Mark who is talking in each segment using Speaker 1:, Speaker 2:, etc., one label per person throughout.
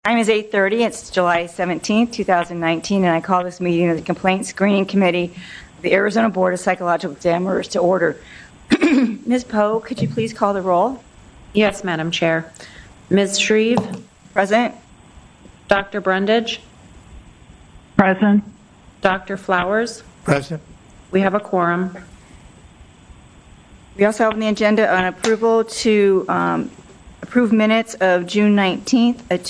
Speaker 1: Time is 8:30. It's July 17th, 2019, and I call this meeting of the Complaint Screening Committee of the Arizona Board of Psychological Examiners to order. Ms. Poe, could you please call the roll?
Speaker 2: Yes, Madam Chair. Ms. Shreve?
Speaker 1: Present.
Speaker 2: Dr. Brundage?
Speaker 3: Present.
Speaker 2: Dr. Flowers?
Speaker 4: Present.
Speaker 2: We have a quorum.
Speaker 1: We also have on the agenda an approval to approve minutes of June 19th of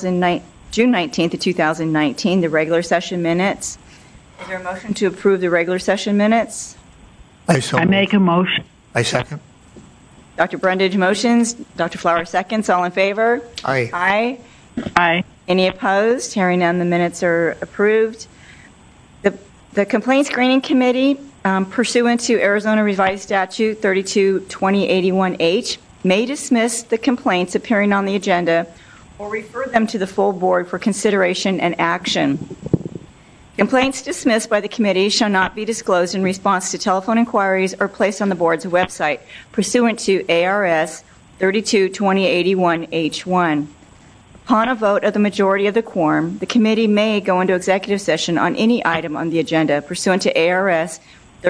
Speaker 1: 2019, the regular session minutes. Is there a motion to approve the regular session minutes?
Speaker 3: I make a motion.
Speaker 4: I second.
Speaker 1: Dr. Brundage motions. Dr. Flowers seconds. All in favor?
Speaker 4: Aye.
Speaker 1: Aye.
Speaker 3: Aye.
Speaker 1: Any opposed? Hearing none, the minutes are approved. The Complaint Screening Committee, pursuant to Arizona Revised Statute 32-2081H, may dismiss the complaints appearing on the agenda or refer them to the full board for consideration and action. Complaints dismissed by the committee shall not be disclosed in response to telephone inquiries or placed on the board's website, pursuant to ARS 32-2081H1. Upon a vote of the majority of the quorum, the committee may go into executive session on any item on the agenda, pursuant to ARS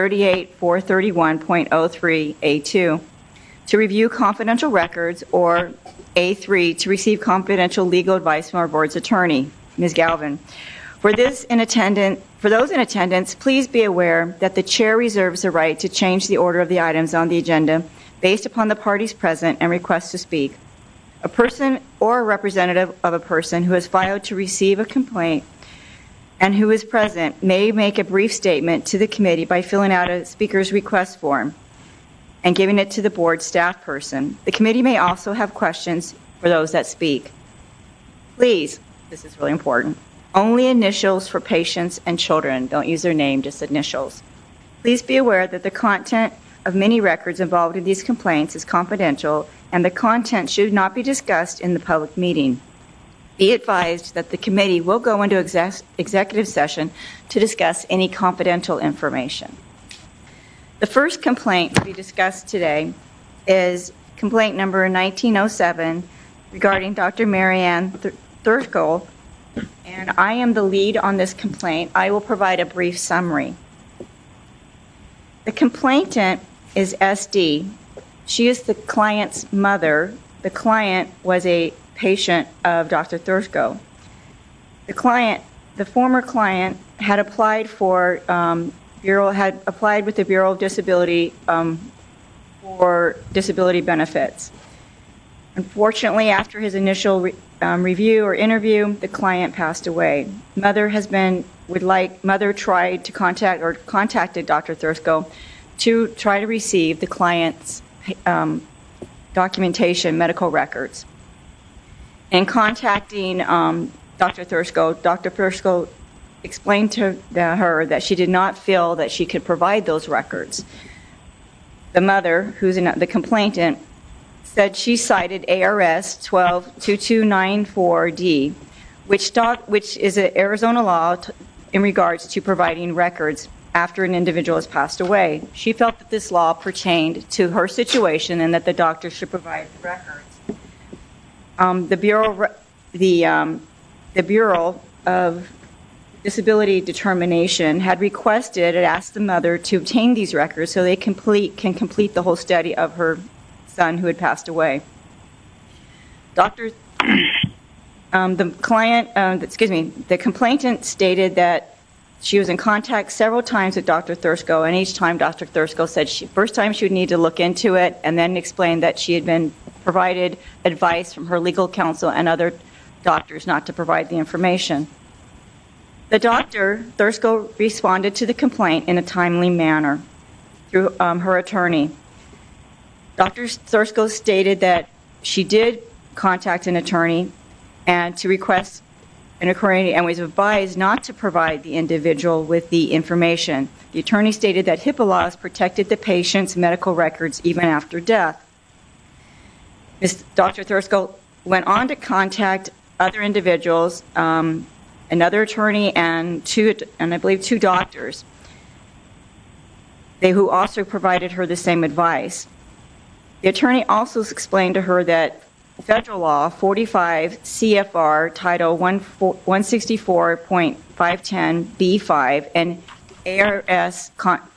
Speaker 1: 38431.03A2. to review confidential records, or A3, to receive confidential legal advice from our board's attorney, Ms. Galvin. For those in attendance, please be aware that the chair reserves the right to change the order of the items on the agenda based upon the parties present and request to speak. A person or a representative of a person who has filed to receive a complaint and who is present may make a brief statement to the committee by filling out a speaker's request form and giving it to the board staff person. The committee may also have questions for those that speak. Please, this is really important, only initials for patients and children. Don't use their name, just initials. Please be aware that the content of many records involved in these complaints is confidential, and the content should not be discussed in the public meeting. Be advised that the committee will go into executive session to discuss any confidential information. The first complaint to be discussed today is complaint number 1907 regarding Dr. Marianne Thurgold, and I am the lead on this complaint. I will provide a brief summary. The complainant is SD. She is the client's mother. The client was a patient of Dr. Thurgold. The former client had applied for with the Bureau of Disability for disability benefits. Unfortunately, after his initial review or interview, the client passed away. Mother tried to contacted Dr. Thurgold to try to receive the client's documentation, medical records. In contacting Dr. Thurgold explained to her that she did not feel that she could provide those records. The mother, who's the complainant, said she cited ARS 122294D, which is an Arizona law in regards to providing records after an individual has passed away. She felt that this law pertained to her situation and that the doctor should provide the records. The Bureau of Disability Determination had asked the mother to obtain these records so they can complete the whole study of her son who had passed away. The complainant stated that she was in contact several times with Dr. Thurgold, and each time Dr. Thurgold said first time she would need to look into it, and then explained that she had been provided advice from her legal counsel and other doctors not to provide the information. The Dr. Thurgold responded to the complaint in a timely manner through her attorney. Dr. Thurgold stated that she did contact an attorney and to request an attorney and was advised not to provide the individual with the information. The attorney stated that HIPAA laws protected the patient's medical records even after death. Dr. Thurgold went on to contact other individuals, another attorney and I believe two doctors, who also provided her the same advice. The attorney also explained to her that Federal Law 45 CFR Title 164.510B5 and RARS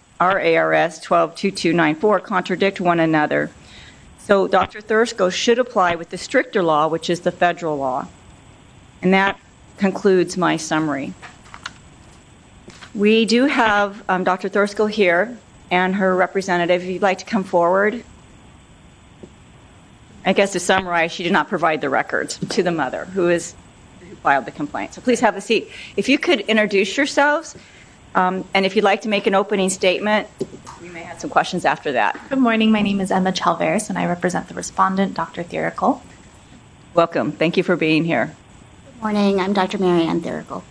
Speaker 1: 122294 contradict one another. So Dr. Thursko should apply with the stricter law, which is the federal law. And that concludes my summary. We do have Dr. Thursko here and her representative. If you'd like to come forward. I guess to summarize, she did not provide the records to the mother who filed the complaint. So please have a seat. If you could introduce yourselves, and if you'd like to make an opening statement, we may have some questions after that.
Speaker 4: Good morning. My name is Emma Chalveris, and I represent the respondent, Dr. Therical.
Speaker 1: Welcome. Thank you for being here.
Speaker 5: Good morning. I'm Dr. Marianne Therical.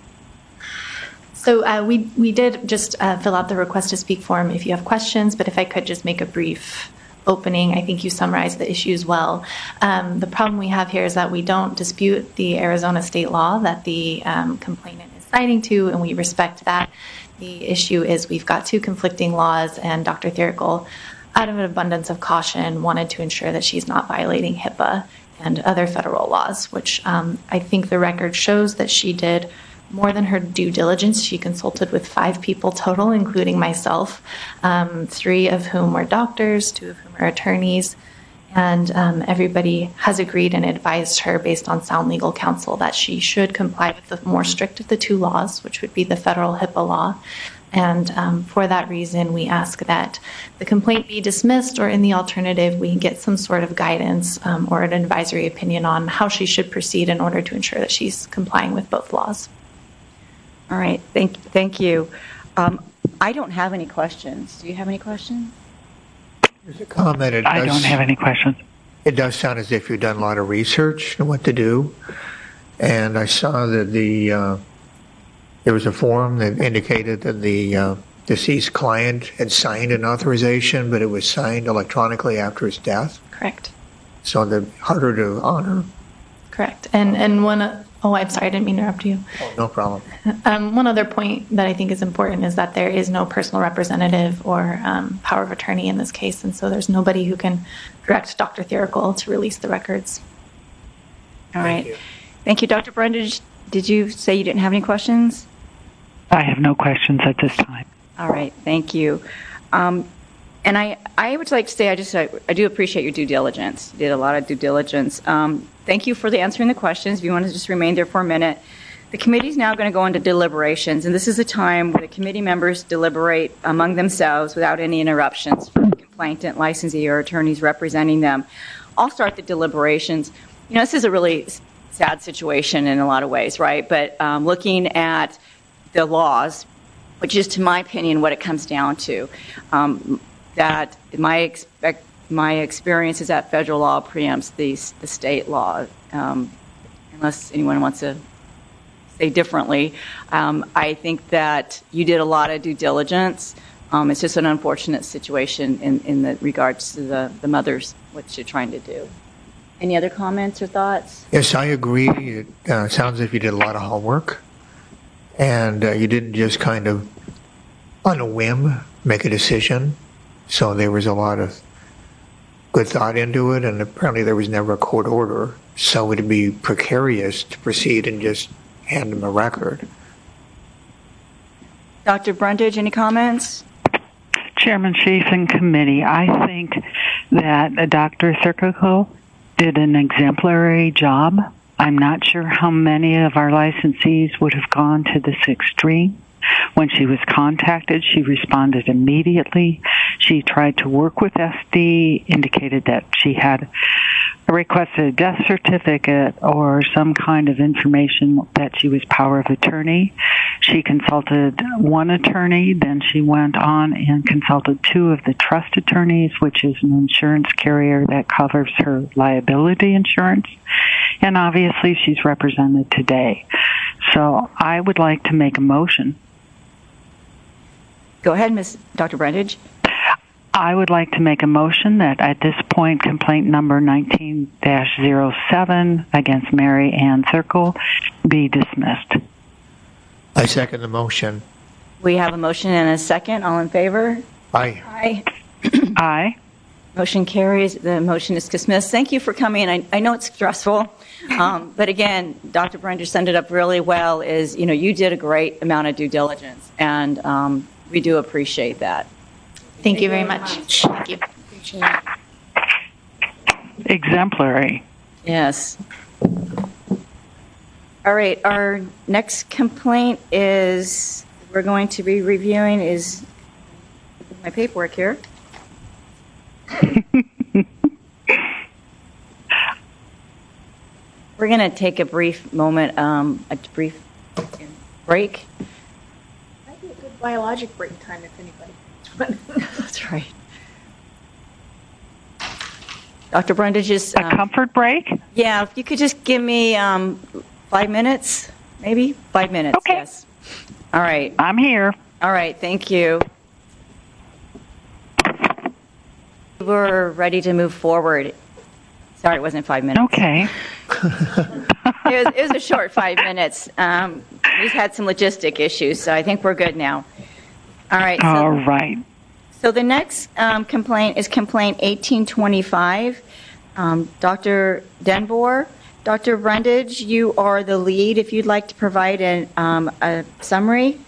Speaker 4: So we did just fill out the request to speak form if you have questions, but if I could just make a brief opening, I think you summarized the issues well. The problem we have here is that we don't dispute the Arizona state law that the complainant is citing to, and we respect that. The issue is we've got two conflicting laws, and Dr. Therical, out of an abundance of caution, wanted to ensure that she's not violating HIPAA and other federal laws, which I think the record shows that she did more than her due diligence. She consulted with 5 people total, including myself, 3 of whom were doctors, 2 of whom are attorneys, and everybody has agreed and advised her based on sound legal counsel that she should comply with the more strict of the 2 laws, which would be the federal HIPAA law. And for that reason, we ask that the complaint be dismissed, or in the alternative, we get some sort of guidance or an advisory opinion on how she should proceed in order to ensure that she's complying with both laws.
Speaker 1: All right. Thank you. I don't have any questions. Do you have any questions?
Speaker 6: There's a comment.
Speaker 3: I don't have any questions.
Speaker 6: It does sound as if you've done a lot of research on what to do. And I saw that there was a form that indicated that the deceased client had signed an authorization, but it was signed electronically after his death.
Speaker 4: Correct.
Speaker 6: So they're harder to honor.
Speaker 4: Correct. And one... Oh, I'm sorry, I didn't mean to interrupt you.
Speaker 6: Oh, no problem.
Speaker 4: One other point that I think is important is that there is no personal representative or power of attorney in this case, and so there's nobody who can direct Dr. Therical to release the records.
Speaker 1: All right. Thank you. Dr. Brundage, did you say you didn't have any questions?
Speaker 3: I have no questions at this time.
Speaker 1: All right. Thank you. And I would like to say I do appreciate your due diligence. You did a lot of due diligence. Thank you for answering the questions. If you want to just remain there for a minute. The committee is now going to go into deliberations, and this is a time where the committee members deliberate among themselves without any interruptions from the complainant, licensee, or attorneys representing them. I'll start the deliberations. You know, this is a really sad situation in a lot of ways, right? But looking at the laws, which is, to my opinion, what it comes down to, that my experience is that federal law preempts the state law, unless anyone wants to say differently. I think that you did a lot of due diligence. It's just an unfortunate situation in the regards to the mothers, what you're trying to do. Any other comments or thoughts?
Speaker 6: Yes, I agree. It sounds as if you did a lot of homework, and you didn't just kind of, on a whim, make a decision. So there was a lot of good thought into it, and apparently there was never a court order. So it'd be precarious to proceed and just hand them a record.
Speaker 1: Dr. Brundage, any comments?
Speaker 3: Chairman, Chief, and Committee, I think that Dr. Therical did an exemplary job. I'm not sure how many of our licensees would have gone to this extreme. When she was contacted, she responded immediately. She tried to work with SD, indicated that she had requested a death certificate or some kind of information that she was power of attorney. She consulted one attorney, then she went on and consulted 2 of the trust attorneys, which is an insurance carrier that covers her liability insurance. And obviously she's represented today. So I would like to make a motion.
Speaker 1: Go ahead, Dr. Brundage.
Speaker 3: I would like to make a motion that at this point, complaint number 19-07 against Mary Ann Therical be dismissed.
Speaker 6: I second the motion.
Speaker 1: We have a motion and a second. All in favor?
Speaker 6: Aye.
Speaker 1: Aye.
Speaker 3: Aye.
Speaker 1: Motion carries. The motion is dismissed. Thank you for coming. I know it's stressful, but again, Dr. Brender summed it up really well. You did a great amount of due diligence, and we do appreciate that.
Speaker 4: Thank you very much. Thank you.
Speaker 5: Appreciate it.
Speaker 3: Exemplary.
Speaker 1: Yes. All right. Our next complaint is we're going to be reviewing is my paperwork here. We're going to take a brief moment, a brief break.
Speaker 7: Might be a good biologic break time if anybody.
Speaker 1: That's right. Dr. Brenda, just
Speaker 3: A comfort break?
Speaker 1: yeah, if you could just give me 5 minutes, maybe 5 minutes.
Speaker 3: Okay.
Speaker 1: Yes. All right.
Speaker 3: I'm here.
Speaker 1: All right. Thank you. We're ready to move forward. Sorry, it wasn't 5 minutes.
Speaker 3: Okay.
Speaker 1: It was a short 5 minutes. We just had some logistic issues, so I think we're good now. All right.
Speaker 3: All right.
Speaker 1: So the next complaint is complaint 1825. Dr. Denbor, Dr. Brundage, you are the lead. If you'd like to provide a summary.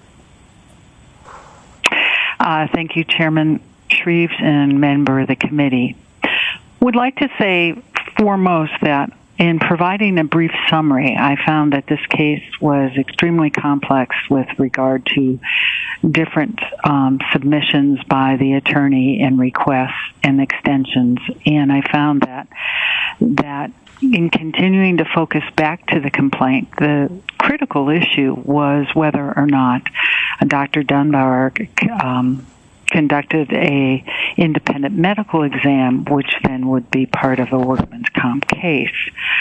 Speaker 3: Thank you, Chairman Shreves and member of the committee. Would like to say foremost that in providing a brief summary, I found that this case was extremely complex with regard to different submissions by the attorney and requests and extensions. And I found that in continuing to focus back to the complaint, the critical issue was whether or not Dr. Dunbar conducted a independent medical exam, which then would be part of a workman's comp case.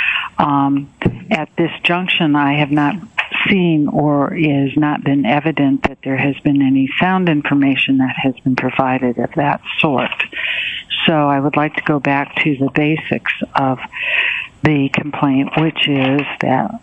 Speaker 3: At this junction, I have not seen or is not been evident that there has been any sound information that has been provided of that sort. So I would like to go back to the basics of the complaint, which is that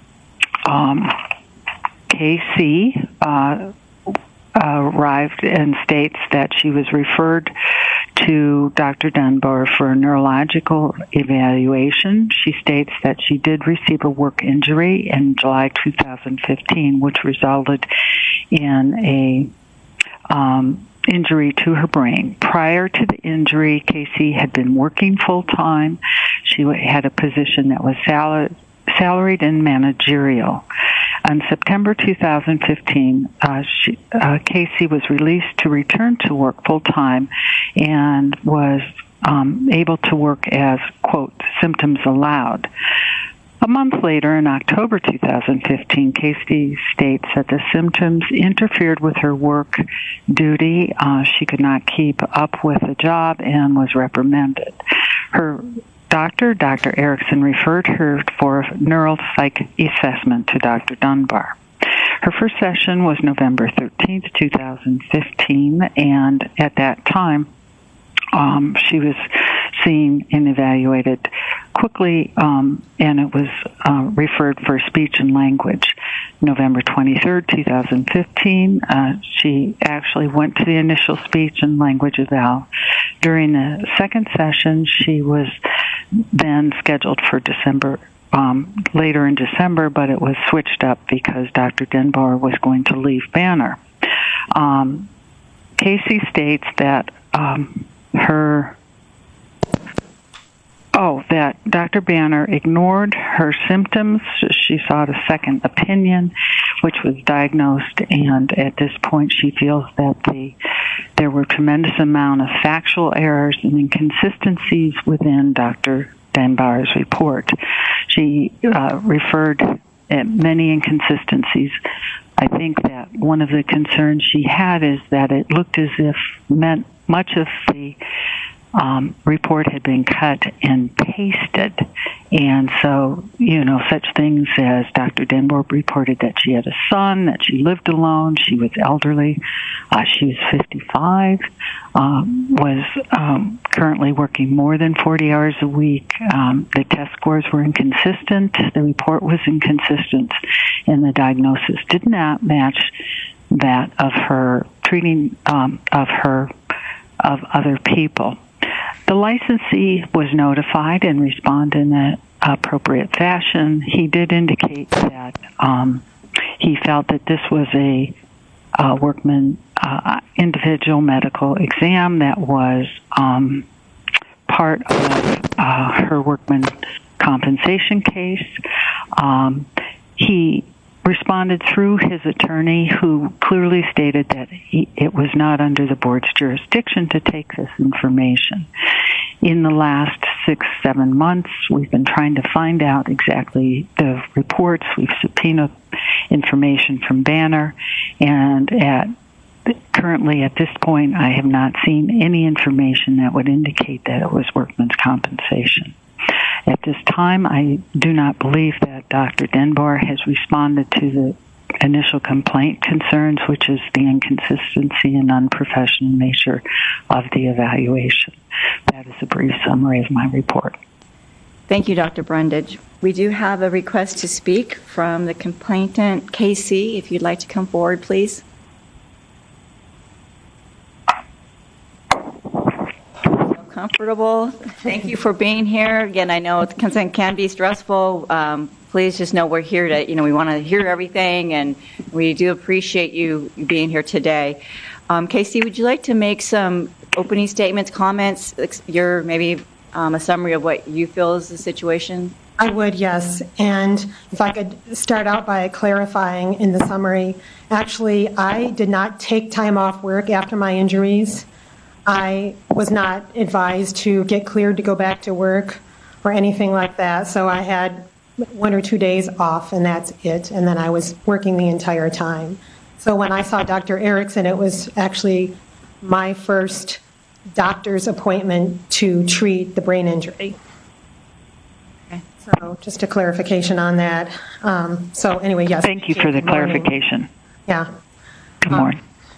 Speaker 3: KC arrived and states that she was referred to Dr. Dunbar for a neurological evaluation. She states that she did receive a work injury in July 2015, which resulted in a injury to her brain. Prior to the injury, Casey had been working full-time. She had a position that was salaried and managerial. On September 2015, Casey was released to return to work full-time and was able to work as, quote, symptoms allowed. A month later, in October 2015, Casey states that the symptoms interfered with her work duty. She could not keep up with the job and was reprimanded. Her Dr. Erickson referred her for a neuropsych assessment to Dr. Dunbar. Her first session was November 13th, 2015, and at that time, she was seen and evaluated quickly, and it was referred for speech and language. November 23rd, 2015, she actually went to the initial speech and language eval. During the second session, she was then scheduled for later in December, but it was switched up because Dr. Dunbar was going to leave Banner. Casey states that that Dr. Banner ignored her symptoms. She sought a second opinion, which was diagnosed, and at this point she feels that there were tremendous amount of factual errors and inconsistencies within Dr. Dunbar's report. She referred at many inconsistencies. I think that one of the concerns she had is that it looked as if much of the report had been cut and pasted. And so, such things as Dr. Dunbar reported that she had a son, that she lived alone, she was elderly, she was 55, was currently working more than 40 hours a week. The test scores were inconsistent, the report was inconsistent, and the diagnosis did not match that of her treating of other people. The licensee was notified and responded in an appropriate fashion. He did indicate that he felt that this was a workman individual medical exam that was part of her workman compensation case. He responded through his attorney, who clearly stated that it was not under the board's jurisdiction to take this information. In the last 6-7 months, we've been trying to find out exactly the reports. We've subpoenaed information from Banner, and currently at this point, I have not seen any information that would indicate that it was workman's compensation. At this time, I do not believe that Dr. Denbour has responded to the initial complaint concerns, which is the inconsistency and unprofessional nature of the evaluation. That is a brief summary of my report.
Speaker 1: Thank you, Dr. Brundage. We do have a request to speak from the complainant, KC. If you'd like to come forward, please. Comfortable. Thank you for being here. Again, I know consent can be stressful. Please just know we're here to, we want to hear everything, and we do appreciate you being here today. Casey, would you like to make some opening statements, comments, maybe a summary of what you feel is the situation?
Speaker 8: I would, yes. And if I could start out by clarifying in the summary, actually, I did not take time off work after my injuries. I was not advised to get cleared to go back to work or anything like that. So I had 1 or 2 days off, and that's it. And then I was working the entire time. So when I saw Dr. Erickson, it was actually my first doctor's appointment to treat the brain injury.
Speaker 1: Okay.
Speaker 8: So just a clarification on that. So anyway, yes.
Speaker 3: Thank you for the clarification.
Speaker 8: Yeah.
Speaker 3: Good morning.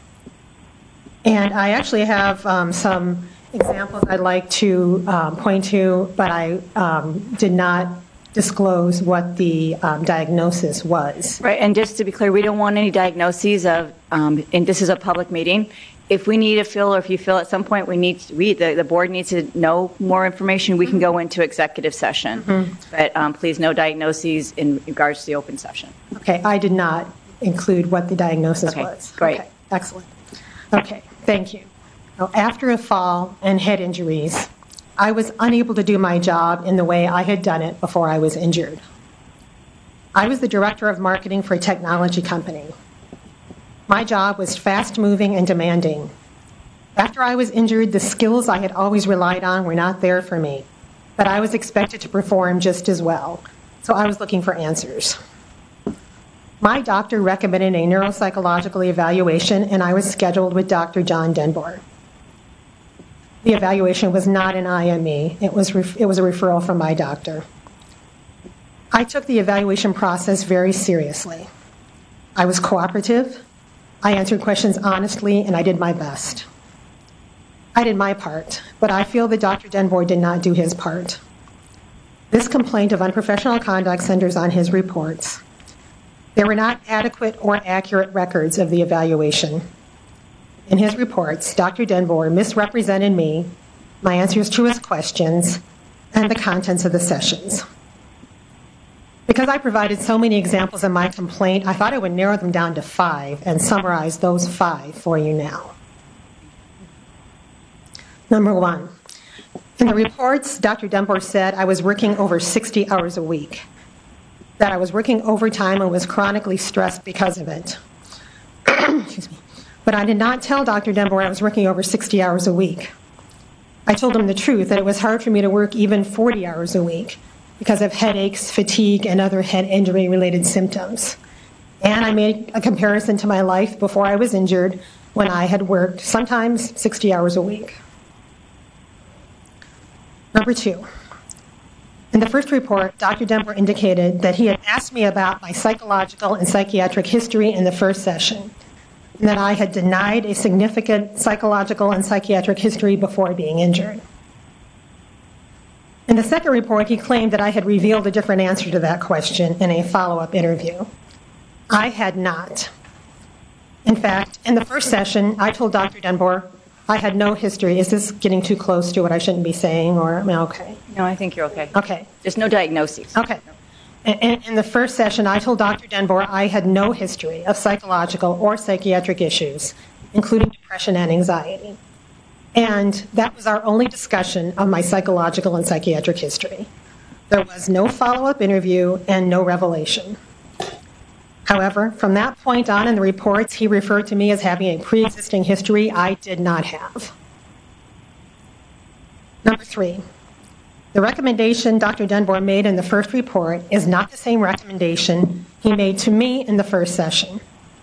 Speaker 8: And I actually have some examples I'd like to point to, but I did not disclose what the diagnosis was.
Speaker 1: Right, and just to be clear, we don't want any diagnoses of, and this is a public meeting. If we need to fill, or if you feel at some point the board needs to know more information, we can go into executive session. Mm-hmm. But please, no diagnoses in regards to the open session.
Speaker 8: Okay, I did not include what the diagnosis
Speaker 1: was.
Speaker 8: Great. Okay, excellent. Okay, thank you. Now, after a fall and head injuries, I was unable to do my job in the way I had done it before I was injured. I was the director of marketing for a technology company. My job was fast-moving and demanding. After I was injured, the skills I had always relied on were not there for me, but I was expected to perform just as well, so I was looking for answers. My doctor recommended a neuropsychological evaluation, and I was scheduled with Dr. John Denbour. The evaluation was not an IME. It was a referral from my doctor. I took the evaluation process very seriously. I was cooperative. I answered questions honestly, and I did my best. I did my part, but I feel that Dr. Denbour did not do his part. This complaint of unprofessional conduct centers on his reports. There were not adequate or accurate records of the evaluation. In his reports, Dr. Denbour misrepresented me, my answers to his questions, and the contents of the sessions. Because I provided so many examples in my complaint, I thought I would narrow them down to 5 and summarize those 5 for you now. Number 1, in the reports, Dr. Denbour said I was working over 60 hours a week, that I was working overtime and was chronically stressed because of it. Excuse me. But I did not tell Dr. Denbour I was working over 60 hours a week. I told him the truth, that it was hard for me to work even 40 hours a week because of headaches, fatigue, and other head injury-related symptoms. And I made a comparison to my life before I was injured, when I had worked sometimes 60 hours a week. Number 2, in the first report, Dr. Denbour indicated that he had asked me about my psychological and psychiatric history in the first session, and that I had denied a significant psychological and psychiatric history before being injured. In the second report, he claimed that I had revealed a different answer to that question in a follow-up interview. I had not. In fact, in the first session, I told Dr. Denbour I had no history. Is this getting too close to what I shouldn't be saying, or am I okay?
Speaker 1: No, I think you're okay.
Speaker 8: Okay.
Speaker 1: Just no diagnoses.
Speaker 8: Okay. In the first session, I told Dr. Denbor I had no history of psychological or psychiatric issues, including depression and anxiety. And that was our only discussion of my psychological and psychiatric history. There was no follow-up interview and no revelation. However, from that point on in the reports, he referred to me as having a pre-existing history I did not have. Number 3, the recommendation Dr. Denbor made in the first report is not the same recommendation he made to me in the first session.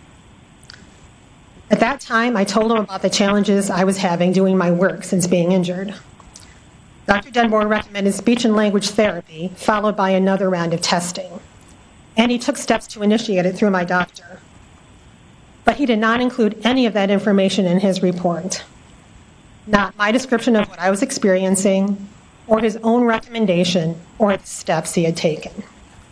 Speaker 8: At that time, I told him about the challenges I was having doing my work since being injured. Dr. Denbor recommended speech and language therapy, followed by another round of testing. And he took steps to initiate it through my doctor. But he did not include any of that information in his report. Not my description of what I was experiencing, or his own recommendation, or the steps he had taken.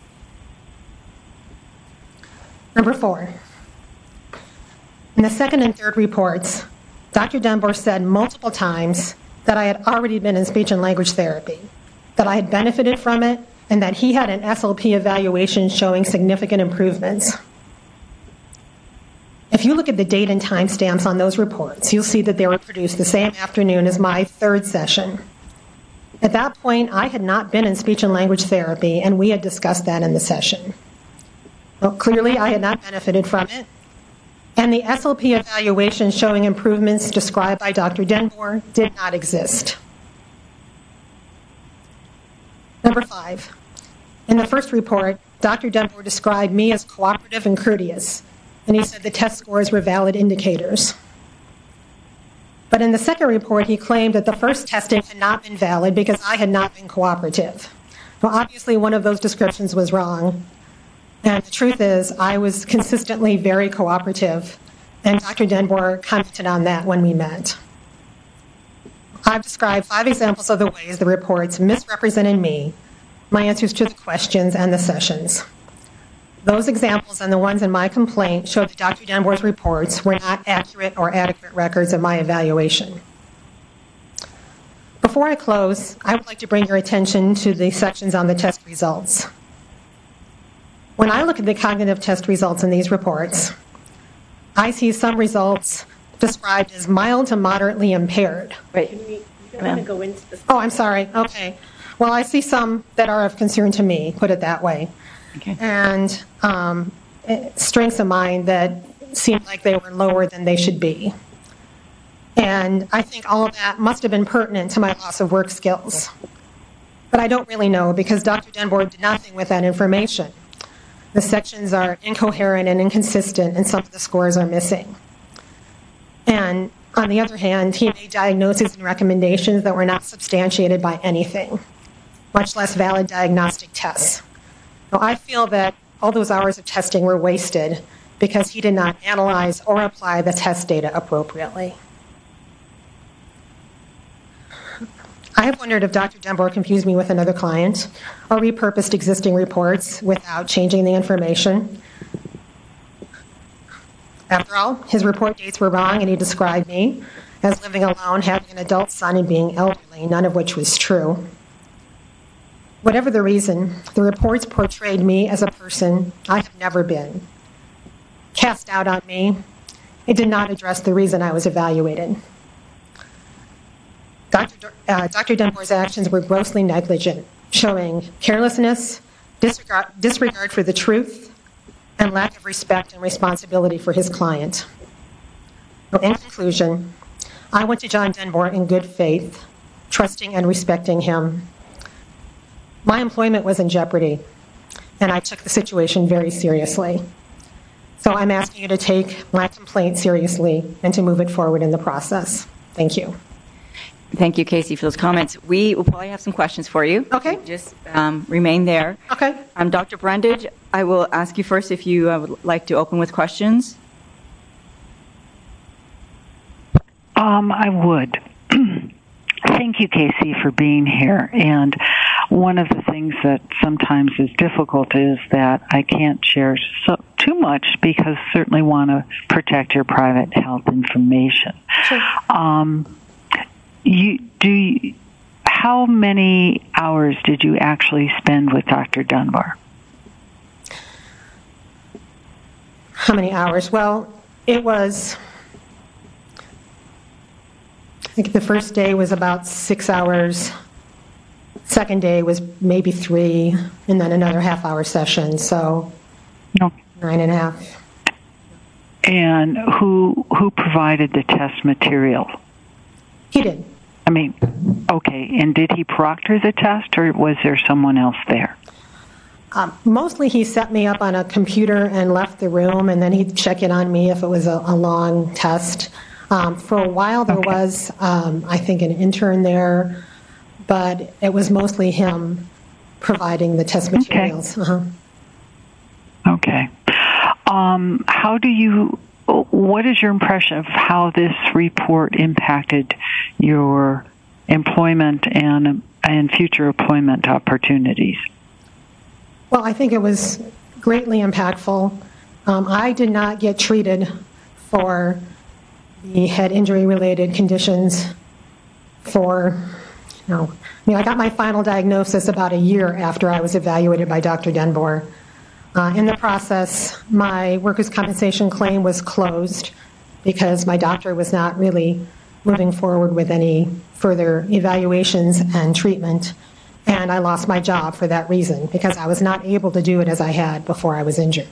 Speaker 8: Number 4. In the second and third reports, Dr. Denbor said multiple times that I had already been in speech and language therapy, that I had benefited from it, and that he had an SLP evaluation showing significant improvements. If you look at the date and timestamps on those reports, you'll see that they were produced the same afternoon as my third session. At that point, I had not been in speech and language therapy, and we had discussed that in the session. Well, clearly, I had not benefited from it, and the SLP evaluation showing improvements described by Dr. Denbor did not exist. Number 5. In the first report, Dr. Denbor described me as cooperative and courteous, and he said the test scores were valid indicators. But in the second report, he claimed that the first testing had not been valid because I had not been cooperative. Well, obviously, one of those descriptions was wrong. And the truth is, I was consistently very cooperative, and Dr. Denbor commented on that when we met. I've described 5 examples of the ways the reports misrepresented me, my answers to the questions, and the sessions. Those examples and the ones in my complaint show that Dr. Denbor's reports were not accurate or adequate records of my evaluation. Before I close, I would like to bring your attention to the sections on the test results. When I look at the cognitive test results in these reports, I see some results described as mild to moderately impaired.
Speaker 1: Wait.
Speaker 7: You don't want to go into this.
Speaker 8: Oh, I'm sorry. Okay. Well, I see some that are of concern to me, put it that way.
Speaker 1: Okay.
Speaker 8: And strengths of mind that seemed like they were lower than they should be. And I think all of that must have been pertinent to my loss of work skills. But I don't really know because Dr. Denbor did nothing with that information. The sections are incoherent and inconsistent, and some of the scores are missing. And on the other hand, he made diagnoses and recommendations that were not substantiated by anything, much less valid diagnostic tests. Now, I feel that all those hours of testing were wasted because he did not analyze or apply the test data appropriately. I have wondered if Dr. Denbor confused me with another client or repurposed existing reports without changing the information. After all, his report dates were wrong, and he described me as living alone, having an adult son, and being elderly, none of which was true. Whatever the reason, the reports portrayed me as a person I have never been. Cast out on me, it did not address the reason I was evaluated. Dr. Denbor's actions were grossly negligent, showing carelessness, disregard for the truth, and lack of respect and responsibility for his client. In conclusion, I went to John Denbor in good faith, trusting and respecting him. My employment was in jeopardy, and I took the situation very seriously. So I'm asking you to take my complaint seriously and to move it forward in the process. Thank you.
Speaker 1: Thank you, Casey, for those comments. We will probably have some questions for you.
Speaker 8: Okay.
Speaker 1: Just remain there.
Speaker 8: Okay.
Speaker 1: Dr. Brundage, I will ask you first if you would like to open with questions.
Speaker 3: I would. Thank you, Casey, for being here. And one of the things that sometimes is difficult is that I can't share too much because certainly want to protect your private health information.
Speaker 8: Sure.
Speaker 3: How many hours did you actually spend with Dr. Dunbar?
Speaker 8: How many hours? Well, it was, I think the first day was about 6 hours. Second day was maybe 3, and then another half-hour session, so
Speaker 3: No.
Speaker 8: 9.5.
Speaker 3: And who provided the test material?
Speaker 8: He did.
Speaker 3: I mean, okay, and did he proctor the test, or was there someone else there?
Speaker 8: Mostly he set me up on a computer and left the room, and then he'd check in on me if it was a long test. For a while there was, I think, an intern there, but it was mostly him providing the test materials.
Speaker 3: Okay. What is your impression of how this report impacted your employment and future employment opportunities?
Speaker 8: Well, I think it was greatly impactful. I did not get treated for the head injury-related conditions I got my final diagnosis about a year after I was evaluated by Dr. Dunbar. In the process, my workers' compensation claim was closed because my doctor was not really moving forward with any further evaluations and treatment, and I lost my job for that reason because I was not able to do it as I had before I was injured.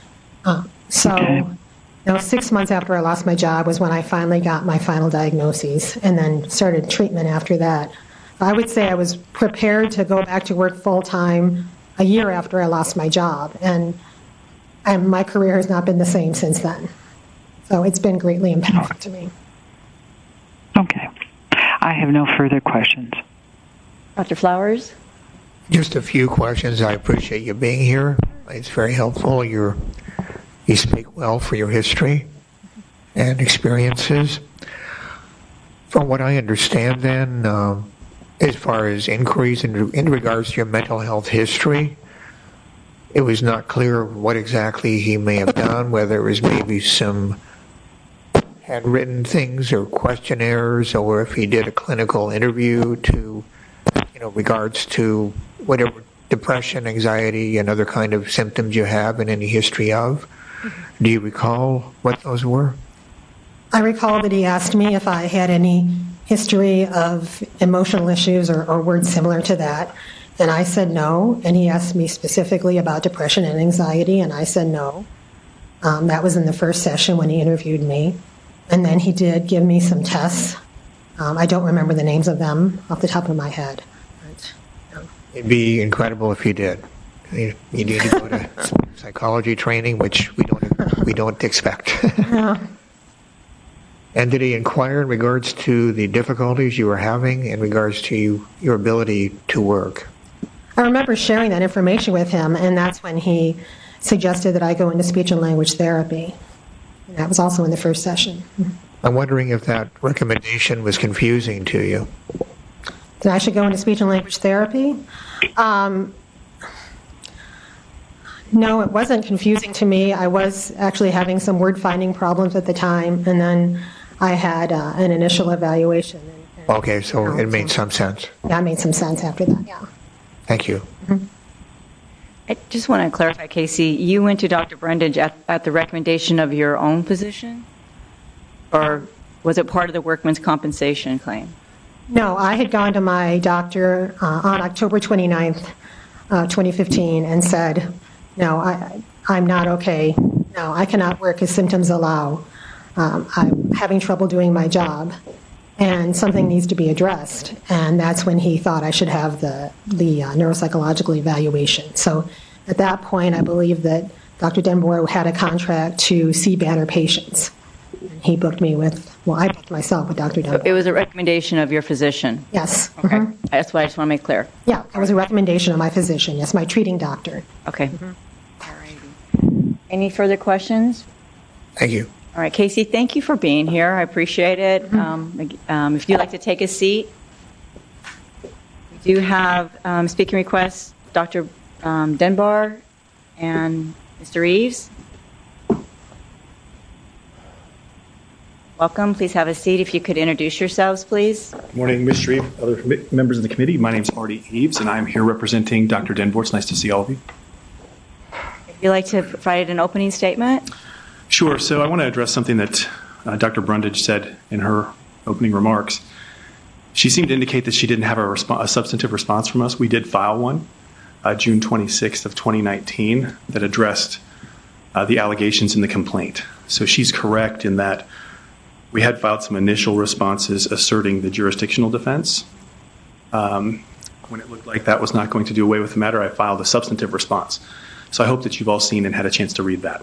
Speaker 8: 6 months after I lost my job was when I finally got my final diagnoses and then started treatment after that. I would say I was prepared to go back to work full-time a year after I lost my job, and my career has not been the same since then. So it's been greatly impactful to me.
Speaker 3: Okay. I have no further questions.
Speaker 1: Dr. Flowers?
Speaker 6: Just a few questions. I appreciate you being here. It's very helpful. You speak well for your history and experiences. From what I understand then, as far as inquiries in regards to your mental health history, it was not clear what exactly he may have done, whether it was maybe some handwritten things or questionnaires, or if he did a clinical interview to, regards to whatever depression, anxiety, and other kind of symptoms you have and any history of. Do you recall what those were?
Speaker 8: I recall that he asked me if I had any history of emotional issues or words similar to that, and I said no, and he asked me specifically about depression and anxiety, and I said no. That was in the first session when he interviewed me, and then he did give me some tests. I don't remember the names of them off the top of my head.
Speaker 6: It'd be incredible if he did. You need to go to psychology training, which we don't expect.
Speaker 8: Yeah.
Speaker 6: And did he inquire in regards to the difficulties you were having in regards to your ability to work?
Speaker 8: I remember sharing that information with him, and that's when he suggested that I go into speech and language therapy. And that was also in the first session.
Speaker 6: I'm wondering if that recommendation was confusing to you.
Speaker 8: That I should go into speech and language therapy? No, it wasn't confusing to me. I was actually having some word-finding problems at the time, and then I had an initial evaluation.
Speaker 6: Okay, so it made some sense.
Speaker 8: Yeah, it made some sense after that, yeah.
Speaker 6: Thank you.
Speaker 8: Mm-hmm.
Speaker 1: I just want to clarify, Casey, you went to Dr. Brundage at the recommendation of your own physician? Or was it part of the workman's compensation claim?
Speaker 8: No, I had gone to my doctor on October 29th, 2015, and said, no, I'm not okay. No, I cannot work as symptoms allow. I'm having trouble doing my job, and something needs to be addressed. And that's when he thought I should have the neuropsychological evaluation. So at that point, I believe that Dr. Dunbar had a contract to see Banner patients. He booked me I booked myself with Dr. Dunbar.
Speaker 1: It was a recommendation of your physician?
Speaker 8: Yes.
Speaker 1: Okay.
Speaker 8: Mm-hmm.
Speaker 1: That's what I just want to make clear.
Speaker 8: Yeah, it was a recommendation of my physician, yes, my treating doctor.
Speaker 1: Okay. All righty. Any further questions?
Speaker 6: Thank you.
Speaker 1: All right, Casey, thank you for being here. I appreciate it. If you'd like to take a seat. We do have speaking requests, Dr. Dunbar and Mr. Reeves. Welcome. Please have a seat. If you could introduce yourselves, please.
Speaker 9: Good morning, Ms. Shreve, other members of the committee. My name is Artie Eves, and I'm here representing Dr. Denbour. It's nice to see all of you.
Speaker 1: If you'd like to provide an opening statement.
Speaker 9: Sure. So I want to address something that Dr. Brundage said in her opening remarks. She seemed to indicate that she didn't have a substantive response from us. We did file one June 26th of 2019 that addressed the allegations in the complaint. So she's correct in that we had filed some initial responses asserting the jurisdictional defense. When it looked like that was not going to do away with the matter, I filed a substantive response. So I hope that you've all seen and had a chance to read that.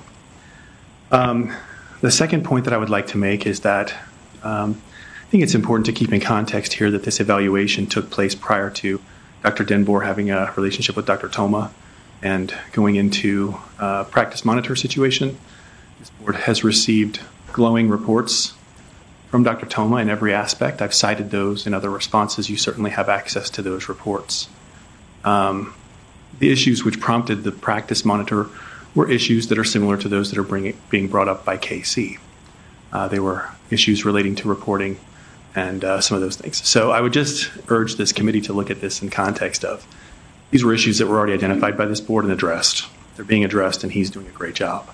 Speaker 9: The second point that I would like to make is that I think it's important to keep in context here that this evaluation took place prior to Dr. Denbour having a relationship with Dr. Thoma and going into a practice monitor situation. This board has received glowing reports from Dr. Thoma in every aspect. I've cited those in other responses. You certainly have access to those reports. The issues which prompted the practice monitor were issues that are similar to those that are being brought up by KC. They were issues relating to reporting and some of those things. So I would just urge this committee to look at this in context of these were issues that were already identified by this board and addressed. They're being addressed, and he's doing a great job.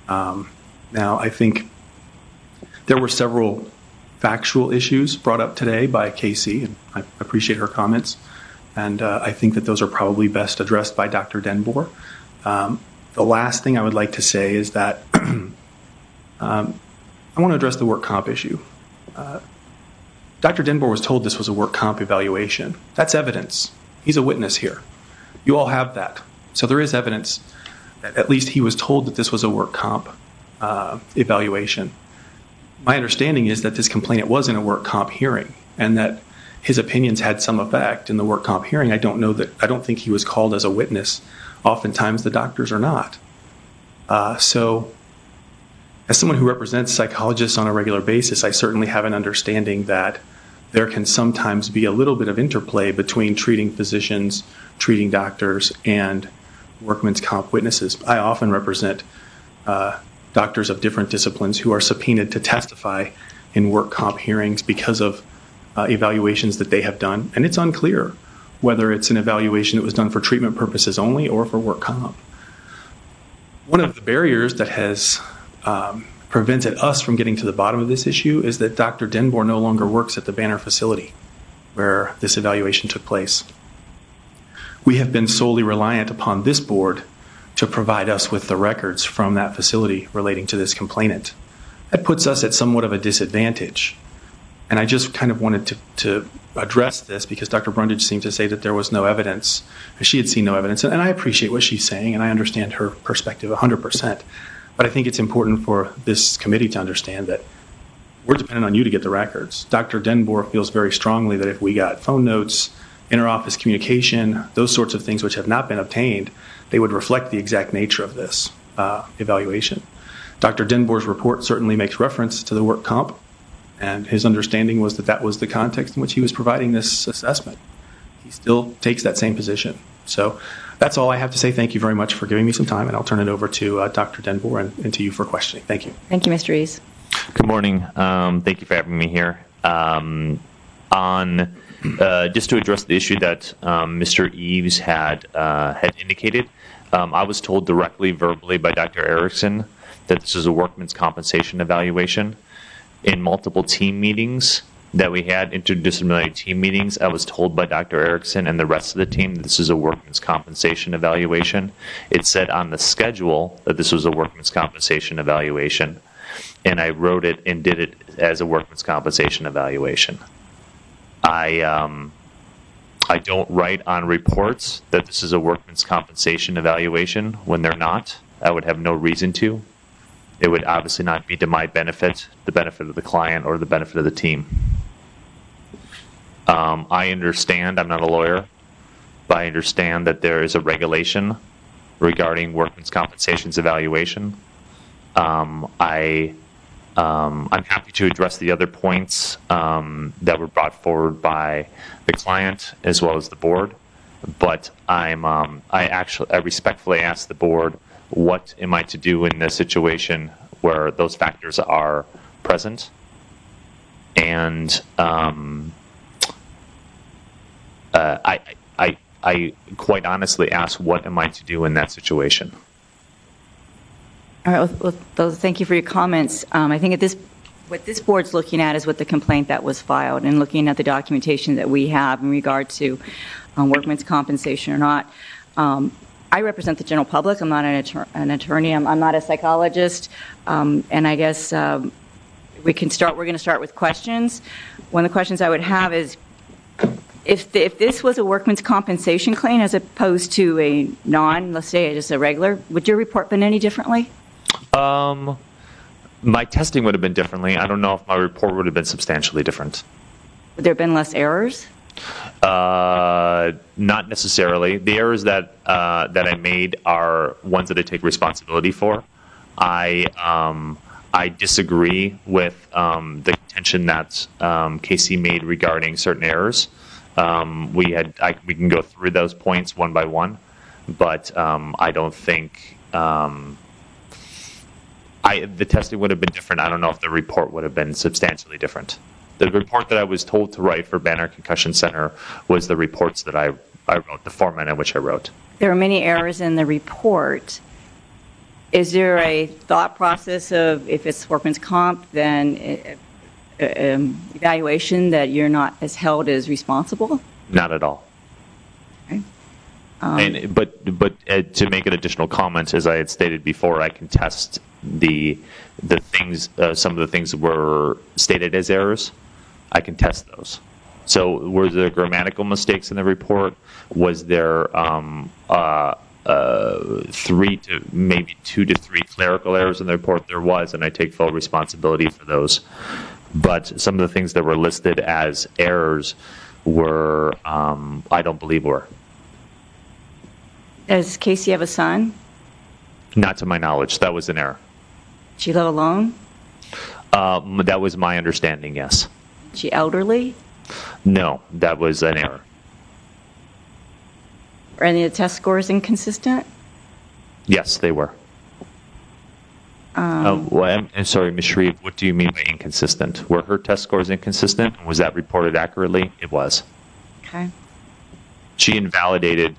Speaker 9: Now, I think there were several factual issues brought up today by Casey, and I appreciate her comments. And I think that those are probably best addressed by Dr. Denbour. The last thing I would like to say is that I want to address the work comp issue. Dr. Denbour was told this was a work comp evaluation. That's evidence. He's a witness here. You all have that. So there is evidence that at least he was told that this was a work comp evaluation. My understanding is that this complainant was in a work comp hearing and that his opinions had some effect in the work comp hearing. I don't think he was called as a witness. Oftentimes the doctors are not. So as someone who represents psychologists on a regular basis, I certainly have an understanding that there can sometimes be a little bit of interplay between treating physicians, treating doctors, and workman's comp witnesses. I often represent doctors of different disciplines who are subpoenaed to testify in work comp hearings because of evaluations that they have done, and it's unclear whether it's an evaluation that was done for treatment purposes only or for work comp. One of the barriers that has prevented us from getting to the bottom of this issue is that Dr. Denbour no longer works at the Banner facility where this evaluation took place. We have been solely reliant upon this board to provide us with the records from that facility relating to this complainant. That puts us at somewhat of a disadvantage. And I just kind of wanted to address this because Dr. Brundage seemed to say that there was no evidence. She had seen no evidence. And I appreciate what she's saying, and I understand her perspective 100%. But I think it's important for this committee to understand that we're dependent on you to get the records. Dr. Denbour feels very strongly that if we got phone notes, interoffice communication, those sorts of things which have not been obtained, they would reflect the exact nature of this evaluation. Dr. Denbour's report certainly makes reference to the work comp, and his understanding was that that was the context in which he was providing this assessment. He still takes that same position. So that's all I have to say. Thank you very much for giving me some time, and I'll turn it over to Dr. Denbour and to you for questioning. Thank you.
Speaker 1: Thank you, Mr. Eves.
Speaker 10: Good morning. Thank you for having me here. Just to address the issue that Mr. Eves had indicated, I was told directly, verbally by Dr. Erickson that this is a workman's compensation evaluation. In multiple team meetings that we had, interdisciplinary team meetings, I was told by Dr. Erickson and the rest of the team that this is a workman's compensation evaluation. It said on the schedule that this was a workman's compensation evaluation, and I wrote it and did it as a workman's compensation evaluation. I don't write on reports that this is a workman's compensation evaluation when they're not. I would have no reason to. It would obviously not be to my benefit, the benefit of the client, or the benefit of the team. I understand, I'm not a lawyer, but I understand that there is a regulation regarding workman's compensation's evaluation. I'm happy to address the other points that were brought forward by the client as well as the board, but I respectfully ask the board, what am I to do in this situation where those factors are present? and I quite honestly ask, what am I to do in that situation?
Speaker 1: All right, well, thank you for your comments. I think what this board's looking at is what the complaint that was filed and looking at the documentation that we have in regard to workman's compensation or not. I represent the general public. I'm not an attorney. I'm not a psychologist. And I guess we're going to start with questions. One of the questions I would have is, if this was a workman's compensation claim as opposed to a let's say just a regular, would your report been any differently?
Speaker 10: My testing would have been differently. I don't know if my report would have been substantially different.
Speaker 1: Would there have been less errors?
Speaker 10: Not necessarily. The errors that I made are ones that I take responsibility for. I disagree with the contention that Casey made regarding certain errors. We can go through those points one by one, but I don't think the testing would have been different. I don't know if the report would have been substantially different. The report that I was told to write for Banner Concussion Center was the reports that I wrote, the format in which I wrote.
Speaker 1: There are many errors in the report. Is there a thought process of, if it's workman's comp, then evaluation that you're not as held as responsible?
Speaker 10: Not at all.
Speaker 1: Okay.
Speaker 10: But to make an additional comment, as I had stated before, I contest the things. Some of the things that were stated as errors. I contest those. So, were there grammatical mistakes in the report? Was there 3 to maybe 2 to 3 clerical errors in the report? There was, and I take full responsibility for those. But some of the things that were listed as errors were, I don't believe were.
Speaker 1: Does Casey have a son?
Speaker 10: Not to my knowledge. That was an error.
Speaker 1: She live alone?
Speaker 10: That was my understanding, yes.
Speaker 1: She elderly?
Speaker 10: No, that was an error.
Speaker 1: Are any of the test scores inconsistent?
Speaker 10: Yes, they were. I'm sorry, Ms. Shreve, what do you mean by inconsistent? Were her test scores inconsistent? Was that reported accurately? It was.
Speaker 1: Okay.
Speaker 10: She invalidated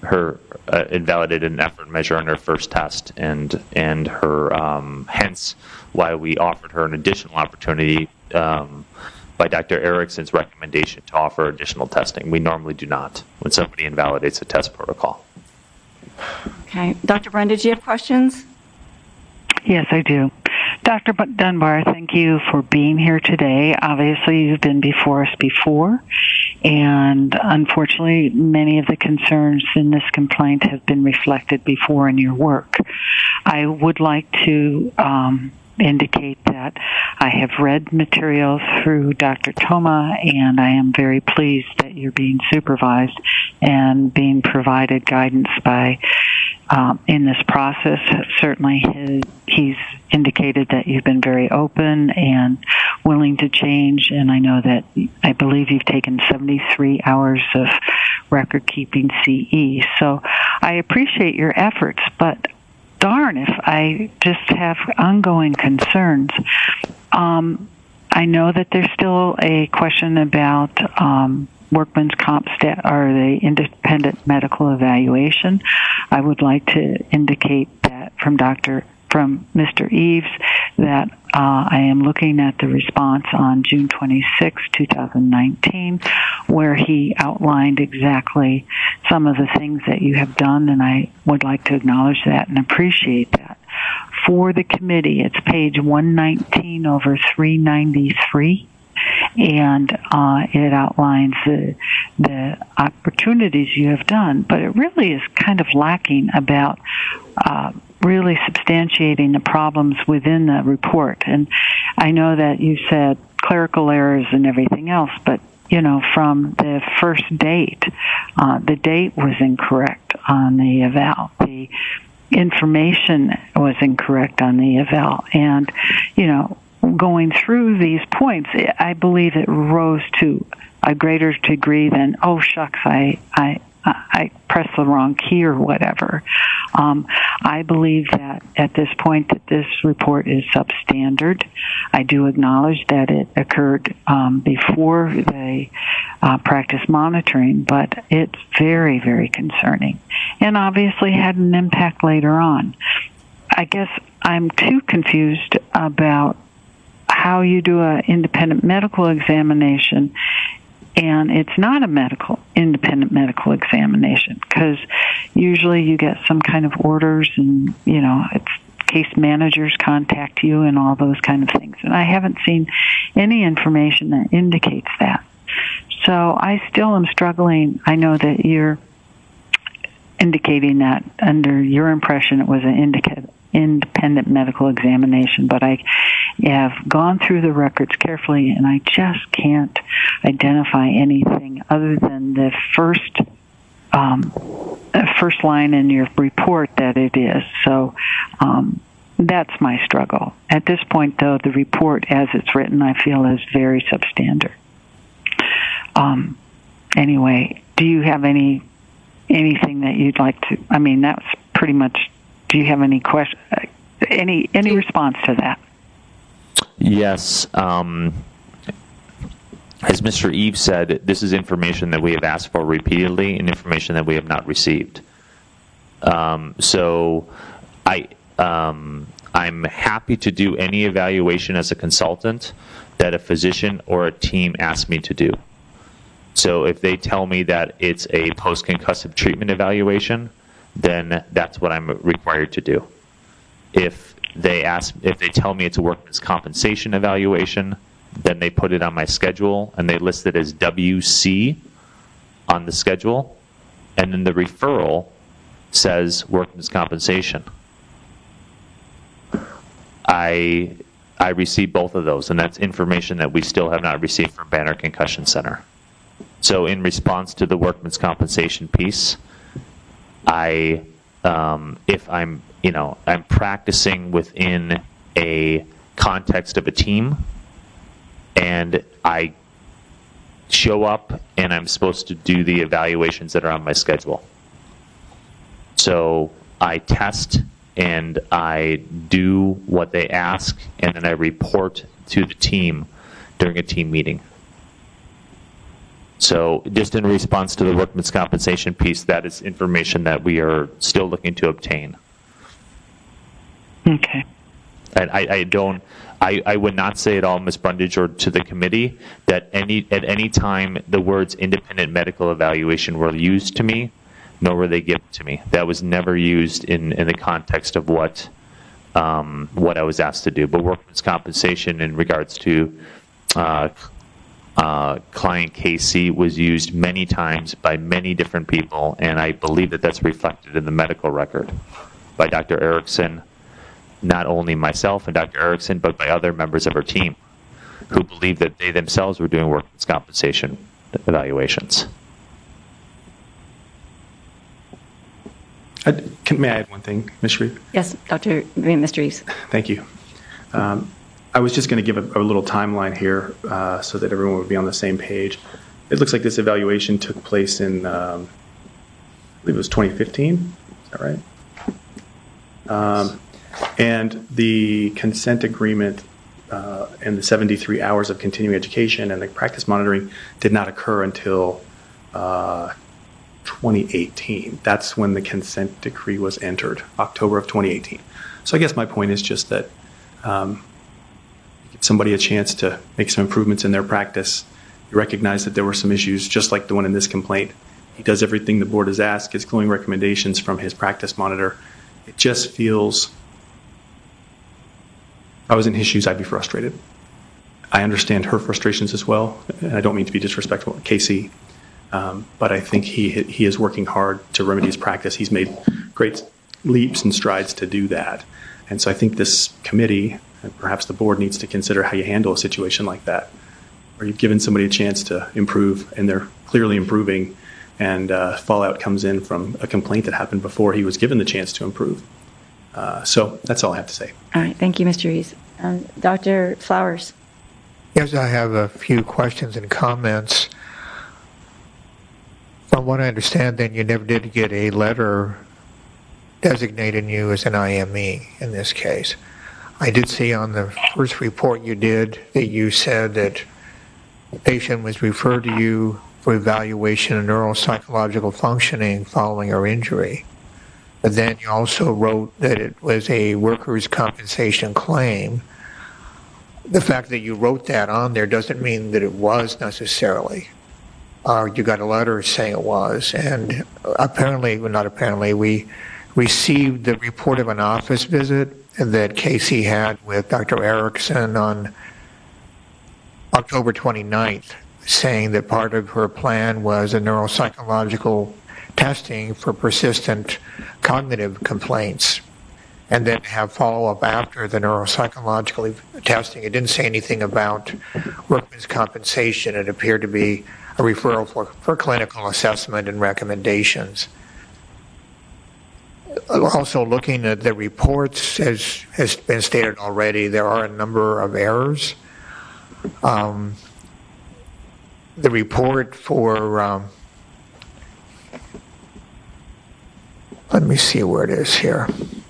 Speaker 10: an effort measure on her first test, and her hence why we offered her an additional opportunity by Dr. Erickson's recommendation to offer additional testing. We normally do not when somebody invalidates a test protocol.
Speaker 1: Okay. Dr. Brundage, do you have questions?
Speaker 3: Yes, I do. Dr. Dunbar, thank you for being here today. Obviously, you've been before us before, and unfortunately, many of the concerns in this complaint have been reflected before in your work. I would like to indicate that I have read materials through Dr. Toma, and I am very pleased that you're being supervised and being provided guidance by in this process. Certainly, he's indicated that you've been very open and willing to change, and I believe you've taken 73 hours of record-keeping CE. So I appreciate your efforts, but darn if I just have ongoing concerns. I know that there's still a question about workman's comp or the independent medical evaluation. I would like to indicate that from Mr. Eves that I am looking at the response on June 26, 2019, where he outlined exactly some of the things that you have done, and I would like to acknowledge that and appreciate that. For the committee, it's page 119 over 393. And it outlines the opportunities you have done, but it really is kind of lacking about really substantiating the problems within the report. And I know that you said clerical errors and everything else, but from the first date, the date was incorrect on the eval. The information was incorrect on the eval, and going through these points, I believe it rose to a greater degree than, oh, shucks, I I pressed the wrong key or whatever. I believe that at this point that this report is substandard. I do acknowledge that it occurred before the practice monitoring, but it's very, very concerning and obviously had an impact later on. I guess I'm too confused about how you do an independent medical examination and it's not a independent medical examination, because usually you get some kind of orders and, it's case managers contact you and all those kind of things. And I haven't seen any information that indicates that. So I still am struggling. I know that you're indicating that under your impression it was an independent medical examination, but I have gone through the records carefully and I just can't identify anything other than the first line in your report that it is. So that's my struggle. At this point, though, the report as it's written, I feel is very substandard. Anyway, do you have anything that you'd like to? I mean, that's pretty much. Do you have any question? Any response to that?
Speaker 10: Yes. As Mr. Eves said, this is information that we have asked for repeatedly and information that we have not received. So I'm happy to do any evaluation as a consultant that a physician or a team asks me to do. So if they tell me that it's a post-concussive treatment evaluation, then that's what I'm required to do. If they tell me it's a workman's compensation evaluation, then they put it on my schedule and they list it as WC on the schedule, and then the referral says workman's compensation. I received both of those, and that's information that we still have not received from Banner Concussion Center. So in response to the workman's compensation piece, if I'm practicing within a context of a team, and I show up and I'm supposed to do the evaluations that are on my schedule. So I test and I do what they ask, and then I report to the team during a team meeting. So just in response to the workman's compensation piece, that is information that we are still looking to obtain.
Speaker 3: Okay.
Speaker 10: And I would not say at all, Ms. Brundage, or to the committee, that at any time the words independent medical evaluation were used to me, nor were they given to me. That was never used in the context of what I was asked to do. But workman's compensation in regards to client KC was used many times by many different people, and I believe that that's reflected in the medical record by Dr. Erickson, not only myself and Dr. Erickson, but by other members of our team who believed that they themselves were doing workman's compensation evaluations.
Speaker 9: May I add one thing, Ms. Shreve?
Speaker 1: Yes, Mr. Eves.
Speaker 9: Thank you. I was just going to give a little timeline here so that everyone would be on the same page. It looks like this evaluation took place in, I believe it was 2015. Is that right? And the consent agreement and the 73 hours of continuing education and the practice monitoring did not occur until 2018. That's when the consent decree was entered, October of 2018. So I guess my point is just that give somebody a chance to make some improvements in their practice. You recognize that there were some issues, just like the one in this complaint. He does everything the board has asked, gets glowing recommendations from his practice monitor. It just feels, if I was in his shoes, I'd be frustrated. I understand her frustrations as well, and I don't mean to be disrespectful to Casey, but I think he is working hard to remedy his practice. He's made great leaps and strides to do that. And so I think this committee, and perhaps the board, needs to consider how you handle a situation like that, where you've given somebody a chance to improve, and they're clearly improving, and fallout comes in from a complaint that happened before he was given the chance to improve. So that's all I have to say.
Speaker 1: All right. Thank you, Mr. Eves. Dr. Flowers.
Speaker 6: Yes, I have a few questions and comments. From what I understand, then you never did get a letter designating you as an IME in this case. I did see on the first report you did that you said that the patient was referred to you for evaluation of neuropsychological functioning following her injury. But then you also wrote that it was a workers' compensation claim. The fact that you wrote that on there doesn't mean that it was necessarily. You got a letter saying it was, and apparently, well, not apparently, we received the report of an office visit that Casey had with Dr. Erickson on October 29th, saying that part of her plan was a neuropsychological testing for persistent cognitive complaints, and then have follow-up after the neuropsychological testing. It didn't say anything about workman's compensation. It appeared to be a referral for clinical assessment and recommendations. Also, looking at the reports, as has been stated already, there are a number of errors. The report for, let me see where it is here.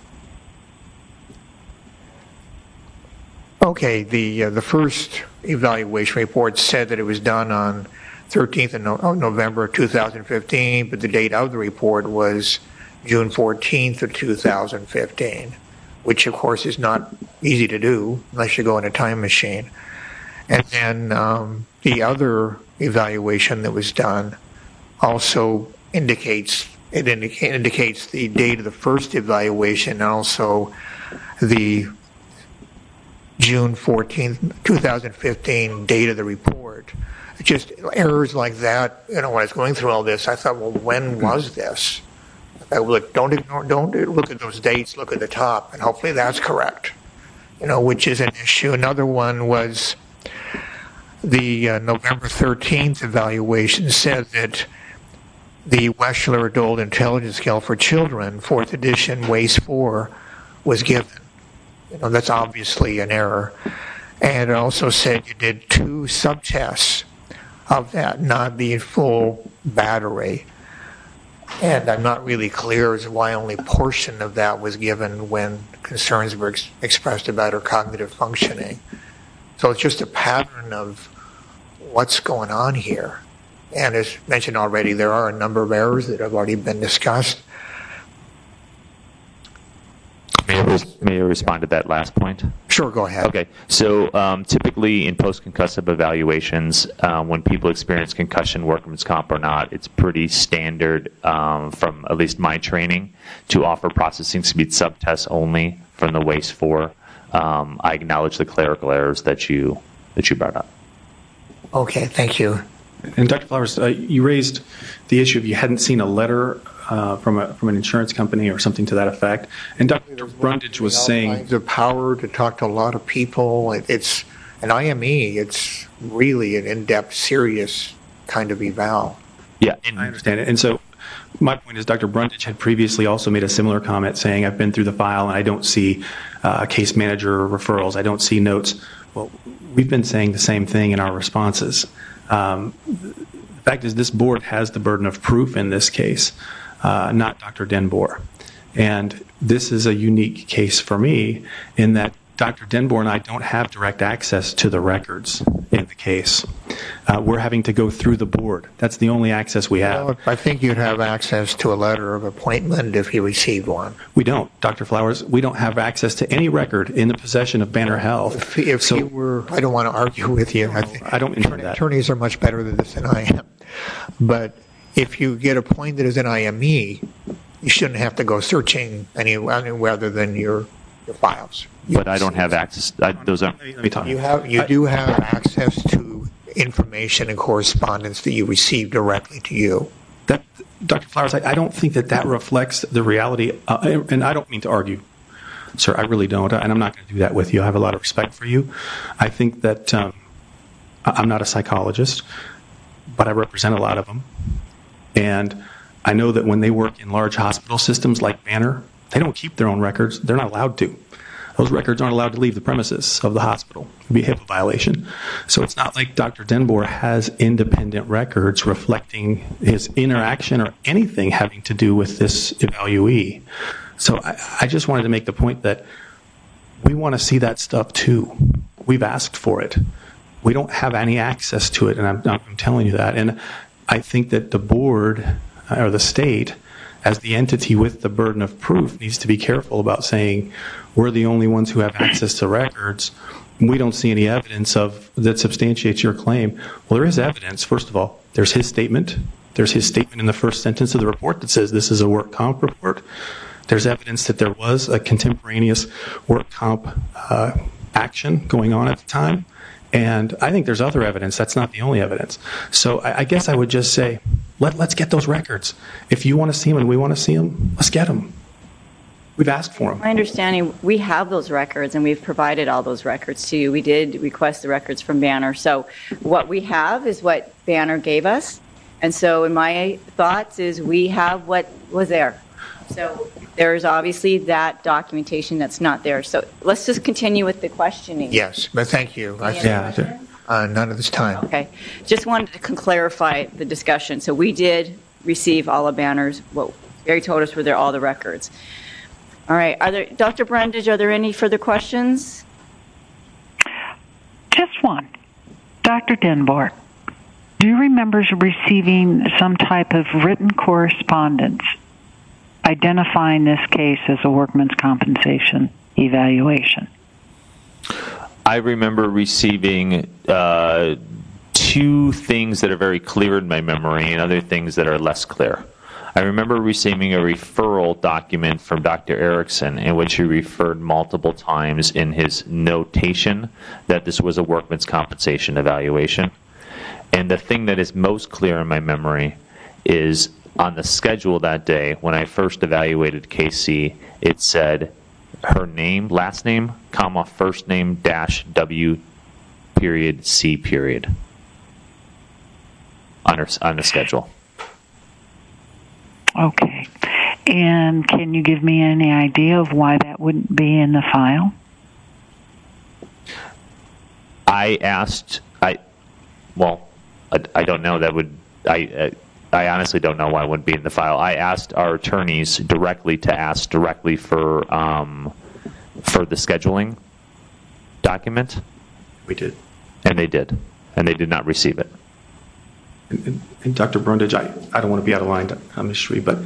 Speaker 6: Okay, the first evaluation report said that it was done on 13th of November 2015, but the date of the report was June 14th of 2015, which of course is not easy to do unless you go in a time machine. And then the other evaluation that was done also indicates the date of the first evaluation and also the June 14th, 2015 date of the report. Just errors like that, when I was going through all this, I thought, well, when was this? Don't look at those dates, look at the top, and hopefully that's correct, which is an issue. Another one was the November 13th evaluation said that the Wechsler Adult Intelligence Scale for Children, 4th edition, WAIS-4, was given. That's obviously an error. And it also said you did 2 subtests of that, not the full battery. And I'm not really clear as to why only a portion of that was given when concerns were expressed about her cognitive functioning. So it's just a pattern of what's going on here. And as mentioned already, there are a number of errors that have already been discussed.
Speaker 10: May I respond to that last point?
Speaker 6: Sure, go ahead.
Speaker 10: Okay, so typically in post-concussive evaluations, when people experience concussion, workman's comp or not, it's pretty standard from at least my training to offer processing speed subtests only from the WAIS-4. I acknowledge the clerical errors that you brought up.
Speaker 6: Okay, thank you.
Speaker 9: And Dr. Flowers, you raised the issue of you hadn't seen a letter from an insurance company or something to that effect. And Dr. Brundage was saying
Speaker 6: the power to talk to a lot of people. It's an IME. It's really an in-depth, serious kind of eval.
Speaker 10: Yeah,
Speaker 9: I understand it. And so my point is Dr. Brundage had previously also made a similar comment saying, I've been through the file and I don't see case manager referrals. I don't see notes. Well, we've been saying the same thing in our responses. The fact is this board has the burden of proof in this case, not Dr. Denbour. And this is a unique case for me in that Dr. Denbour and I don't have direct access to the records in the case. We're having to go through the board. That's the only access we have.
Speaker 6: Well, I think you'd have access to a letter of appointment if you received one.
Speaker 9: We don't, Dr. Flowers. We don't have access to any record in the possession of Banner Health.
Speaker 6: If you were, I don't want to argue with you.
Speaker 9: I don't mean that.
Speaker 6: Attorneys are much better at this than I am. But if you get appointed as an IME, you shouldn't have to go searching anywhere other than your files.
Speaker 10: But I don't have access. Those are.
Speaker 9: Let me talk.
Speaker 6: You do have access to information and correspondence that you receive directly to you.
Speaker 9: Dr. Flowers, I don't think that reflects the reality, and I don't mean to argue, sir, I really don't, and I'm not going to do that with you. I have a lot of respect for you. I think that I'm not a psychologist, but I represent a lot of them, and I know that when they work in large hospital systems like Banner, they don't keep their own records. They're not allowed to. those records aren't allowed to leave the premises of the hospital. It would be a HIPAA violation. So it's not like Dr. Denbour has independent records reflecting his interaction or anything having to do with this evaluee. So I just wanted to make the point that we want to see that stuff too. We've asked for it. We don't have any access to it, and I'm telling you that. And I think that the board or the state, as the entity with the burden of proof, needs to be careful about saying we're the only ones who have access to records. We don't see any evidence that substantiates your claim. Well, there is evidence. First of all, there's his statement. There's his statement in the first sentence of the report that says this is a work comp report. There's evidence that there was a contemporaneous work comp action going on at the time. And I think there's other evidence. That's not the only evidence. So I guess I would just say, let's get those records. If you want to see them and we want to see them, let's get them. We've asked for them.
Speaker 1: My understanding, we have those records, and we've provided all those records to you. We did request the records from Banner. So what we have is what Banner gave us. And so in my thoughts is we have what was there. So there's obviously that documentation that's not there. So let's just continue with the questioning.
Speaker 6: Yes, but thank you. None of this time.
Speaker 1: Okay. Just wanted to clarify the discussion. So we did receive all of Banner's, what Gary told us were all the records. All right. Dr. Brundage, are there any further questions?
Speaker 3: Just one. Dr. Denbour, do you remember receiving some type of written correspondence identifying this case as a workman's compensation evaluation?
Speaker 10: I remember receiving two things that are very clear in my memory and other things that are less clear. I remember receiving a referral document from Dr. Erickson in which he referred multiple times in his notation that this was a workman's compensation evaluation. And the thing that is most clear in my memory is on the schedule that day, when I first evaluated Casey, it said her name, last name, comma, first name, dash, W, period, C, period, on the schedule.
Speaker 3: Okay. And can you give me any idea of why that wouldn't be in the file?
Speaker 10: I don't know. I honestly don't know why it wouldn't be in the file. I asked our attorneys directly to ask directly for the scheduling document. We did. And they did. And they did not receive it.
Speaker 9: And Dr. Brundage, I don't want to be out of line, Ms. Shreve, but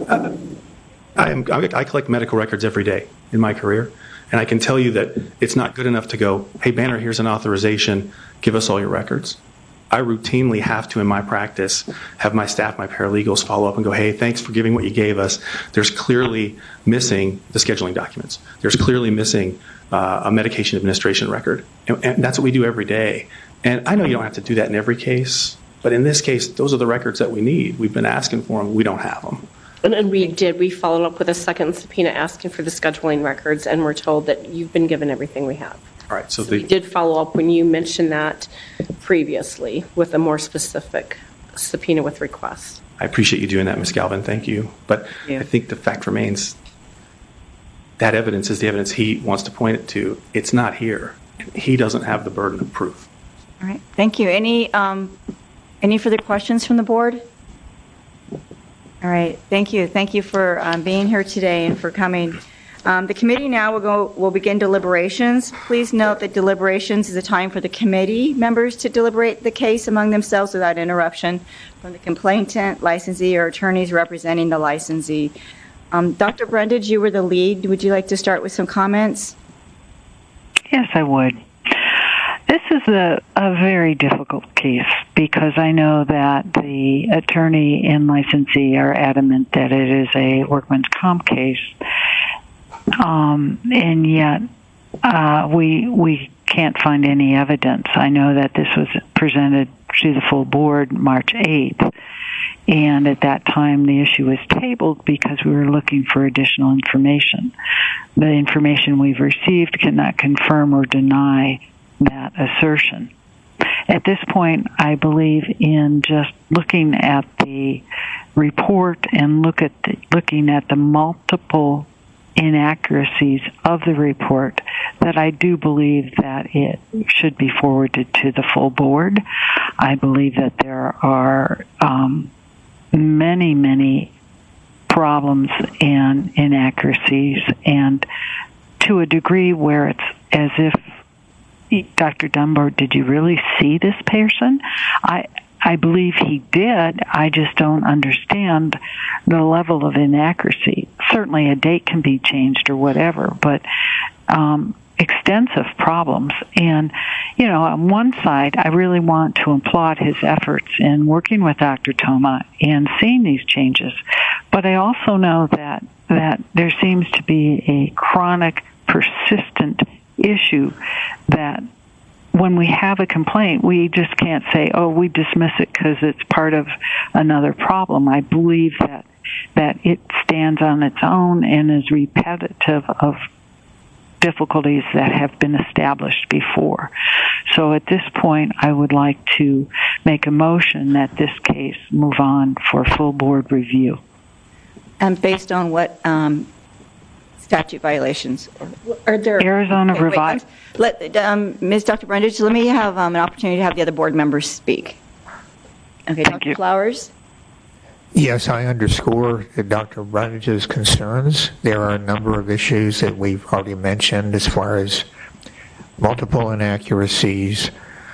Speaker 9: I collect medical records every day in my career, and I can tell you that it's not good enough to go, hey, Banner, here's an authorization, give us all your records. I routinely have to, in my practice, have my staff, my paralegals, follow up and go, hey, thanks for giving what you gave us. There's clearly missing the scheduling documents. There's clearly missing a medication administration record. And that's what we do every day. And I know you don't have to do that in every case, but in this case, those are the records that we need. We've been asking for them. We don't have them.
Speaker 5: And we followed up with a second subpoena asking for the scheduling records, and we're told that you've been given everything we have.
Speaker 9: All right, so
Speaker 5: we did follow up when you mentioned that previously with a more specific subpoena with request.
Speaker 9: I appreciate you doing that, Ms. Galvin. Thank you. But I think the fact remains that evidence is the evidence he wants to point it to. It's not here. He doesn't have the burden of proof.
Speaker 1: All right. Thank you. Any further questions from the board? All right. Thank you. Thank you for being here today and for coming. The committee now will begin deliberations. Please note that deliberations is a time for the committee members to deliberate the case among themselves without interruption from the complainant, licensee, or attorneys representing the licensee. Dr. Brundage, you were the lead. Would you like to start with some comments?
Speaker 3: Yes, I would. This is a very difficult case because I know that the attorney and licensee are adamant that it is a workman's comp case. And yet we can't find any evidence. I know that this was presented to the full board March 8th, and at that time the issue was tabled because we were looking for additional information. The information we've received cannot confirm or deny that assertion. At this point, I believe in just looking at the report and looking at the multiple inaccuracies of the report that I do believe that it should be forwarded to the full board. I believe that there are many, many problems and inaccuracies, and to a degree where it's as if, Dr. Dunbar, did you really see this person? I believe he did. I just don't understand the level of inaccuracy. Certainly a date can be changed or whatever, but extensive problems. And, on one side, I really want to applaud his efforts in working with Dr. Toma and seeing these changes. But I also know that there seems to be a chronic, persistent id that when we have a complaint, we just can't say, oh, we dismiss it because it's part of another problem. I believe that it stands on its own and is repetitive of difficulties that have been established before. So at this point, I would like to make a motion that this case move on for full board review.
Speaker 1: And based on what statute violations?
Speaker 5: Are there
Speaker 3: Arizona revised?
Speaker 1: Ms. Dr. Brundage, let me have an opportunity to have the other board members speak. Okay,
Speaker 3: Thank
Speaker 1: Dr.
Speaker 3: you.
Speaker 1: Flowers?
Speaker 6: Yes, I underscore Dr. Brundage's concerns. There are a number of issues that we've already mentioned as far as multiple inaccuracies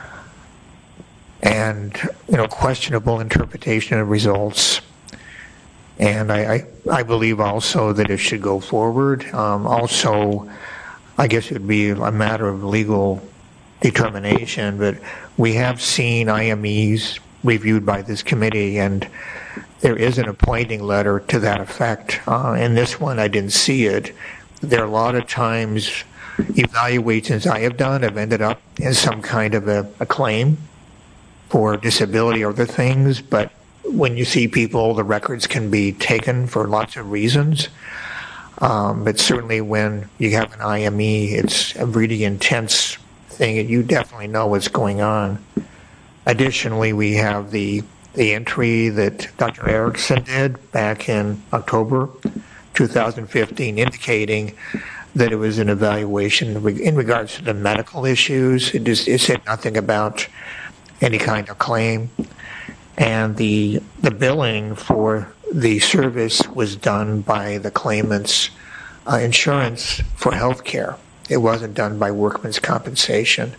Speaker 6: and questionable interpretation of results. And I believe also that it should go forward. Also, I guess it would be a matter of legal determination, but we have seen IMEs reviewed by this committee, and there is an appointing letter to that effect. In this one, I didn't see it. There are a lot of times evaluations I have done have ended up in some kind of a claim for disability or other things, but when you see people, the records can be taken for lots of reasons. But certainly when you have an IME, it's a really intense thing, and you definitely know what's going on. Additionally, we have the entry that Dr. Erickson did back in October 2015 indicating that it was an evaluation in regards to the medical issues. It said nothing about any kind of claim. And the billing for the service was done by the claimant's insurance for health care. It wasn't done by workman's compensation.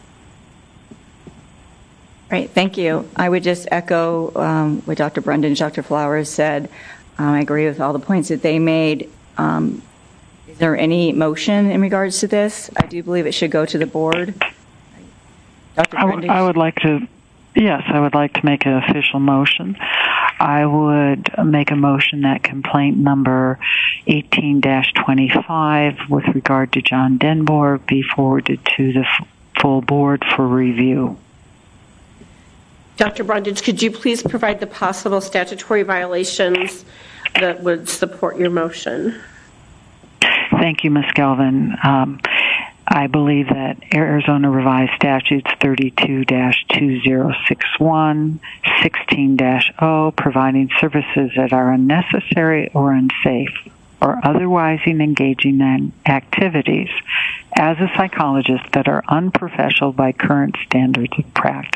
Speaker 1: Right, thank you. I would just echo what Dr. Brundage and Dr. Flowers said. I agree with all the points that they made. Is there any motion in regards to this? I do believe it should go to the board. Dr. Brundage?
Speaker 3: I would like to make an official motion. I would make a motion that complaint number 18-25 with regard to John Denboer be forwarded to the full board for review.
Speaker 5: Dr. Brundage, could you please provide the possible statutory violations that would support your motion?
Speaker 3: Thank you, Ms. Galvin. I believe that Arizona Revised Statutes 32-2061, 16-0, providing services that are unnecessary or unsafe, or otherwise engaging in activities as a psychologist that are unprofessional by current standards of practice.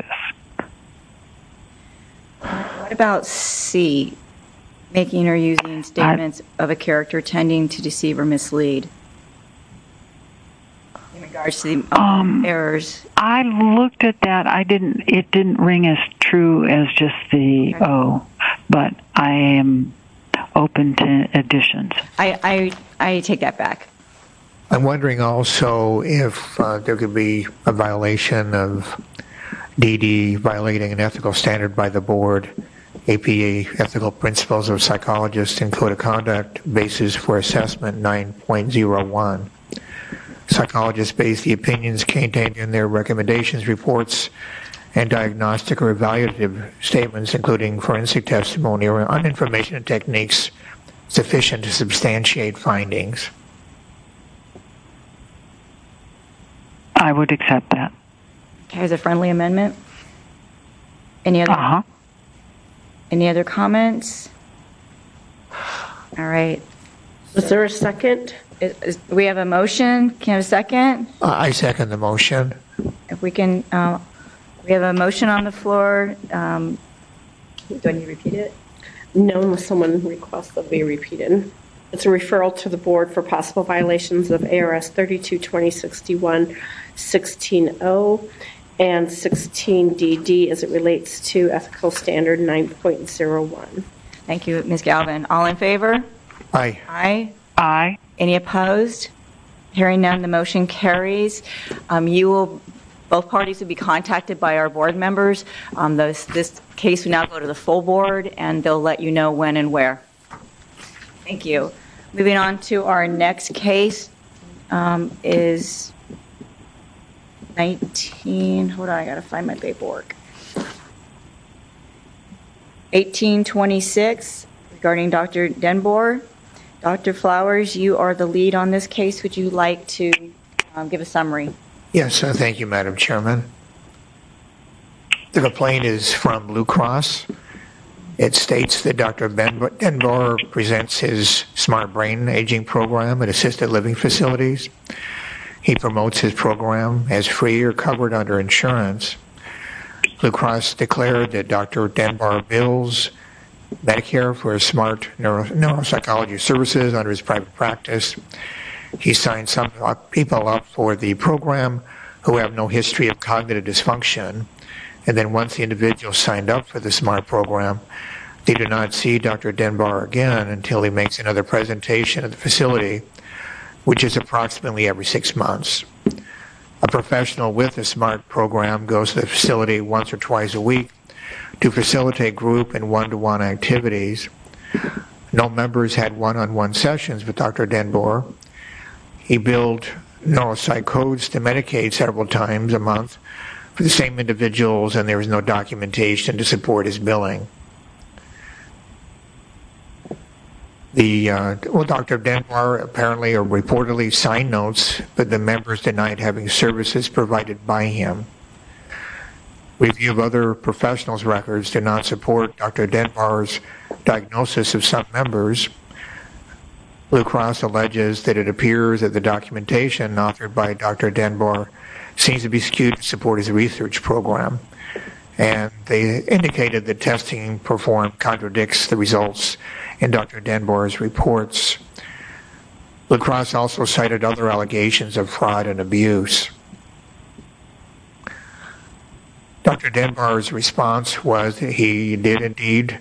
Speaker 1: What about C, making or using statements of a character tending to deceive or mislead? In regards to the errors.
Speaker 3: I looked at that. It didn't ring as true as just the O, but I am open to additions.
Speaker 1: I take that back.
Speaker 6: I'm wondering also if there could be a violation of DD violating an ethical standard by the board, APA Ethical Principles of Psychologists and Code of Conduct Basis for Assessment 9.01. Psychologists base the opinions contained in their recommendations, reports, and diagnostic or evaluative statements, including forensic testimony, or on information and techniques sufficient to substantiate findings.
Speaker 3: I would accept that.
Speaker 1: Okay, as a friendly amendment. Any other comments? All right.
Speaker 5: Is there a second?
Speaker 1: We have a motion. Can I have a second?
Speaker 6: I second the motion.
Speaker 1: If we can, we have a motion on the floor. Do I need to repeat it?
Speaker 5: No, unless someone requests that be repeated. It's a referral to the board for possible violations of ARS 32-2061, 16.0, and 16DD as it relates to ethical standard 9.01.
Speaker 1: Thank you, Ms. Galvin. All in favor?
Speaker 6: Aye.
Speaker 1: Aye.
Speaker 3: Aye.
Speaker 1: Any opposed? Hearing none, the motion carries. Both parties will be contacted by our board members. This case will now go to the full board, and they'll let you know when and where. Thank you. Moving on to our next case is 19, hold on, I gotta find my paperwork. 1826 regarding Dr. Denbour. Dr. Flowers, you are the lead on this case. Would you like to give a summary?
Speaker 6: Yes, thank you, Madam Chairman. The complaint is from Blue Cross. It states that Dr. Denbour presents his Smart Brain Aging program at assisted living facilities. He promotes his program as free or covered under insurance. Blue Cross declared that Dr. Denbour bills Medicare for his smart neuropsychology services under his private practice. He signed some people up for the program who have no history of cognitive dysfunction. And then once the individual signed up for the SMART program, they do not see Dr. Denbour again until he makes another presentation at the facility, which is approximately every 6 months. A professional with the SMART program goes to the facility once or twice a week to facilitate group and one-to-one activities. No members had one-on-one sessions with Dr. Denbour. He billed neuropsych codes to Medicaid several times a month for the same individuals, and there was no documentation to support his billing. Dr. Denbour apparently or reportedly signed notes, but the members denied having services provided by him. Review of other professionals' records do not support Dr. Denbour's diagnosis of some members. Blue Cross alleges that it appears that the documentation authored by Dr. Denbour seems to be skewed to support his research program. And they indicated that testing performed contradicts the results in Dr. Denbour's reports. Blue Cross also cited other allegations of fraud and abuse. Dr. Denbour's response was that he did indeed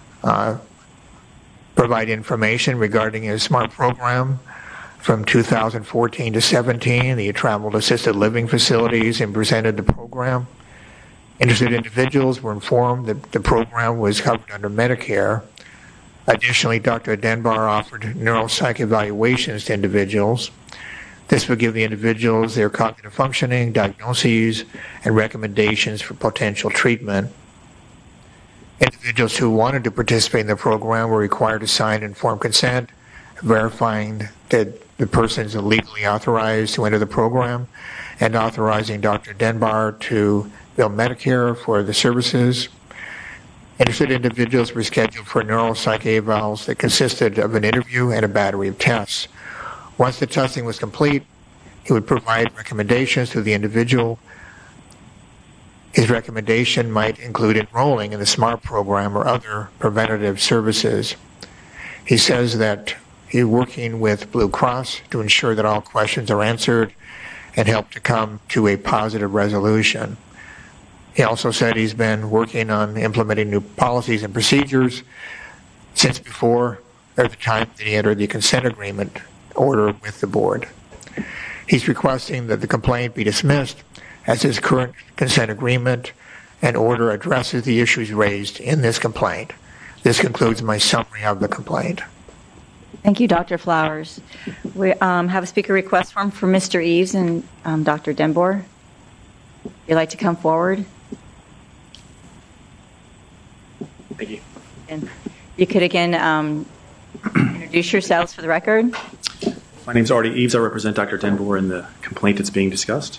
Speaker 6: provide information regarding his SMART program. From 2014 to 17, he traveled assisted living facilities and presented the program. Interested individuals were informed that the program was covered under Medicare. Additionally, Dr. Denbour offered neuropsych evaluations to individuals. This would give the individuals their cognitive functioning, diagnoses, and recommendations for potential treatment. Individuals who wanted to participate in the program were required to sign informed consent, verifying that the person is legally authorized to enter the program, and authorizing Dr. Denbour to bill Medicare for the services. Interested individuals were scheduled for neuropsych evals that consisted of an interview and a battery of tests. Once the testing was complete, he would provide recommendations to the individual. His recommendation might include enrolling in the SMART program or other preventative services. He says that he's working with Blue Cross to ensure that all questions are answered and help to come to a positive resolution. He also said he's been working on implementing new policies and procedures since before or the time that he entered the consent agreement order with the board. He's requesting that the complaint be dismissed as his current consent agreement and order addresses the issues raised in this complaint. This concludes my summary of the complaint.
Speaker 1: Thank you, Dr. Flowers. We have a speaker request form for Mr. Eves and Dr. Denbour. Would you like to come forward?
Speaker 9: Thank you.
Speaker 1: And you could again introduce yourselves for the record.
Speaker 9: My name is Artie Eves. I represent Dr. Denbour in the complaint that's being discussed.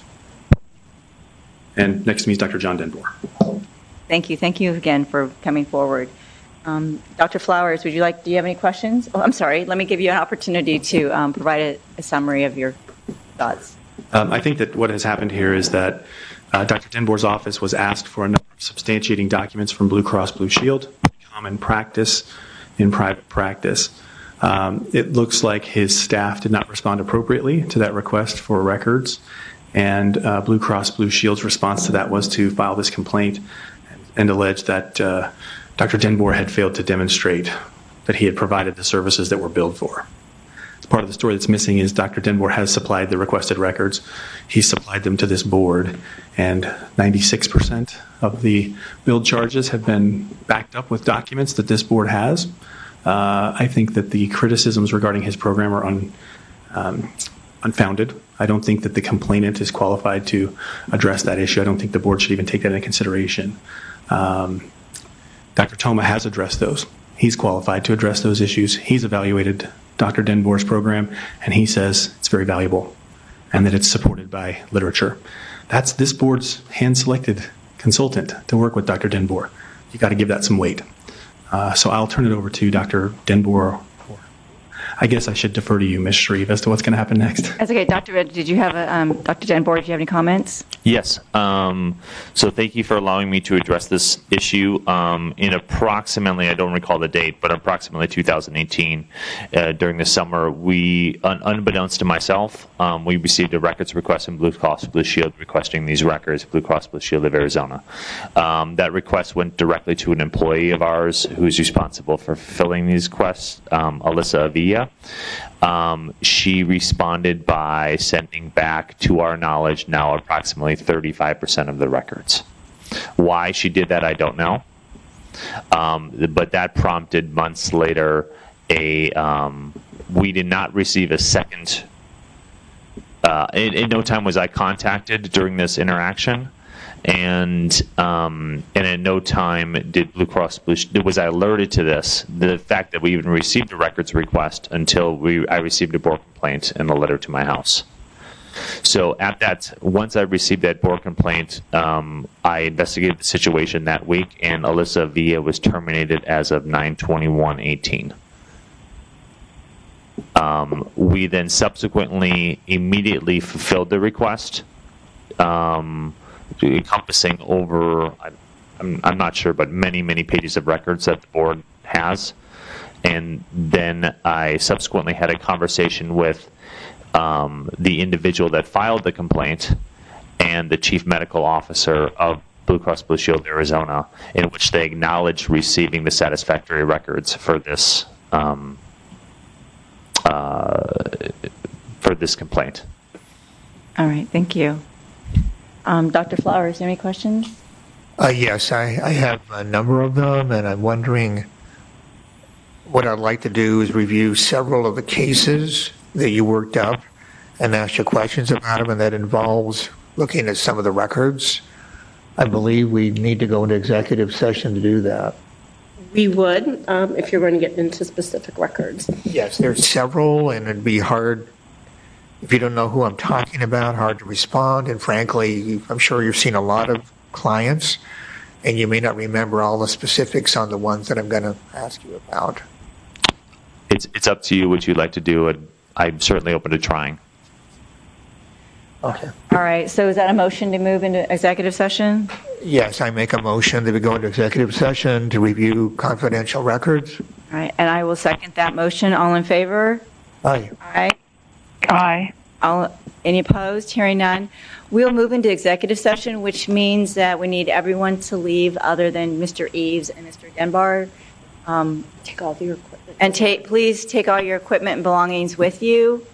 Speaker 9: And next to me is Dr. John Denbour.
Speaker 1: Thank you. Thank you again for coming forward. Dr. Flowers, do you have any questions? Oh, I'm sorry. Let me give you an opportunity to provide a summary of your thoughts.
Speaker 9: I think that what has happened here is that Dr. Denbour's office was asked for a number of substantiating documents from Blue Cross Blue Shield, common practice in private practice. It looks like his staff did not respond appropriately to that request for records, and Blue Cross Blue Shield's response to that was to file this complaint and allege that Dr. Denbour had failed to demonstrate that he had provided the services that were billed for. Part of the story that's missing is Dr. Denbour has supplied the requested records. He's supplied them to this board, and 96% of the billed charges have been backed up with documents that this board has. I think that the criticisms regarding his program are unfounded. I don't think that the complainant is qualified to address that issue. I don't think the board should even take that into consideration. Dr. Toma has addressed those. He's qualified to address those issues. He's evaluated Dr. Denbour's program, and he says it's very valuable and that it's supported by literature. That's this board's hand-selected consultant to work with Dr. Denbour. You got to give that some weight. So I'll turn it over to Dr. Denbour. I guess I should defer to you, Ms. Shreve, as to what's going to happen next.
Speaker 1: That's okay. Dr. Denbour, did you have any comments?
Speaker 10: Yes. So thank you for allowing me to address this issue. In approximately, I don't recall the date, but approximately 2018, during the summer, we, unbeknownst to myself, we received a records request from Blue Cross Blue Shield requesting these records, Blue Cross Blue Shield of Arizona. That request went directly to an employee of ours who's responsible for fulfilling these requests, Alyssa Avilla. She responded by sending back, to our knowledge, now approximately 35% of the records. Why she did that, I don't know. But that prompted months later we did not receive a second. In no time was I contacted during this interaction. And in no time did Blue Cross Blue Shield, was I alerted to this, the fact that we even received a records request until I received a board complaint and a letter to my house. So once I received that board complaint, I investigated the situation that week, and Alyssa Avilla was terminated as of 9/21/18. We then subsequently immediately fulfilled the request, encompassing over, I'm not sure, but many pages of records that the board has. And then I subsequently had a conversation with the individual that filed the complaint and the chief medical officer of Blue Cross Blue Shield Arizona, in which they acknowledged receiving the satisfactory records for this complaint.
Speaker 1: All right, thank you. Dr. Flowers, any questions?
Speaker 6: Yes, I have a number of them, and I'm wondering, what I'd like to do is review several of the cases that you worked up and ask you questions about them, and that involves looking at some of the records. I believe we need to go into executive session to do that.
Speaker 5: We would, if you're going to get into specific records.
Speaker 6: Yes, there's several, and it'd be hard, if you don't know who I'm talking about, hard to respond. And frankly, I'm sure you've seen a lot of clients, and you may not remember all the specifics on the ones that I'm going to ask you about.
Speaker 10: It's up to you what you'd like to do, and I'm certainly open to trying.
Speaker 6: Okay.
Speaker 1: All right, so is that a motion to move into executive session?
Speaker 6: Yes, I make a motion that we go into executive session to review confidential records.
Speaker 1: All right, and I will second that motion. All in favor?
Speaker 6: Aye.
Speaker 1: Aye.
Speaker 3: Aye.
Speaker 1: Any opposed? Hearing none. We'll move into executive session, which means that we need everyone to leave other than Mr. Eves and Mr. Denbour.
Speaker 5: Take all of your equipment.
Speaker 1: And please take all your equipment and belongings with you.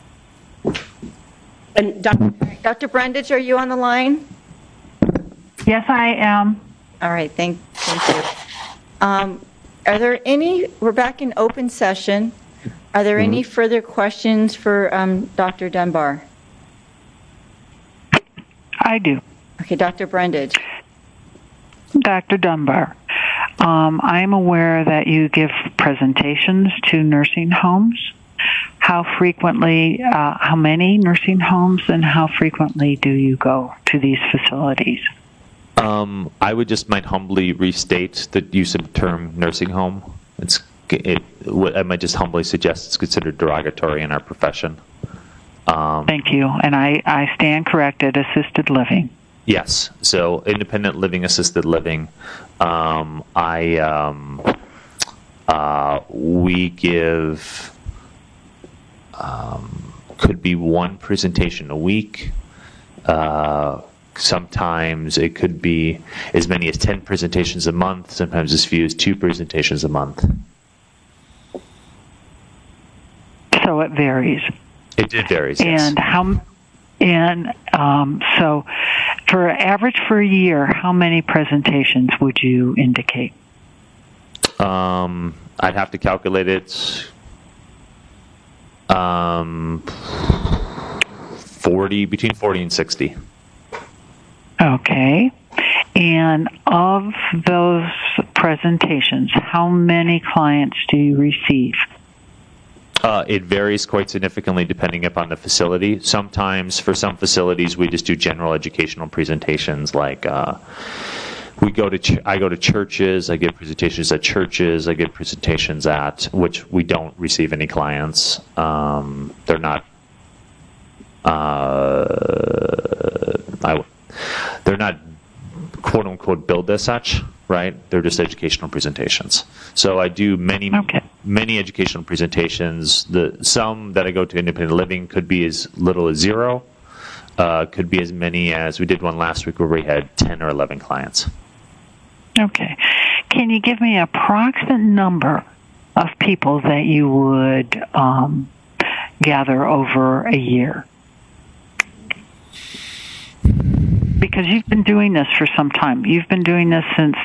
Speaker 5: And
Speaker 1: Dr. Brundage, are you on the line?
Speaker 3: Yes, I am.
Speaker 1: All right, thank you. Are there any, we're back in open session. Are there any further questions for Dr. Denbour?
Speaker 3: I do.
Speaker 1: Okay, Dr. Brundage.
Speaker 3: Dr. Dunbar, I'm aware that you give presentations to nursing homes. How frequently, how many nursing homes, and how frequently do you go to these facilities?
Speaker 10: I would just might humbly restate the use of the term nursing home. I might just humbly suggest it's considered derogatory in our profession.
Speaker 3: Thank you. And I stand corrected, assisted living.
Speaker 10: Yes. So independent living, assisted living. We give, could be one presentation a week. Sometimes it could be as many as 10 presentations a month, sometimes as few as 2 presentations a month.
Speaker 3: So it varies.
Speaker 10: It varies, yes.
Speaker 3: And so for average for a year, how many presentations would you indicate?
Speaker 10: I'd have to calculate it. 40, between 40 and 60.
Speaker 3: Okay. And of those presentations, how many clients do you receive?
Speaker 10: It varies quite significantly depending upon the facility. Sometimes, for some facilities, we just do general educational presentations, like I go to churches. I give presentations at churches. I give presentations at which we don't receive any clients. They're not. They're not quote unquote billed as such, right? They're just educational presentations. So I do many educational presentations. Some that I go to independent living could be as little as 0. Could be as many as, we did one last week where we had 10 or 11 clients.
Speaker 3: Okay. Can you give me an approximate number of people that you would gather over a year? Because you've been doing this for some time. You've been doing this since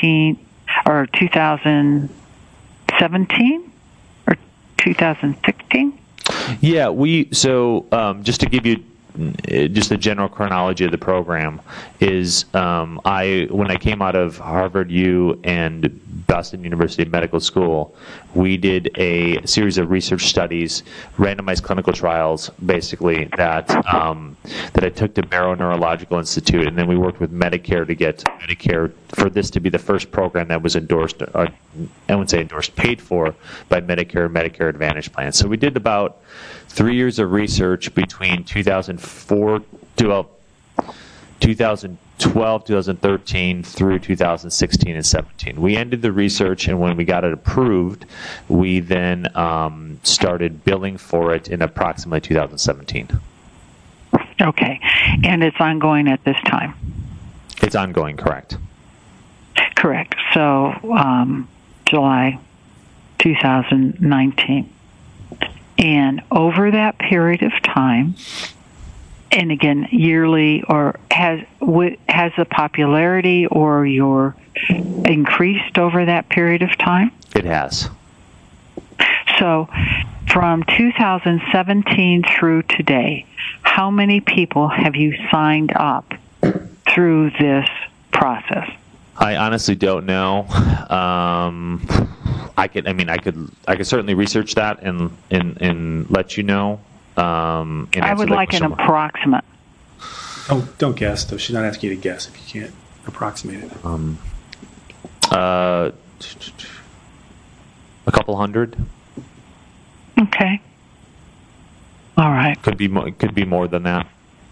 Speaker 3: 2017 or 2016?
Speaker 10: Yeah, just to give you just the general chronology of the program is when I came out of Harvard U and Boston University Medical School, we did a series of research studies, randomized clinical trials, basically, that I took to Barrow Neurological Institute, and then we worked with Medicare to get Medicare for this to be the first program that was endorsed, I wouldn't say endorsed, paid for by Medicare and Medicare Advantage plans. So we did about 3 years of research between 2012, 2013 through 2016 and 17. We ended the research, and when we got it approved, we then started billing for it in approximately 2017.
Speaker 3: Okay. And it's ongoing at this time?
Speaker 10: It's ongoing, correct.
Speaker 3: Correct. So July 2019. And over that period of time, and again, yearly, or has the popularity or your increased over that period of time?
Speaker 10: It has.
Speaker 3: So from 2017 through today, how many people have you signed up through this process?
Speaker 10: I honestly don't know. I could certainly research that and let you know.
Speaker 3: I would like an approximate.
Speaker 9: Don't guess, though. She's not asking you to guess if you can't approximate it.
Speaker 10: A couple hundred.
Speaker 3: Okay. All right.
Speaker 10: Could be more than that.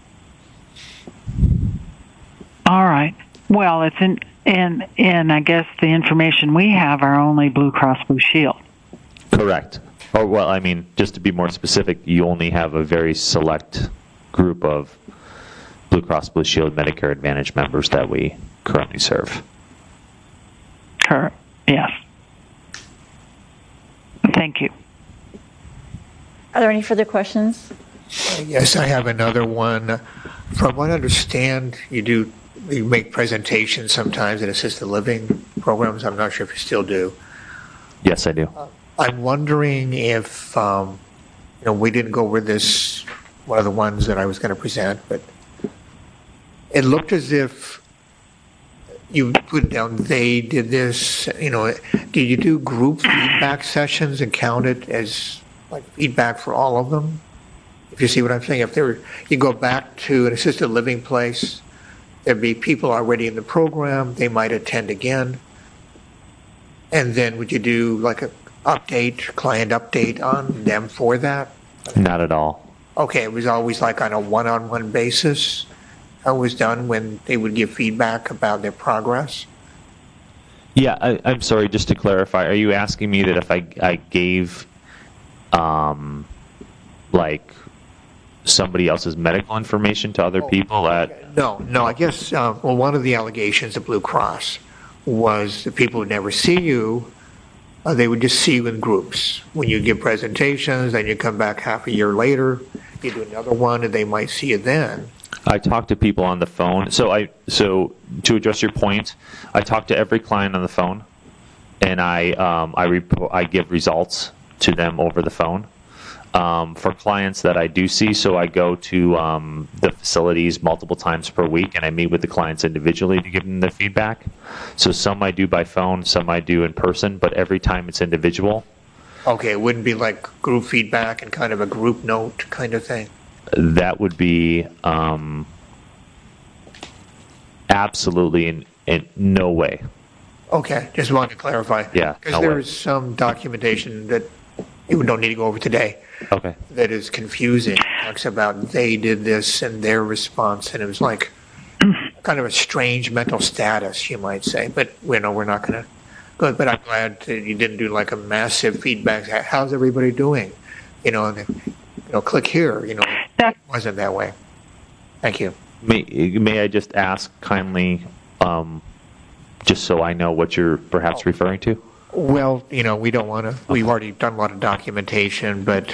Speaker 3: All right. Well, it's in I guess the information we have are only Blue Cross Blue Shield.
Speaker 10: Correct. Or, well, I mean, just to be more specific, you only have a very select group of Blue Cross Blue Shield Medicare Advantage members that we currently serve.
Speaker 3: Correct. Yes. Thank you.
Speaker 1: Are there any further questions?
Speaker 6: Yes, I have another one. From what I understand, you make presentations sometimes in assisted living programs. I'm not sure if you still do.
Speaker 10: Yes, I do.
Speaker 6: I'm wondering if, we didn't go over this, one of the ones that I was going to present, but it looked as if you put down they did this, did you do group feedback sessions and count it as like feedback for all of them? If you see what I'm saying, you go back to an assisted living place, there'd be people already in the program, they might attend again. And then would you do like a client update on them for that?
Speaker 10: Not at all.
Speaker 6: Okay, it was always like on a one-on-one basis. How it was done when they would give feedback about their progress?
Speaker 10: Yeah, I'm sorry, just to clarify, are you asking me that if I gave, like, somebody else's medical information to other people at...
Speaker 6: No, I guess, one of the allegations of Blue Cross was the people who never see you, they would just see you in groups. When you give presentations, then you come back half a year later, you do another one, and they might see you then.
Speaker 10: I talk to people on the phone. So to address your point, I talk to every client on the phone, and I give results to them over the phone. For clients that I do see, so I go to the facilities multiple times per week, and I meet with the clients individually to give them the feedback. So some I do by phone, some I do in person, but every time it's individual.
Speaker 6: Okay, it wouldn't be like group feedback and kind of a group note kind of thing?
Speaker 10: That would be absolutely in no way.
Speaker 6: Okay, just wanted to clarify.
Speaker 10: Yeah,
Speaker 6: because
Speaker 10: no
Speaker 6: there
Speaker 10: way.
Speaker 6: is some documentation that you don't need to go over today.
Speaker 10: Okay.
Speaker 6: That is confusing. It talks about they did this and their response, and it was like kind of a strange mental status, you might say. But we're not going to. But I'm glad that you didn't do like a massive feedback. How's everybody doing? Click here. It wasn't that way. Thank you.
Speaker 10: May I just ask kindly, just so I know what you're perhaps referring to?
Speaker 6: Well, we don't want to. We've already done a lot of documentation, but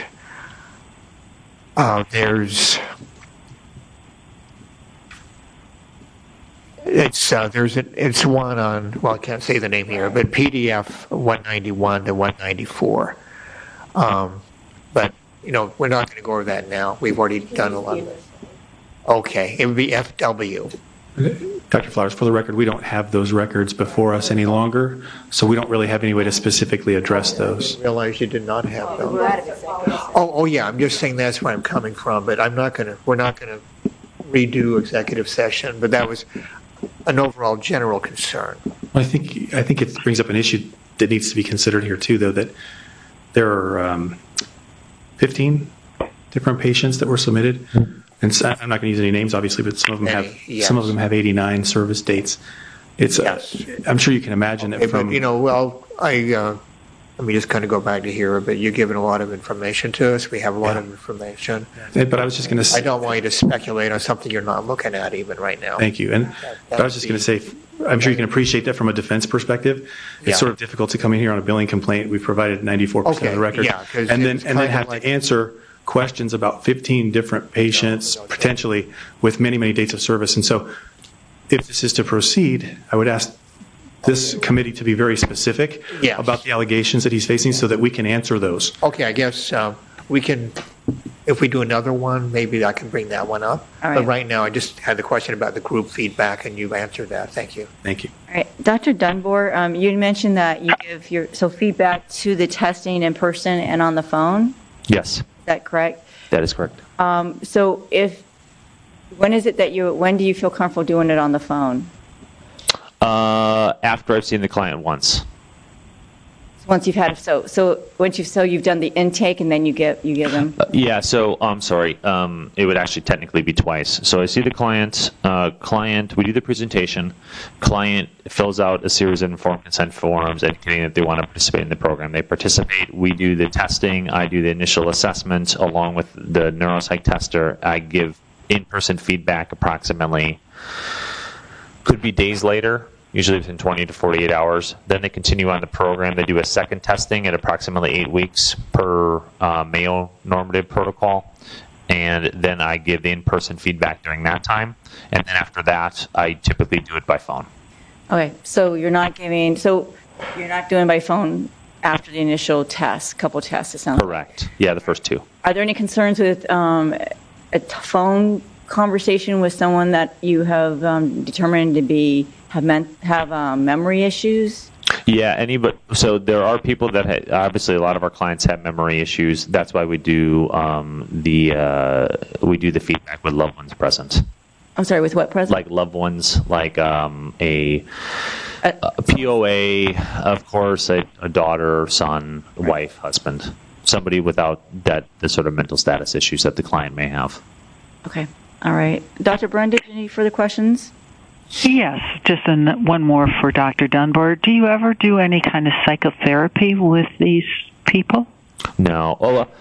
Speaker 6: it's one on. Well, I can't say the name here, but PDF 191 to 194. But we're not going to go over that now. We've already done a lot of it. Okay, it would be FW.
Speaker 9: Dr. Flowers, for the record, we don't have those records before us any longer, so we don't really have any way to specifically address those.
Speaker 6: I realize you did not have those. Oh yeah, I'm just saying that's where I'm coming from, but we're not going to redo executive session, but that was an overall general concern.
Speaker 9: I think it brings up an issue that needs to be considered here too, though, that there are 15 different patients that were submitted. And so, I'm not going to use any names, obviously, but some of them have 89 service dates. I'm sure you can imagine that from. Let me just kind of go back to here, but you're giving a lot of information to us. We have a lot of information. But I was just going to.
Speaker 6: I don't want you to speculate on something you're not looking at even right now.
Speaker 9: Thank you. But I was just going to say, I'm sure you can appreciate that from a defense perspective. It's sort of difficult to come in here on a billing complaint. We've provided 94% of the record, and then have to answer questions about 15 different patients, potentially with many, many dates of service. And so if this is to proceed, I would ask this committee to be very specific about the allegations that he's facing so that we can answer those.
Speaker 6: Okay, I guess we can, if we do another one, maybe I can bring that one up. All right. But right now, I just had the question about the group feedback, and you've answered that. Thank you.
Speaker 9: Thank you.
Speaker 1: All right. Dr. Dunbar, you mentioned that you give feedback to the testing in person and on the phone?
Speaker 10: Yes.
Speaker 1: Is that correct?
Speaker 10: That is correct.
Speaker 1: So when do you feel comfortable doing it on the phone?
Speaker 10: After I've seen the client once.
Speaker 1: Once you've had you've done the intake and then you give them.
Speaker 10: Yeah. So I'm sorry. It would actually technically be twice. So I see the client. We do the presentation. Client fills out a series of informed consent forms indicating that they want to participate in the program. They participate. We do the testing. I do the initial assessment along with the neuropsych tester. I give in-person feedback approximately. Could be days later. Usually within 20 to 48 hours. Then they continue on the program. They do a second testing at approximately 8 weeks per Mayo normative protocol. And then I give the in-person feedback during that time. And then after that, I typically do it by phone.
Speaker 1: Okay, so you're not doing by phone after the initial test, couple tests, it sounds like.
Speaker 10: Correct. Yeah, the first two.
Speaker 1: Are there any concerns with a phone conversation with someone that you have determined to have memory issues?
Speaker 10: Yeah, so there are people that obviously a lot of our clients have memory issues. That's why we do the feedback with loved ones present.
Speaker 1: I'm sorry, with what, President?
Speaker 10: Like loved ones, like a POA, of course, a daughter, son, wife, husband, somebody without the sort of mental status issues that the client may have.
Speaker 1: Okay. All right. Dr. Brundage, any further questions?
Speaker 3: Yes, just one more for Dr. Dunbar. Do you ever do any kind of psychotherapy with these people?
Speaker 10: No.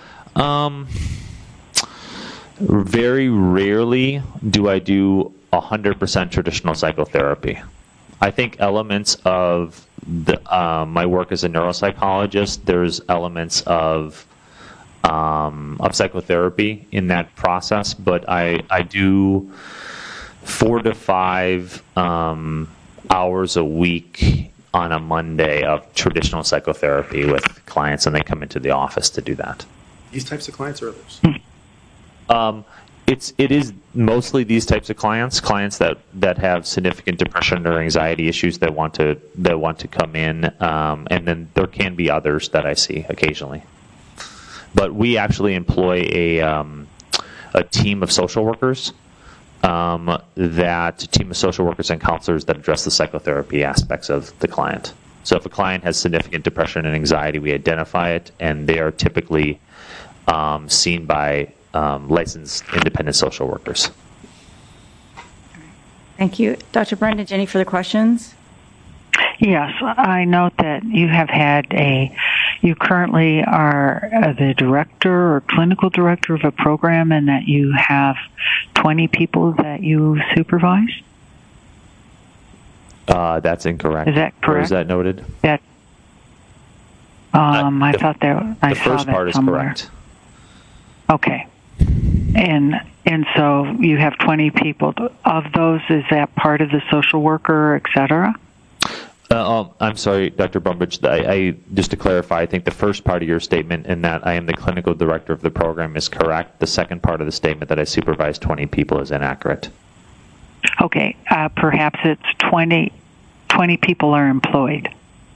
Speaker 10: Very rarely do I do 100% traditional psychotherapy. I think elements of my work as a neuropsychologist, there's elements of psychotherapy in that process, but I do 4 to 5 hours a week on a Monday of traditional psychotherapy with clients, and they come into the office to do that.
Speaker 9: These types of clients or others?
Speaker 10: It is mostly these types of clients that have significant depression or anxiety issues that want to come in, and then there can be others that I see occasionally. But we actually employ a team of social workers, and counselors that address the psychotherapy aspects of the client. So if a client has significant depression and anxiety, we identify it, and they are typically seen by licensed independent social workers.
Speaker 1: Thank you. Dr. Brundage, any further questions?
Speaker 3: Yes, I note that you currently are the director or clinical director of a program, and that you have 20 people that you supervise?
Speaker 10: That's incorrect.
Speaker 3: Is that correct?
Speaker 10: Or is that noted?
Speaker 3: I thought that I
Speaker 10: the
Speaker 3: saw
Speaker 10: first
Speaker 3: that
Speaker 10: part
Speaker 3: somewhere.
Speaker 10: is correct.
Speaker 3: Okay. And so you have 20 people. Of those, is that part of the social worker, et cetera?
Speaker 10: I'm sorry, Dr. Brundage. I just to clarify, I think the first part of your statement, in that I am the clinical director of the program, is correct. The second part of the statement, that I supervise 20 people, is inaccurate.
Speaker 3: Okay. Perhaps it's 20 people are employed.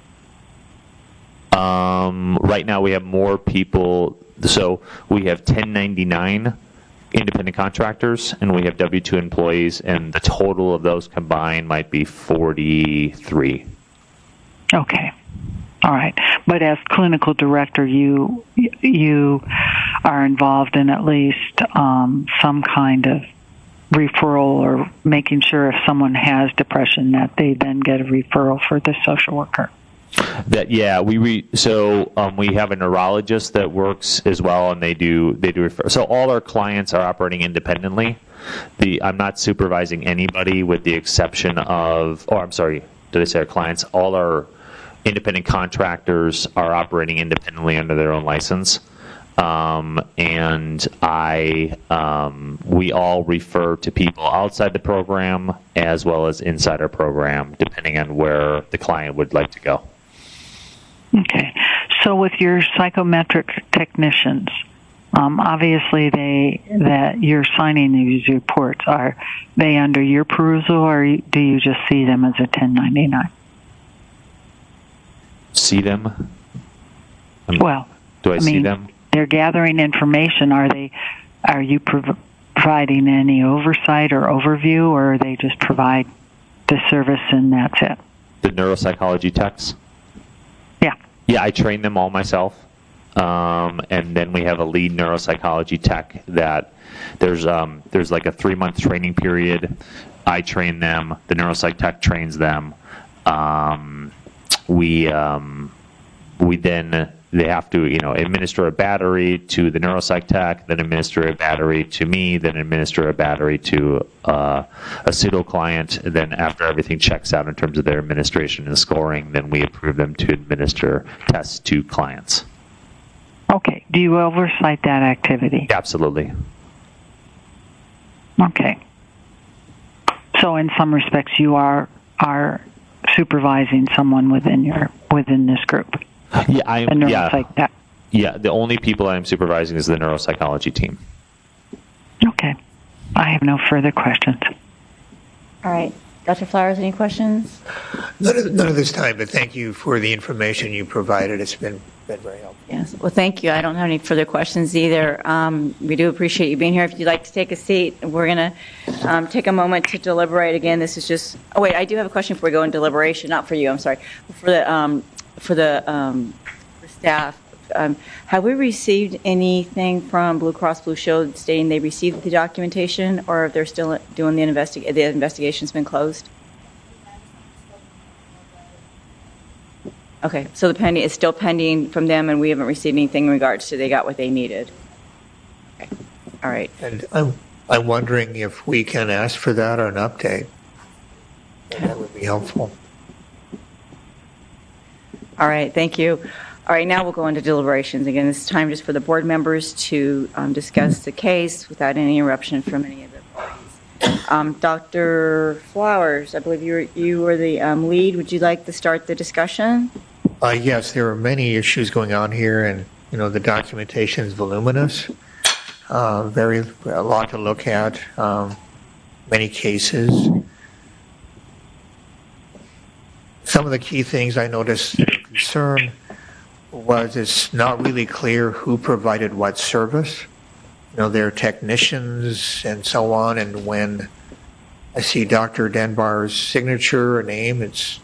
Speaker 10: Right now we have more people. So we have 1099 independent contractors, and we have W-2 employees, and the total of those combined might be 43.
Speaker 3: Okay. All right. But as clinical director, you are involved in at least some kind of referral, or making sure if someone has depression that they then get a referral for the social worker.
Speaker 10: We have a neurologist that works as well, and they do refer. So all our clients are operating independently. I'm not supervising anybody with the exception of, did I say our clients? All our independent contractors are operating independently under their own license, we all refer to people outside the program as well as inside our program, depending on where the client would like to go.
Speaker 3: Okay. So with your psychometric technicians, obviously that you're signing these reports, are they under your perusal, or do you just see them as a 1099?
Speaker 10: See them?
Speaker 3: Well,
Speaker 10: do I see them?
Speaker 3: They're gathering information. Are you providing any oversight or overview, or they just provide the service and that's it?
Speaker 10: The neuropsychology techs?
Speaker 3: Yeah.
Speaker 10: Yeah, I train them all myself. And then we have a lead neuropsychology tech that there's like a 3-month training period. I train them. The neuropsych tech trains them. They have to, administer a battery to the neuropsych tech, then administer a battery to me, then administer a battery to a pseudo client. Then after everything checks out in terms of their administration and scoring, then we approve them to administer tests to clients.
Speaker 3: Okay. Do you oversight that activity?
Speaker 10: Absolutely.
Speaker 3: Okay. So in some respects, you are supervising someone within this group.
Speaker 10: Yeah, the only people I'm supervising is the neuropsychology team.
Speaker 3: Okay. I have no further questions.
Speaker 1: All right. Dr. Flowers, any questions?
Speaker 6: None of this time, but thank you for the information you provided. It's been very helpful.
Speaker 1: Yes. Well, thank you. I don't have any further questions either. We do appreciate you being here. If you'd like to take a seat, we're going to take a moment to deliberate again. This is just. Oh wait, I do have a question before we go in deliberation. Not for you. I'm sorry. For staff. Have we received anything from Blue Cross Blue Shield stating they received the documentation, or if they're still doing the investigation's been closed? Okay, so it's still pending from them, and we haven't received anything in regards to they got what they needed. Okay, all right.
Speaker 6: And I'm wondering if we can ask for that or an update. That would be helpful.
Speaker 1: All right, thank you. All right, now we'll go into deliberations. Again, this is time just for the board members to discuss the case without any interruption from any of the parties. Dr. Flowers, I believe you were the lead. Would you like to start the discussion?
Speaker 6: Yes, there are many issues going on here, and the documentation is voluminous. A lot to look at. Many cases. Some of the key things I noticed that are concern was it's not really clear who provided what service. There are technicians and so on, and when I see Dr. Denbar's signature or name, it's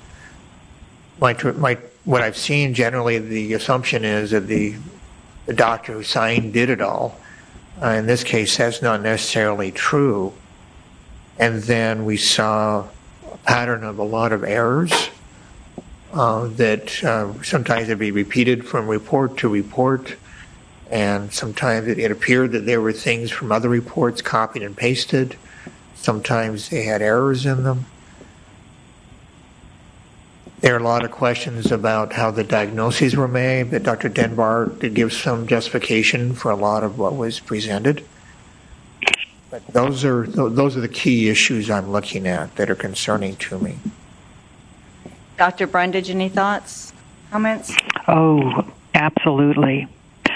Speaker 6: what I've seen generally, the assumption is that the doctor who signed did it all. In this case, that's not necessarily true. And then we saw a pattern of a lot of errors that sometimes it'd be repeated from report to report, and sometimes it appeared that there were things from other reports copied and pasted. Sometimes they had errors in them. There are a lot of questions about how the diagnoses were made, but Dr. Denbar did give some justification for a lot of what was presented. But those are the key issues I'm looking at that are concerning to me.
Speaker 1: Dr. Brundage, any thoughts, comments?
Speaker 3: Oh, absolutely.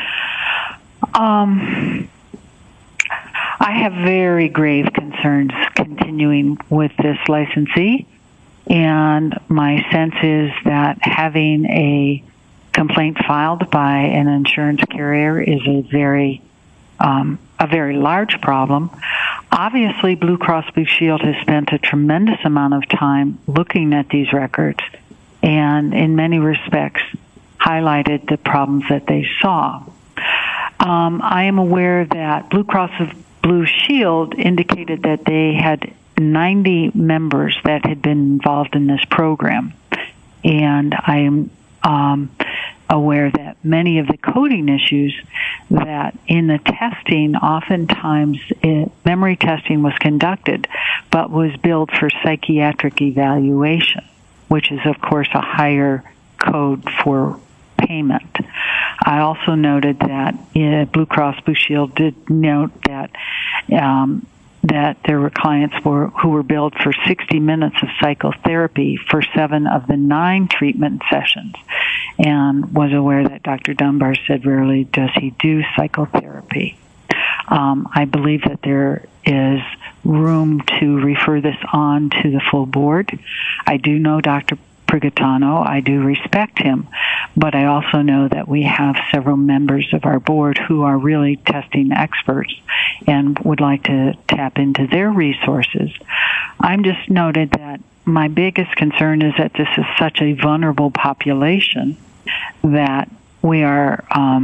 Speaker 3: I have very grave concerns continuing with this licensee, and my sense is that having a complaint filed by an insurance carrier is a very large problem. Obviously, Blue Cross Blue Shield has spent a tremendous amount of time looking at these records and in many respects highlighted the problems that they saw. I am aware that Blue Cross Blue Shield indicated that they had 90 members that had been involved in this program, and I am aware that many of the coding issues that in the testing, oftentimes memory testing was conducted, but was billed for psychiatric evaluation, which is, of course, a higher code for payment. I also noted that Blue Cross Blue Shield did note that there were clients who were billed for 60 minutes of psychotherapy for 7 of the 9 treatment sessions, and was aware that Dr. Dunbar said rarely does he do psychotherapy. I believe that there is room to refer this on to the full board. I do know Dr. Prigatano. I do respect him, but I also know that we have several members of our board who are really testing experts and would like to tap into their resources. I'm just noted that my biggest concern is that this is such a vulnerable population that we are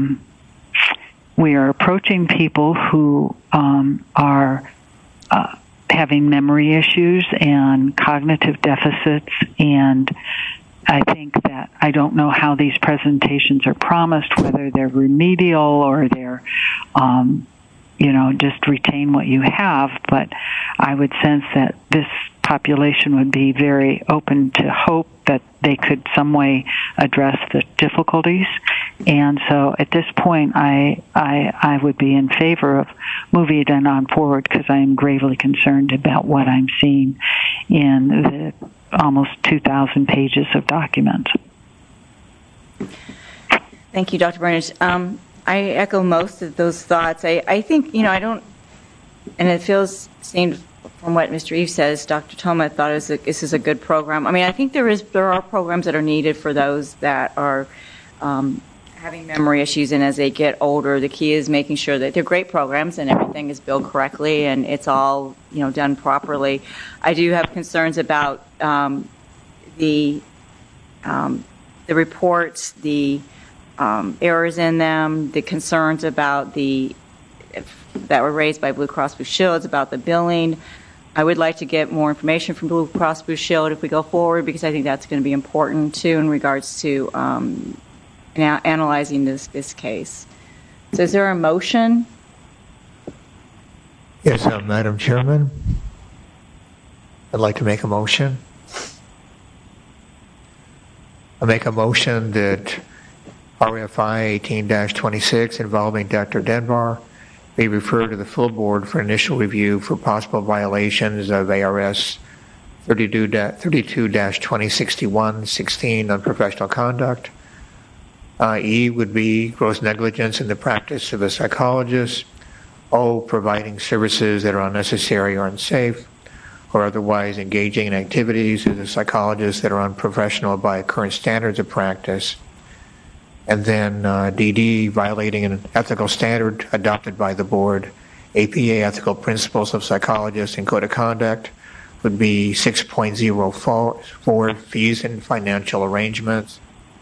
Speaker 3: approaching people who are having memory issues and cognitive deficits, and I think that I don't know how these presentations are promised, whether they're remedial or they're just retain what you have, but I would sense that this population would be very open to hope that they could some way address the difficulties. And so at this point, I would be in favor of moving it on forward because I am gravely concerned about what I'm seeing in the almost 2,000 pages of documents.
Speaker 1: Thank you, Dr. Brundage. I echo most of those thoughts. I think, I don't, and it seemed from what Mr. Eve says, Dr. Toma thought this is a good program. I mean, I think there are programs that are needed for those that are having memory issues, and as they get older, the key is making sure that they're great programs and everything is billed correctly and it's all done properly. I do have concerns about the reports, the errors in them, the concerns about that were raised by Blue Cross Blue Shield about the billing. I would like to get more information from Blue Cross Blue Shield if we go forward, because I think that's going to be important too in regards to analyzing this case. So is there a motion?
Speaker 6: Yes, Madam Chairman. I'd like to make a motion. I make a motion that RFI 18-26 involving Dr. Denbar be referred to the full board for initial review for possible violations of ARS 32-2061, 16 unprofessional conduct. E would be gross negligence in the practice of a psychologist. O, providing services that are unnecessary or unsafe, or otherwise engaging in activities as a psychologist that are unprofessional by current standards of practice. And then DD, violating an ethical standard adopted by the board. APA, ethical principles of psychologists and code of conduct, would be 6.04, fees and financial arrangements.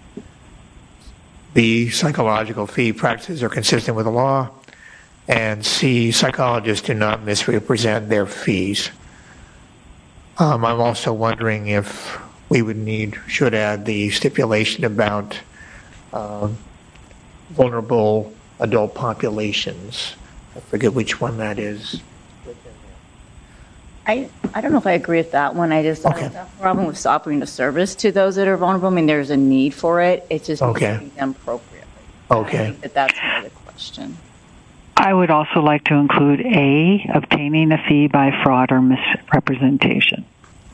Speaker 6: B, psychological fee practices are consistent with the law. And C, psychologists do not misrepresent their fees. I'm also wondering if we should add the stipulation about vulnerable adult populations. I forget which one that is.
Speaker 1: I don't know if I agree with that one. I just have a problem with offering a service to those that are vulnerable. I mean, there's a need for it. It just needs to be done appropriately.
Speaker 3: Okay.
Speaker 1: I think that's more the question.
Speaker 3: I would also like to include A, obtaining a fee by fraud or misrepresentation.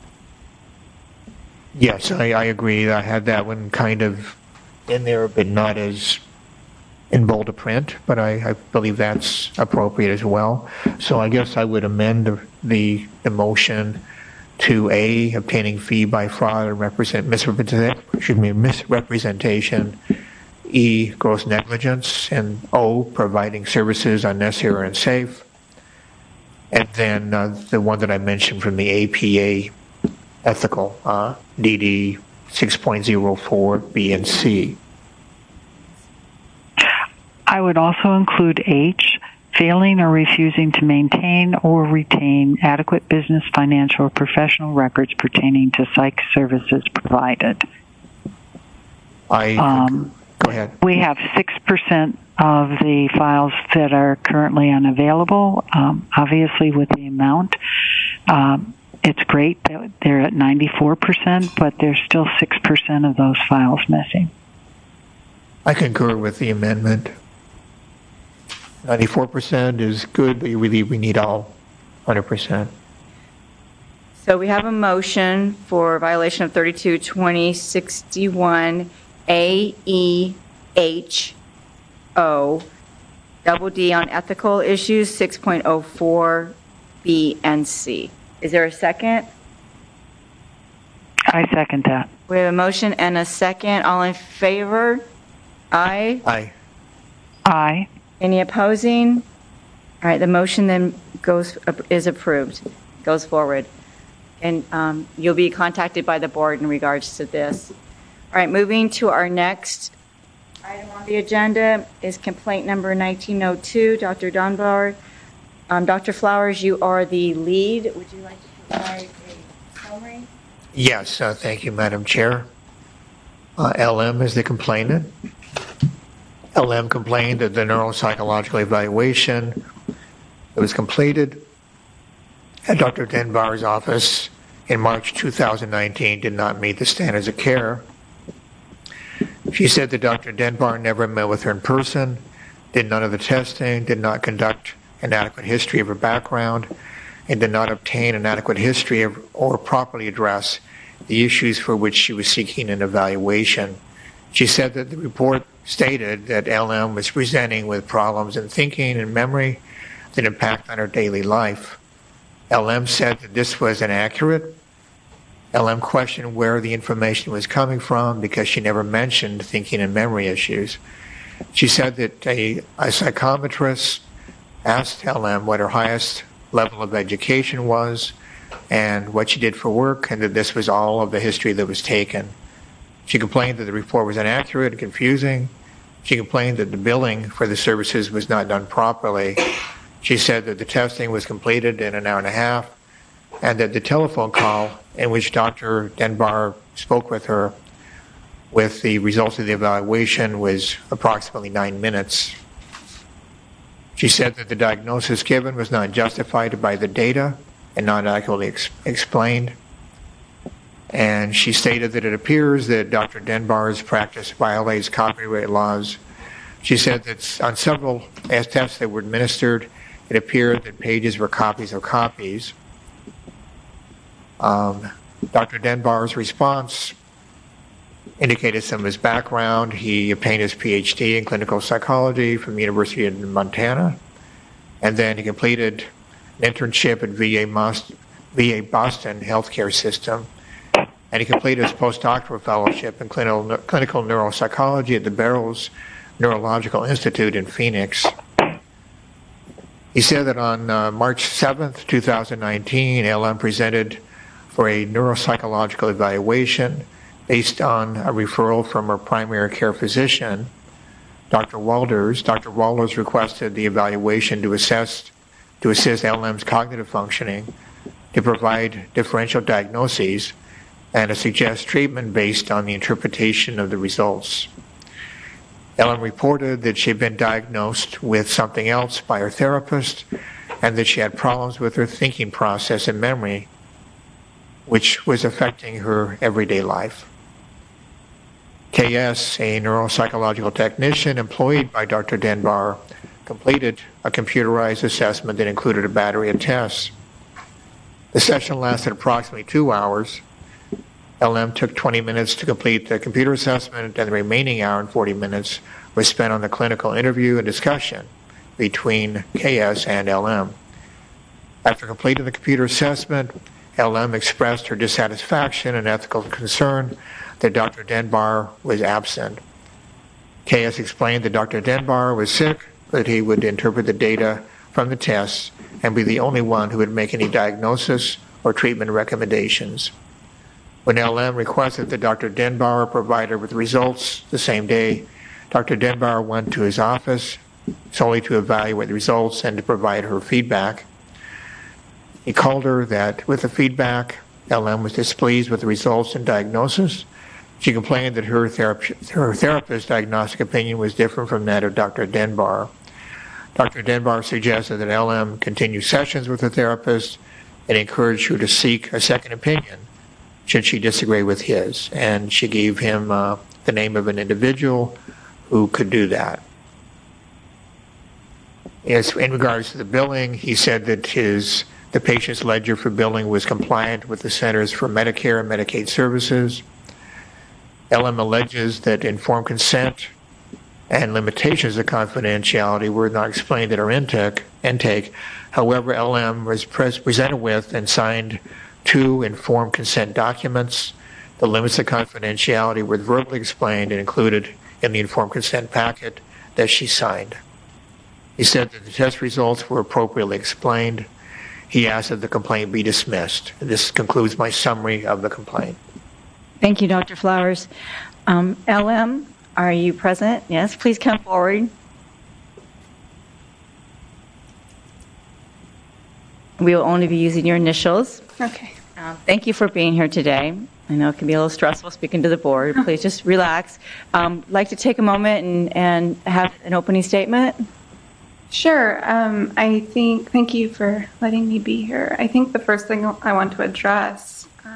Speaker 6: Yes, I agree. I had that one kind of in there, but not as in bold print, but I believe that's appropriate as well. So I guess I would amend the motion to A, obtaining fee by fraud or misrepresentation, E, gross negligence, and O, providing services unnecessary or unsafe. And then the one that I mentioned from the APA, ethical, DD 6.04, B and C.
Speaker 3: I would also include H, failing or refusing to maintain or retain adequate business, financial, or professional records pertaining to psych services provided.
Speaker 6: Go ahead.
Speaker 3: We have 6% of the files that are currently unavailable. Obviously, with the amount, it's great that they're at 94%, but there's still 6% of those files missing.
Speaker 6: I concur with the amendment. 94% is good, but we need all 100%.
Speaker 1: So we have a motion for violation of 32-2061 A, E, H, O, double D on ethical issues, 6.04 B and C. Is there a second?
Speaker 3: I second that.
Speaker 1: We have a motion and a second. All in favor? Aye.
Speaker 6: Aye.
Speaker 3: Aye.
Speaker 1: Any opposing? All right, the motion then is approved, goes forward. And you'll be contacted by the board in regards to this. All right, moving to our next item on the agenda is complaint number 1902, Dr. Dunbar. Dr. Flowers, you are the lead. Would you like to provide a summary?
Speaker 6: Yes, thank you, Madam Chair. LM is the complainant. LM complained that the neuropsychological evaluation that was completed at Dr. Denbar's office in March 2019 did not meet the standards of care. She said that Dr. Denbar never met with her in person, did none of the testing, did not conduct an adequate history of her background, and did not obtain an adequate history of, or properly address the issues for which she was seeking an evaluation. She said that the report stated that LM was presenting with problems in thinking and memory that impact on her daily life. LM said that this was inaccurate. LM questioned where the information was coming from because she never mentioned thinking and memory issues. She said that a psychometrist asked LM what her highest level of education was and what she did for work, and that this was all of the history that was taken. She complained that the report was inaccurate and confusing. She complained that the billing for the services was not done properly. She said that the testing was completed in an hour and a half, and that the telephone call in which Dr. Denbar spoke with her with the results of the evaluation was approximately 9 minutes. She said that the diagnosis given was not justified by the data and not accurately explained. And she stated that it appears that Dr. Denbar's practice violates copyright laws. She said that on several tests that were administered, it appeared that pages were copies of copies. Dr. Denbar's response indicated some of his background. He obtained his PhD in clinical psychology from the University of Montana, and then he completed an internship at VA Boston Healthcare System, and he completed his postdoctoral fellowship in clinical neuropsychology at the Barrows Neurological Institute in Phoenix. He said that on March 7th, 2019, LM presented for a neuropsychological evaluation based on a referral from her primary care physician, Dr. Walders. Dr. Walders requested the evaluation to assist LM's cognitive functioning, to provide differential diagnoses, and to suggest treatment based on the interpretation of the results. LM reported that she had been diagnosed with something else by her therapist, and that she had problems with her thinking process and memory, which was affecting her everyday life. KS, a neuropsychological technician employed by Dr. Denbar, completed a computerized assessment that included a battery of tests. The session lasted approximately 2 hours. LM took 20 minutes to complete the computer assessment, and the remaining hour and 40 minutes was spent on the clinical interview and discussion between KS and LM. After completing the computer assessment, LM expressed her dissatisfaction and ethical concern that Dr. Denbar was absent. KS explained that Dr. Denbar was sick, that he would interpret the data from the tests and be the only one who would make any diagnosis or treatment recommendations. When LM requested that Dr. Denbar provide her with results the same day, Dr. Denbar went to his office solely to evaluate the results and to provide her feedback. He called her that with the feedback, LM was displeased with the results and diagnosis. She complained that her therapist's diagnostic opinion was different from that of Dr. Denbar. Dr. Denbar suggested that LM continue sessions with her therapist and encouraged her to seek a second opinion should she disagree with his. And she gave him the name of an individual who could do that. As in regards to the billing, he said that the patient's ledger for billing was compliant with the Centers for Medicare and Medicaid Services. LM alleges that informed consent and limitations of confidentiality were not explained at her intake. However, LM was presented with and signed 2 informed consent documents. The limits of confidentiality were verbally explained and included in the informed consent packet that she signed. He said that the test results were appropriately explained. He asked that the complaint be dismissed. This concludes my summary of the complaint.
Speaker 1: Thank you, Dr. Flowers. LM, are you present? Yes, please come forward. We will only be using your initials.
Speaker 7: Okay.
Speaker 1: Thank you for being here today. I know it can be a little stressful speaking to the board. Please just relax. Like to take a moment and have an opening statement?
Speaker 11: Sure. Thank you for letting me be here. I think the first thing I want to address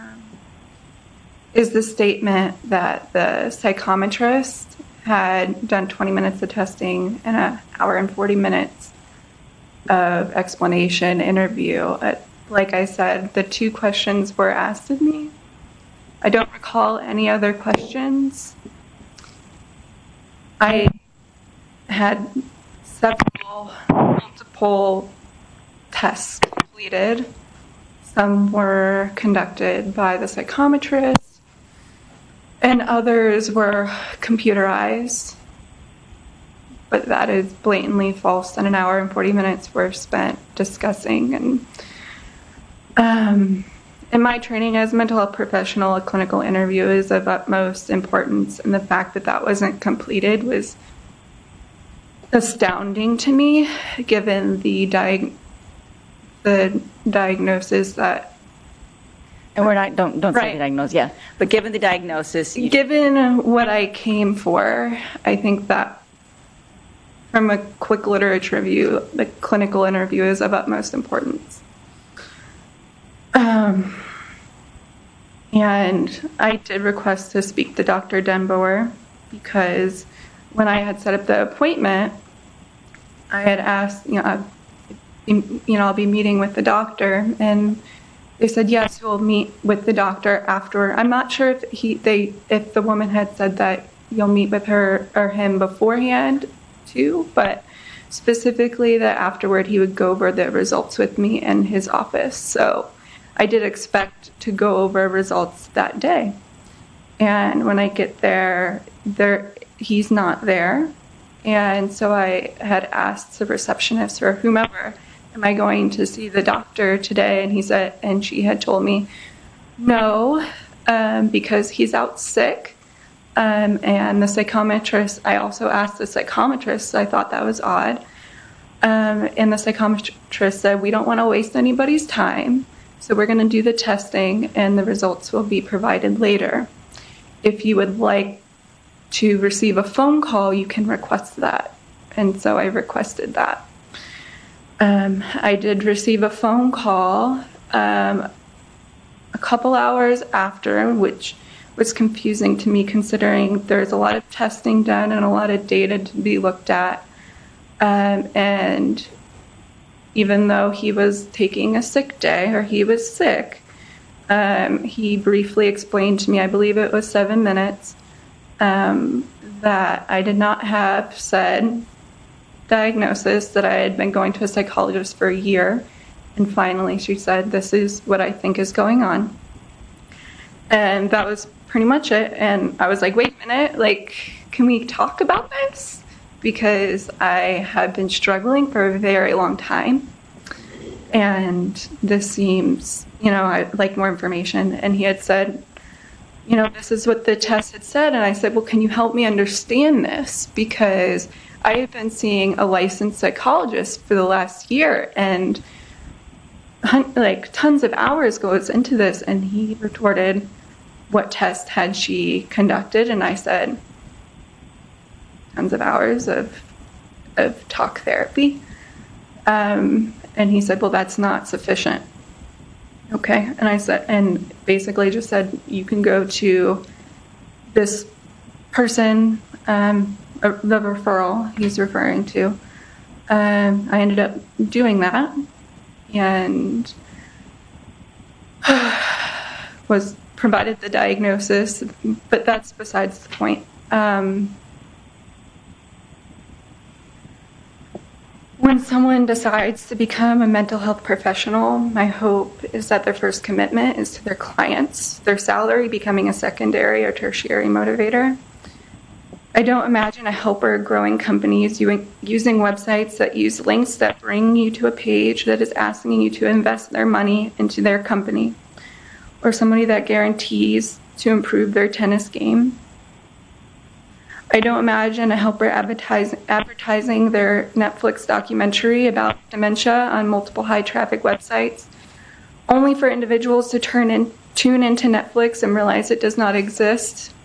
Speaker 11: is the statement that the psychometrist had done 20 minutes of testing and an hour and 40 minutes of explanation interview. Like I said, the 2 questions were asked of me. I don't recall any other questions. I had multiple tests completed Some were conducted by the psychometrist, and others were computerized. But that is blatantly false, and an hour and 40 minutes were spent discussing. And in my training as a mental health professional, a clinical interview is of utmost importance, and the fact that that wasn't completed was astounding to me, given the diagnosis that.
Speaker 1: And we're not, don't say
Speaker 11: Right.
Speaker 1: the diagnosis, yeah. But given the diagnosis,
Speaker 11: Given what I came for, I think that from a quick literature review, the clinical interview is of utmost importance. And I did request to speak to Dr. Denboer because when I had set up the appointment, I had asked, I'll be meeting with the doctor, and they said, yes, you'll meet with the doctor after. I'm not sure if the woman had said that you'll meet with her or him beforehand too, but specifically that afterward he would go over the results with me in his office. So I did expect to go over results that day. And when I get there, he's not there. And so I had asked the receptionist or whomever, am I going to see the doctor today? And she had told me, no, because he's out sick. And the psychometrist, I also asked the psychometrist, I thought that was odd. And the psychometrist said, we don't want to waste anybody's time, so we're going to do the testing and the results will be provided later. If you would like to receive a phone call, you can request that. And so I requested that. I did receive a phone call a couple hours after, which was confusing to me considering there's a lot of testing done and a lot of data to be looked at. And even though he was taking a sick day, or he was sick, he briefly explained to me, I believe it was 7 minutes, that I did not have said diagnosis, that I had been going to a psychologist for a year. And finally she said, this is what I think is going on. And that was pretty much it. And I was like, wait a minute, can we talk about this? Because I had been struggling for a very long time. And this seems, I'd like more information. And he had said, this is what the test had said. And I said, well, can you help me understand this? Because I have been seeing a licensed psychologist for the last year, and tons of hours goes into this. And he retorted, what test had she conducted? And I said, tons of hours of talk therapy. And he said, well, that's not sufficient. Okay. And I said, and basically just said, you can go to this person, the referral he's referring to. I ended up doing that and was provided the diagnosis, but that's besides the point. When someone decides to become a mental health professional, my hope is that their first commitment is to their clients, their salary becoming a secondary or tertiary motivator. I don't imagine a helper growing companies using websites that use links that bring you to a page that is asking you to invest their money into their company, or somebody that guarantees to improve their tennis game. I don't imagine a helper advertising their Netflix documentary about dementia on multiple high-traffic websites, only for individuals to tune into Netflix and realize it does not exist.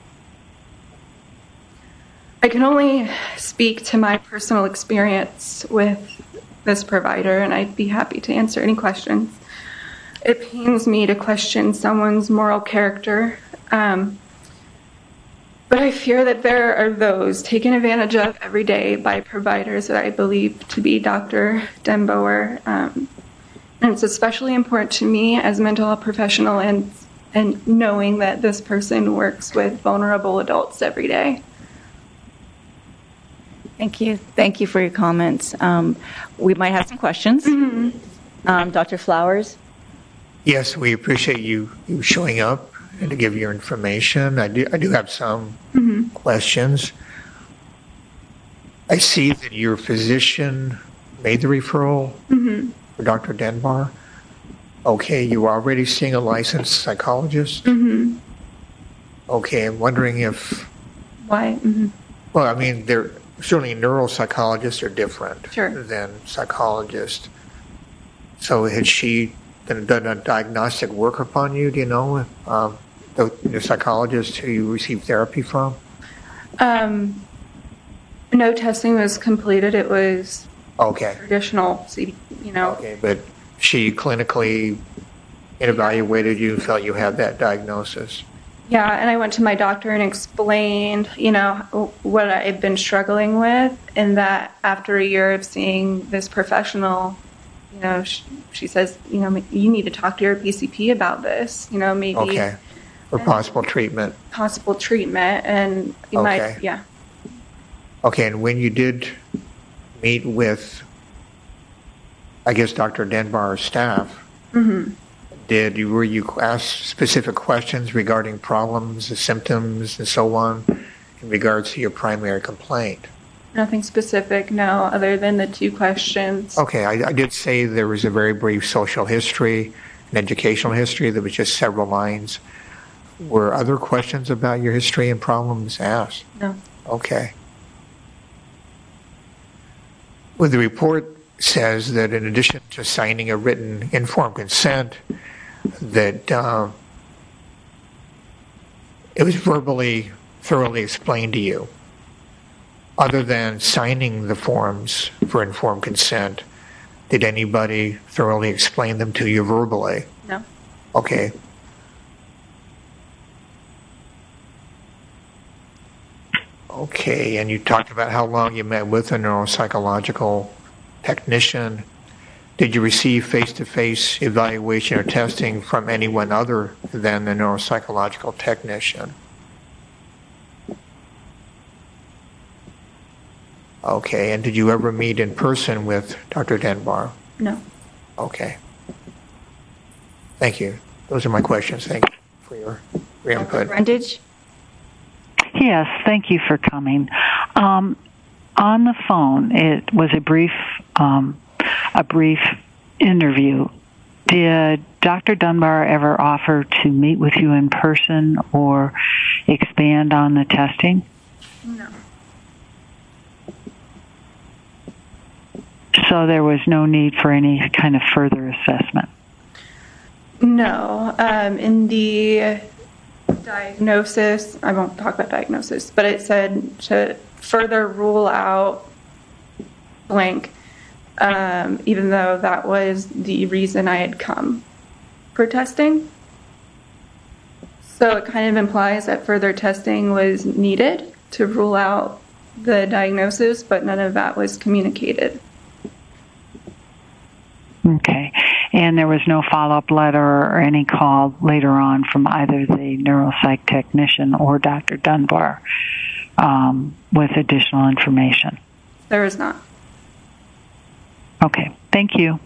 Speaker 11: I can only speak to my personal experience with this provider, and I'd be happy to answer any questions. It pains me to question someone's moral character, but I fear that there are those taken advantage of every day by providers that I believe to be Dr. Denboer. And it's especially important to me as a mental health professional and knowing that this person works with vulnerable adults every day.
Speaker 1: Thank you. Thank you for your comments. We might have some questions. Dr. Flowers?
Speaker 6: Yes, we appreciate you showing up and to give your information. I do have some questions. I see that your physician made the referral for Dr. Denbar. Okay, you were already seeing a licensed psychologist? Okay, I'm wondering if...
Speaker 11: Why?
Speaker 6: Well, I mean, certainly neuropsychologists are different
Speaker 11: Sure.
Speaker 6: than psychologists. So had she done a diagnostic work upon you, do you know, the psychologist who you received therapy from?
Speaker 11: No testing was completed. It was
Speaker 6: Okay.
Speaker 11: traditional,
Speaker 6: Okay, but she clinically evaluated you and felt you had that diagnosis?
Speaker 11: Yeah, and I went to my doctor and explained, what I've been struggling with, and that after a year of seeing this professional, she says, you need to talk to your PCP about this, maybe
Speaker 6: Okay. For possible treatment?
Speaker 11: possible treatment, and you might, yeah.
Speaker 6: Okay, and when you did meet with, I guess, Dr. Denbar's staff, were you asked specific questions regarding problems, the symptoms, and so on, in regards to your primary complaint?
Speaker 11: Nothing specific, no, other than the 2 questions.
Speaker 6: Okay, I did say there was a very brief social history and educational history that was just several lines. Were other questions about your history and problems asked?
Speaker 11: No.
Speaker 6: Okay. Well, the report says that in addition to signing a written informed consent, that it was verbally thoroughly explained to you. Other than signing the forms for informed consent, did anybody thoroughly explain them to you verbally?
Speaker 11: No.
Speaker 6: Okay. Okay, and you talked about how long you met with a neuropsychological technician. Did you receive face-to-face evaluation or testing from anyone other than the neuropsychological technician? Okay, and did you ever meet in person with Dr. Denbar?
Speaker 11: No.
Speaker 6: Okay. Thank you. Those are my questions. Thank you for your input.
Speaker 1: Brundage?
Speaker 3: Yes, thank you for coming. On the phone, it was a brief interview. Did Dr. Dunbar ever offer to meet with you in person or expand on the testing?
Speaker 11: No.
Speaker 3: So there was no need for any kind of further assessment?
Speaker 11: No. In the diagnosis, I won't talk about diagnosis, but it said to further rule out blank, even though that was the reason I had come for testing. So it kind of implies that further testing was needed to rule out the diagnosis, but none of that was communicated.
Speaker 3: Okay. And there was no follow-up letter or any call later on from either the neuropsych technician or Dr. Dunbar with additional information?
Speaker 11: There is not.
Speaker 3: Okay. Thank you.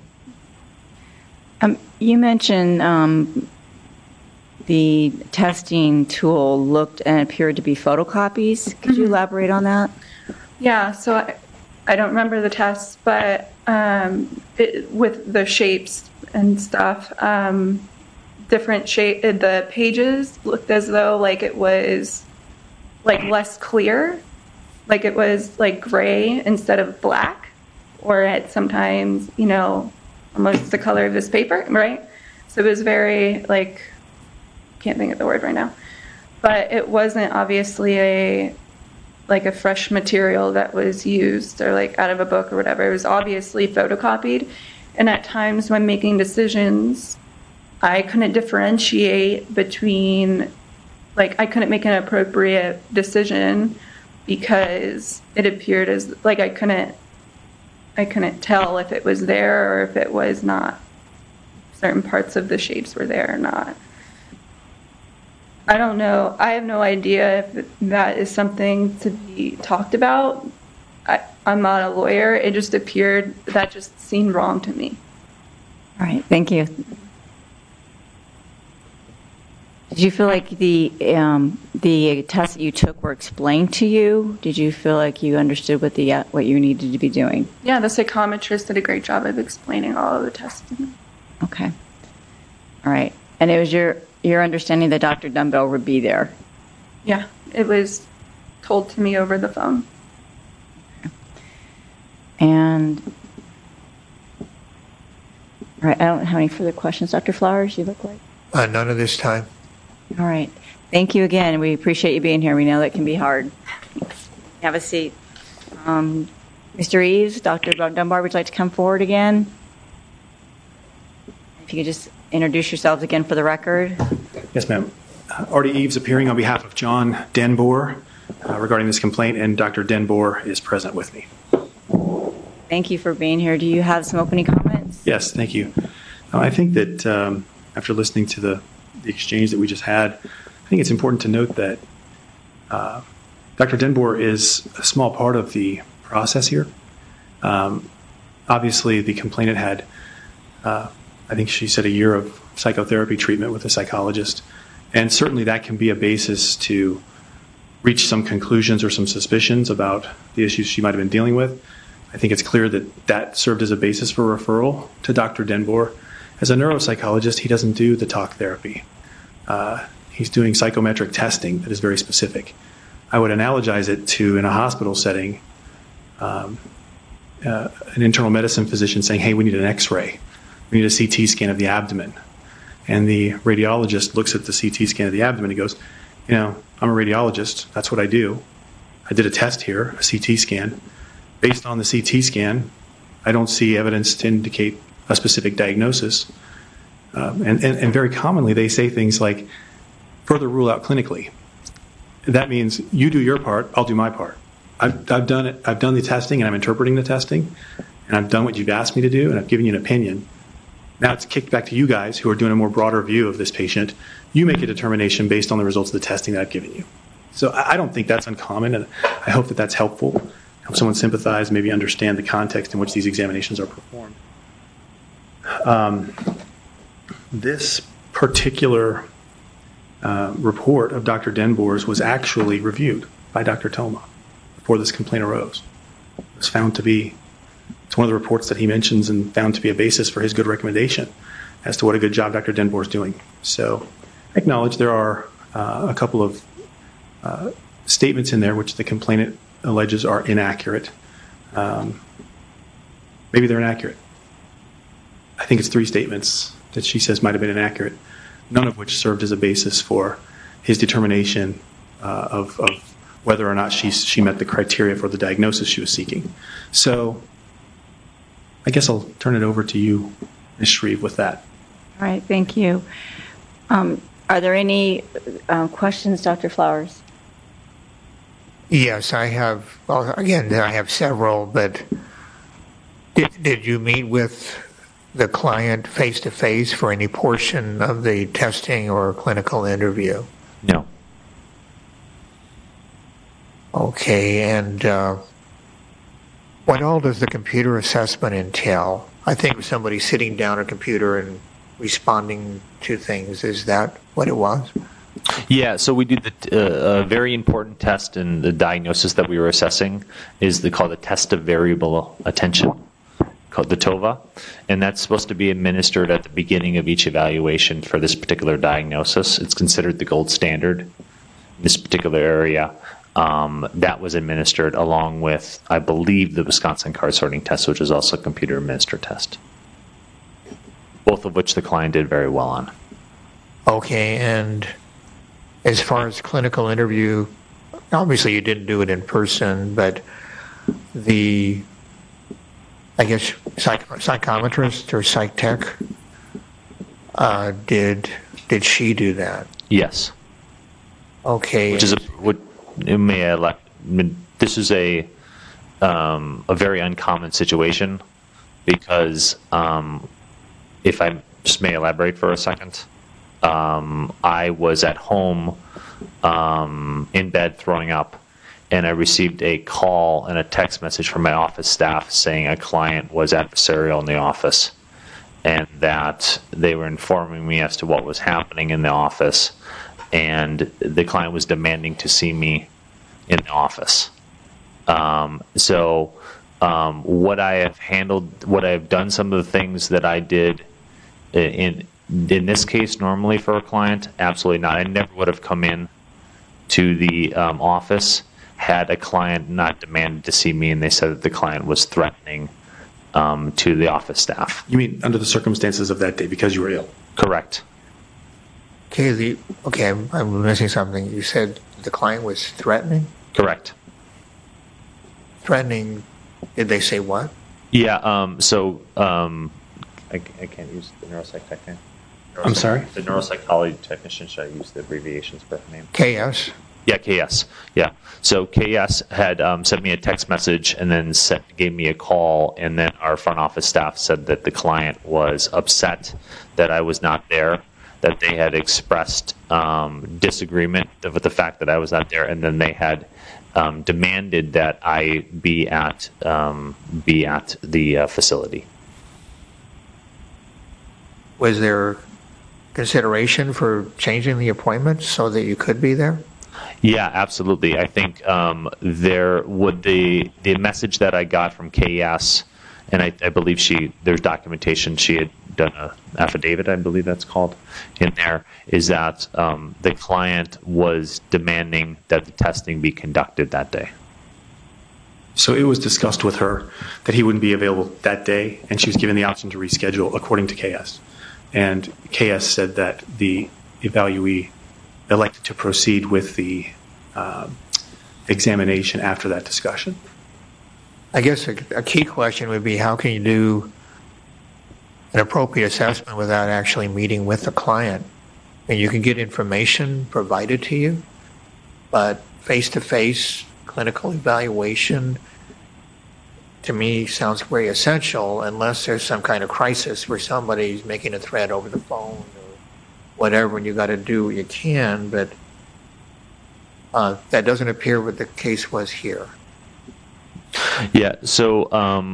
Speaker 1: You mentioned the testing tool looked and appeared to be photocopies. Could you elaborate on that?
Speaker 11: Yeah, so I don't remember the tests, but with the shapes and stuff, different shape. The pages looked as though like it was like less clear, like it was like gray instead of black, or it sometimes almost the color of this paper, right? So it was very can't think of the word right now, but it wasn't obviously a fresh material that was used or out of a book or whatever. It was obviously photocopied. And at times when making decisions, I couldn't differentiate between, I couldn't make an appropriate decision because it appeared as I couldn't tell if it was there or if it was not. Certain parts of the shapes were there or not. I don't know. I have no idea if that is something to be talked about. I'm not a lawyer. It just appeared, that just seemed wrong to me.
Speaker 1: All right, thank you. Did you feel like the tests that you took were explained to you? Did you feel like you understood what you needed to be doing?
Speaker 11: Yeah, the psychometrist did a great job of explaining all of the testing.
Speaker 1: Okay. All right. And it was your understanding that Dr. Dunbar would be there?
Speaker 11: Yeah, it was told to me over the phone.
Speaker 1: And, all right, I don't have any further questions. Dr. Flowers, you look like?
Speaker 6: None of this time.
Speaker 1: All right. Thank you again. We appreciate you being here. We know that can be hard. Have a seat. Mr. Eves, Dr. Dunbar, would you like to come forward again? If you could just introduce yourselves again for the record.
Speaker 9: Yes, ma'am. Artie Eves appearing on behalf of John Denbour regarding this complaint, and Dr. Denbour is present with me.
Speaker 1: Thank you for being here. Do you have some opening comments?
Speaker 9: Yes, thank you. I think that after listening to the exchange that we just had, I think it's important to note that Dr. Denbour is a small part of the process here. Obviously, the complainant had, I think she said, a year of psychotherapy treatment with a psychologist, and certainly that can be a basis to reach some conclusions or some suspicions about the issues she might have been dealing with. I think it's clear that that served as a basis for referral to Dr. Denbour. As a neuropsychologist, he doesn't do the talk therapy. He's doing psychometric testing that is very specific. I would analogize it to, in a hospital setting, an internal medicine physician saying, hey, we need an x-ray. We need a CT scan of the abdomen. And the radiologist looks at the CT scan of the abdomen and goes, you know, I'm a radiologist. That's what I do. I did a test here, a CT scan. Based on the CT scan, I don't see evidence to indicate a specific diagnosis. And very commonly, they say things like, further rule out clinically. That means you do your part, I'll do my part. I've done it. I've done the testing, and I'm interpreting the testing, and I've done what you've asked me to do, and I've given you an opinion. Now it's kicked back to you guys who are doing a more broader view of this patient. You make a determination based on the results of the testing that I've given you. So I don't think that's uncommon, and I hope that that's helpful. Help someone sympathize, maybe understand the context in which these examinations are performed. This particular report of Dr. Denbour's was actually reviewed by Dr. Toma before this complaint arose. It was found to be, it's one of the reports that he mentions and found to be a basis for his good recommendation as to what a good job Dr. Denbour is doing. So I acknowledge there are a couple of statements in there which the complainant alleges are inaccurate. Maybe they're inaccurate. I think it's 3 statements that she says might have been inaccurate, none of which served as a basis for his determination of whether or not she met the criteria for the diagnosis she was seeking. So I guess I'll turn it over to you, Ms. Shreve, with that.
Speaker 1: All right, thank you. Are there any questions, Dr. Flowers?
Speaker 6: Yes, I have. Well, again, I have several, but did you meet with the client face-to-face for any portion of the testing or clinical interview?
Speaker 10: No.
Speaker 6: Okay, and what all does the computer assessment entail? I think somebody sitting down at a computer and responding to things, is that what it was?
Speaker 10: Yeah, so we do a very important test in the diagnosis that we were assessing is called the test of variable attention, called the TOVA, and that's supposed to be administered at the beginning of each evaluation for this particular diagnosis. It's considered the gold standard in this particular area. That was administered along with, I believe, the Wisconsin card sorting test, which is also a computer-administered test, both of which the client did very well on.
Speaker 6: Okay, and as far as clinical interview, obviously you didn't do it in person, but the, I guess, psychometrist or psych tech, did she do that?
Speaker 10: Yes.
Speaker 6: Okay.
Speaker 10: Which is this is a very uncommon situation because if I just may elaborate for a second. I was at home in bed throwing up, and I received a call and a text message from my office staff saying a client was adversarial in the office. and that they were informing me as to what was happening in the office, and the client was demanding to see me in the office. What I have handled, what I've done, some of the things that I did in this case normally for a client, absolutely not. I never would have come in to the office had a client not demanded to see me and they said that the client was threatening to the office staff.
Speaker 9: You mean under the circumstances of that day because you were ill?
Speaker 10: Correct.
Speaker 6: Okay, I'm missing something. You said the client was threatening?
Speaker 10: Correct.
Speaker 6: Threatening, did they say what?
Speaker 10: Yeah, I can't use the neuropsych technician.
Speaker 9: I'm sorry?
Speaker 10: The neuropsychology technician, should I use the abbreviations for her name?
Speaker 6: KS?
Speaker 10: Yeah, KS. Yeah. So KS had sent me a text message and then gave me a call, and then our front office staff said that the client was upset that I was not there, that they had expressed disagreement with the fact that I was not there, and then they had demanded that I be at the facility.
Speaker 6: Was there consideration for changing the appointment so that you could be there?
Speaker 10: Yeah, absolutely. I think there would the message that I got from KS, and I believe there's documentation, she had done an affidavit, I believe that's called, in there, is that the client was demanding that the testing be conducted that day.
Speaker 9: So it was discussed with her that he wouldn't be available that day, and she was given the option to reschedule according to KS. And KS said that the evaluee elected to proceed with the examination after that discussion.
Speaker 6: I guess a key question would be, how can you do an appropriate assessment without actually meeting with the client? And you can get information provided to you, but face-to-face clinical evaluation, to me, sounds very essential, unless there's some kind of crisis where somebody's making a threat over the phone or whatever, and you got to do what you can, but that doesn't appear what the case was here.
Speaker 10: Yeah, so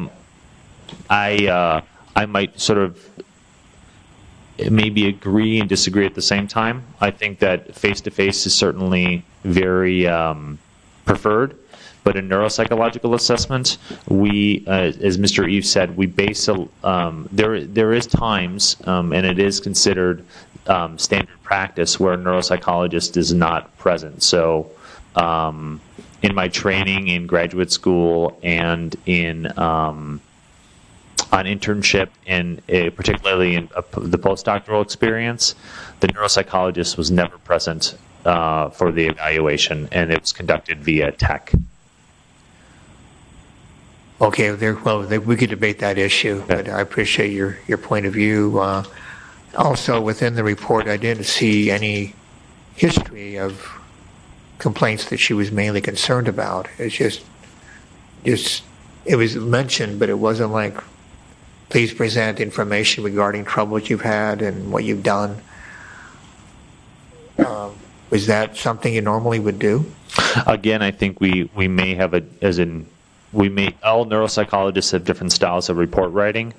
Speaker 10: I might sort of maybe agree and disagree at the same time. I think that face-to-face is certainly very preferred, but in neuropsychological assessment, we, as Mr. Eves said, we base there is times, and it is considered standard practice where a neuropsychologist is not present. So in my training in graduate school and in on internship, and particularly in the postdoctoral experience, the neuropsychologist was never present for the evaluation, and it was conducted via tech.
Speaker 6: Okay, we could debate that issue, but I appreciate your point of view. Also, within the report, I didn't see any history of complaints that she was mainly concerned about. It's just it was mentioned, but it wasn't like, please present information regarding troubles you've had and what you've done. Was that something you normally would do?
Speaker 10: Again, I think we may have all neuropsychologists have different styles of report writing.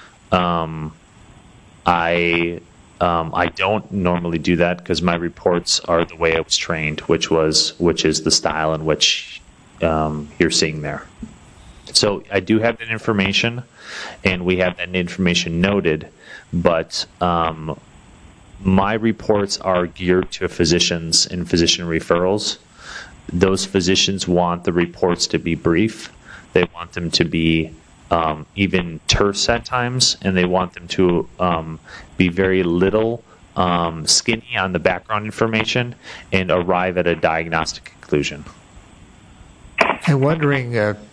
Speaker 10: I don't normally do that because my reports are the way I was trained, which is the style in which you're seeing there. So I do have that information, and we have that information noted, but my reports are geared to physicians and physician referrals. Those physicians want the reports to be brief. They want them to be even terse at times, and they want them to be very little skinny on the background information and arrive at a diagnostic conclusion.
Speaker 6: I'm wondering,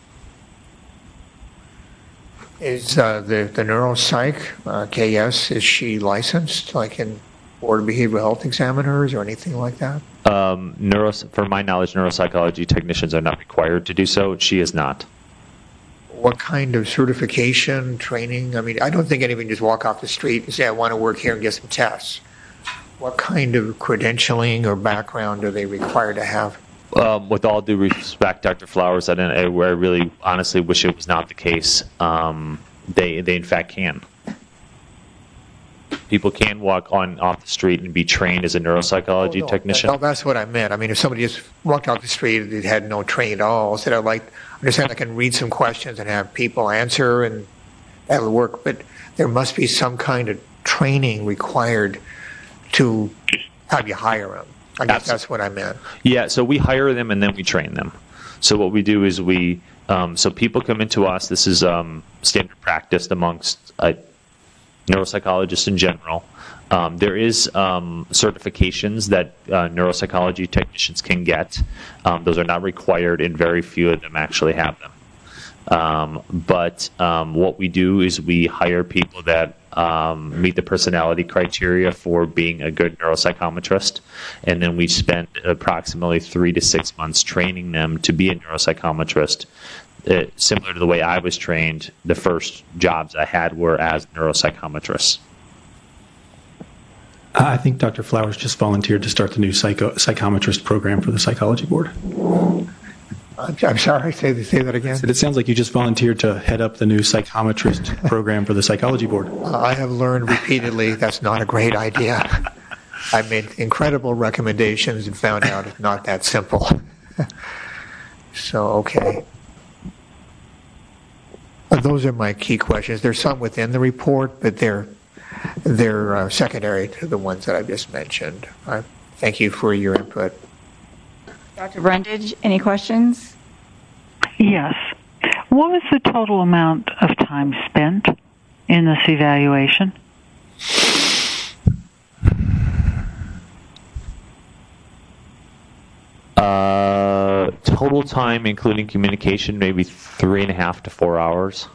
Speaker 6: is the neuropsych, KS, is she licensed, like in Board of Behavioral Health Examiners or anything like that?
Speaker 10: For my knowledge, neuropsychology technicians are not required to do so. She is not.
Speaker 6: What kind of certification, training? I mean, I don't think anyone just walk off the street and say, I want to work here and get some tests. What kind of credentialing or background are they required to have?
Speaker 10: With all due respect, Dr. Flowers, I really honestly wish it was not the case. They in fact can. People can walk off the street and be trained as a neuropsychology technician.
Speaker 6: No, that's what I meant. I mean, if somebody just walked off the street and had no training at all, said, I'd like, understand I can read some questions and have people answer, and that'll work. But there must be some kind of training required to have you hire them. I guess that's what I meant.
Speaker 10: Yeah, so we hire them and then we train them. So what we do is so people come into us. This is standard practice amongst neuropsychologists in general. There is certifications that neuropsychology technicians can get. Those are not required, and very few of them actually have them. But what we do is we hire people that meet the personality criteria for being a good neuropsychometrist, and then we spend approximately 3 to 6 months training them to be a neuropsychometrist. Similar to the way I was trained, the first jobs I had were as neuropsychometrists.
Speaker 9: I think Dr. Flowers just volunteered to start the new psychometrist program for the psychology board.
Speaker 6: I'm sorry, say that again.
Speaker 9: It sounds like you just volunteered to head up the new psychometrist program for the psychology board.
Speaker 6: I have learned repeatedly that's not a great idea. I made incredible recommendations and found out it's not that simple. So, okay. Those are my key questions. There's some within the report, but they're secondary to the ones that I've just mentioned. Thank you for your input.
Speaker 1: Dr. Brundage, any questions?
Speaker 3: Yes. What was the total amount of time spent in this evaluation?
Speaker 10: Total time, including communication, maybe 3.5 to 4 hours.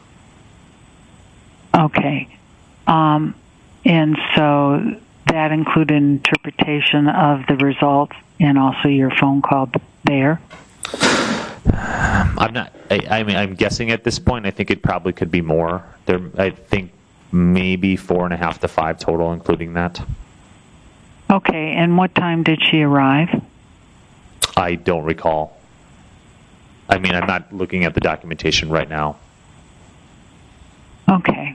Speaker 3: Okay. And so that included interpretation of the results and also your phone call there?
Speaker 10: I'm guessing at this point. I think it probably could be more. I think maybe 4.5 to 5 total, including that.
Speaker 3: Okay. And what time did she arrive?
Speaker 10: I don't recall. I'm not looking at the documentation right now.
Speaker 3: Okay.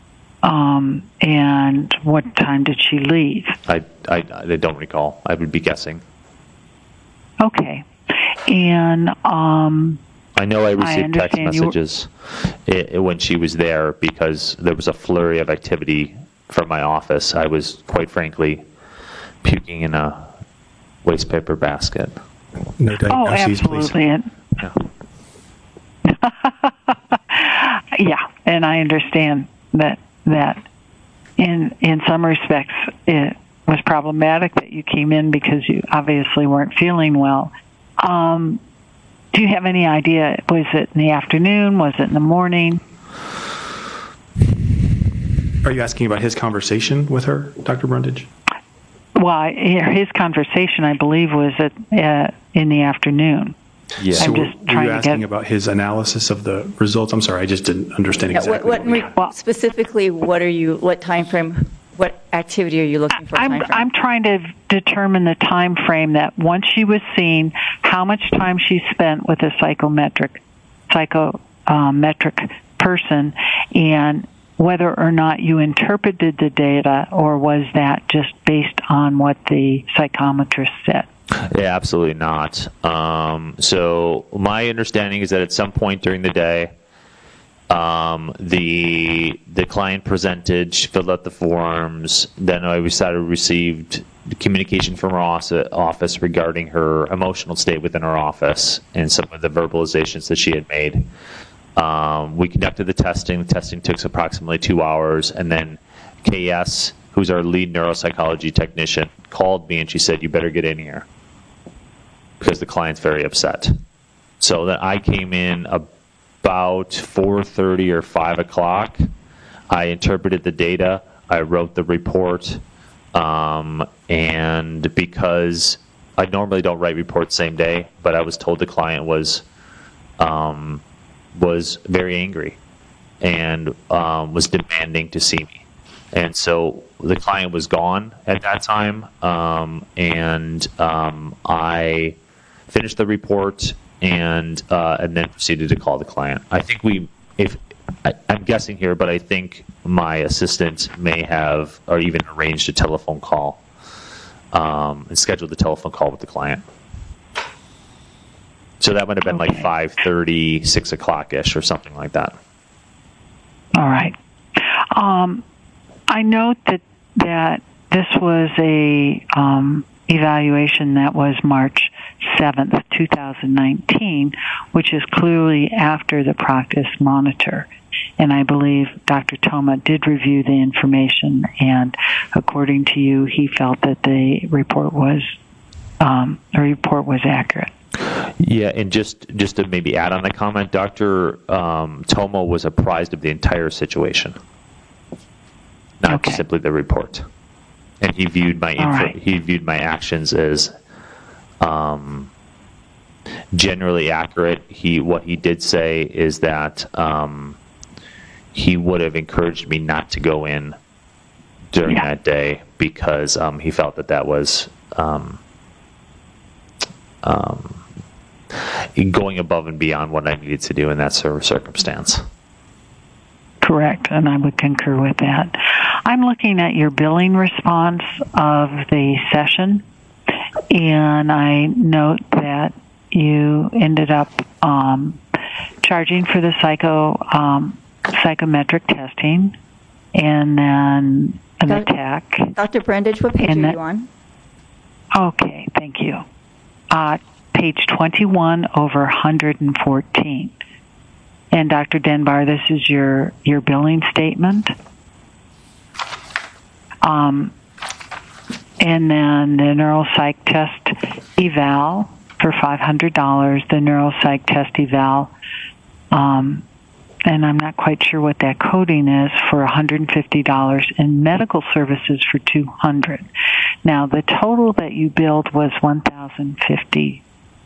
Speaker 3: And what time did she leave?
Speaker 10: I don't recall. I would be guessing.
Speaker 3: Okay. And
Speaker 10: I know I received text messages when she was there because there was a flurry of activity from my office. I was, quite frankly, puking in a waste paper basket.
Speaker 9: No diagnoses,
Speaker 3: absolutely.
Speaker 9: Please.
Speaker 3: Yeah, and I understand that in some respects it was problematic that you came in because you obviously weren't feeling well. Do you have any idea? Was it in the afternoon? Was it in the morning?
Speaker 9: Are you asking about his conversation with her, Dr. Brundage?
Speaker 3: Well, his conversation, I believe, was in the afternoon.
Speaker 10: Yeah.
Speaker 9: So were you asking about his analysis of the results? I'm sorry, I just didn't understand exactly.
Speaker 1: Specifically, what time frame, what activity are you looking for?
Speaker 3: I'm trying to determine the time frame that once she was seen, how much time she spent with a psychometric person, and whether or not you interpreted the data, or was that just based on what the psychometrist said?
Speaker 10: Yeah, absolutely not. So my understanding is that at some point during the day, the client presented, she filled out the forms, then we received communication from our office regarding her emotional state within our office and some of the verbalizations that she had made. We conducted the testing. The testing took approximately 2 hours, and then KS, who's our lead neuropsychology technician, called me and she said, "You better get in here," because the client's very upset. So that I came in about 4:30 or 5 o'clock. I interpreted the data. I wrote the report. And because I normally don't write reports same day, but I was told the client was very angry and was demanding to see me. And so the client was gone at that time, and I finished the report and then proceeded to call the client. I think I'm guessing here, but I think my assistant may have, or even arranged a telephone call and scheduled the telephone call with the client. So that might have been like 5:30, 6 o'clock-ish or something like that.
Speaker 3: All right. I note that this was a evaluation that was March 7th, 2019, which is clearly after the practice monitor. And I believe Dr. Toma did review the information, and according to you, he felt that the report was accurate.
Speaker 10: Yeah, and just to maybe add on the comment, Dr. Toma was apprised of the entire situation, not simply the report. And he viewed my actions as generally accurate. What he did say is that he would have encouraged me not to go in during that day because he felt that was going above and beyond what I needed to do in that sort of circumstance.
Speaker 3: Correct, and I would concur with that. I'm looking at your billing response of the session, and I note that you ended up charging for the psychometric testing, and then an attack.
Speaker 1: Dr. Brundage, what page are you on?
Speaker 3: Okay, thank you. Page 21 over 114. And Dr. Denbar, this is your billing statement. And then the neuropsych test eval for $500, the neuropsych test eval, and I'm not quite sure what that coding is, for $150, and medical services for $200. Now, the total that you billed was $1,050.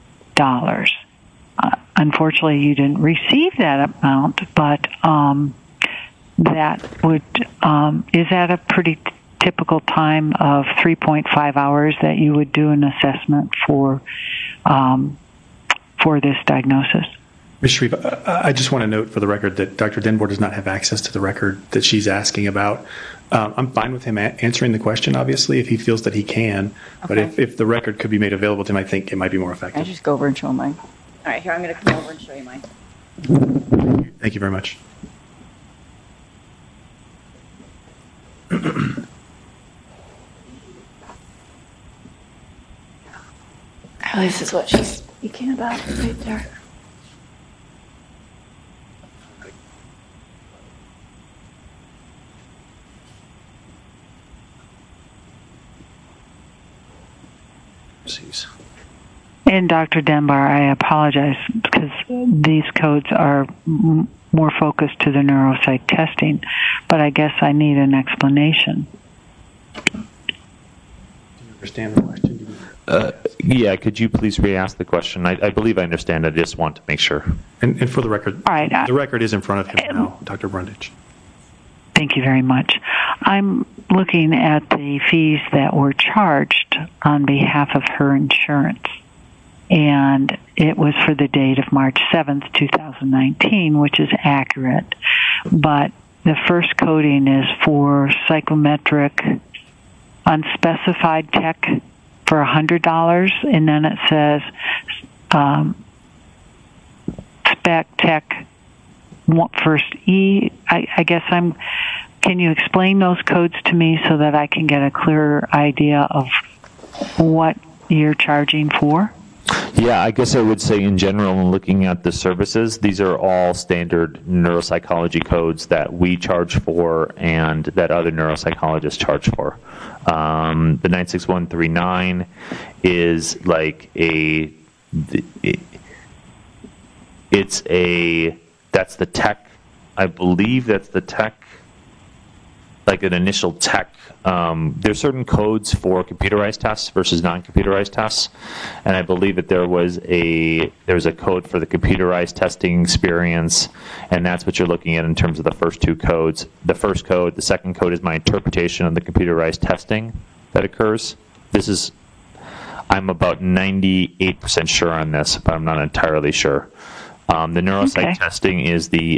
Speaker 3: Unfortunately, you didn't receive that amount, but that would is that a pretty typical time of 3.5 hours that you would do an assessment for this diagnosis?
Speaker 9: Ms. Shreve, I just want to note for the record that Dr. Denbour does not have access to the record that she's asking about. I'm fine with him answering the question, obviously, if he feels that he can. But if the record could be made available to him, I think it might be more effective.
Speaker 1: I'll just go over and show mine. All right, here, I'm going to come over and show you mine.
Speaker 9: Thank you very much.
Speaker 1: This is what she's speaking about right there.
Speaker 3: And Dr. Denbar, I apologize because these codes are more focused to the neuropsych testing, but I guess I need an explanation.
Speaker 9: Do you understand the question?
Speaker 10: Yeah, could you please re-ask the question? I believe I understand. I just want to make sure.
Speaker 9: And for the record, the record is in front of him now, Dr. Brundage.
Speaker 3: Thank you very much. I'm looking at the fees that were charged on behalf of her insurance, and it was for the date of March 7th, 2019, which is accurate, but the first coding is for psychometric unspecified tech for $100, and then it says spec tech first E. I guess can you explain those codes to me so that I can get a clearer idea of what you're charging for?
Speaker 10: Yeah, I guess I would say in general, when looking at the services, these are all standard neuropsychology codes that we charge for and that other neuropsychologists charge for. The 96139 is like that's the tech, I believe that's the tech, like an initial tech. There's certain codes for computerized tests versus non-computerized tests, and I believe that there's a code for the computerized testing experience, and that's what you're looking at in terms of the first two codes. The first code, the second code is my interpretation of the computerized testing that occurs. I'm about 98% sure on this, but I'm not entirely sure. The neuropsych
Speaker 3: Okay.
Speaker 10: testing is the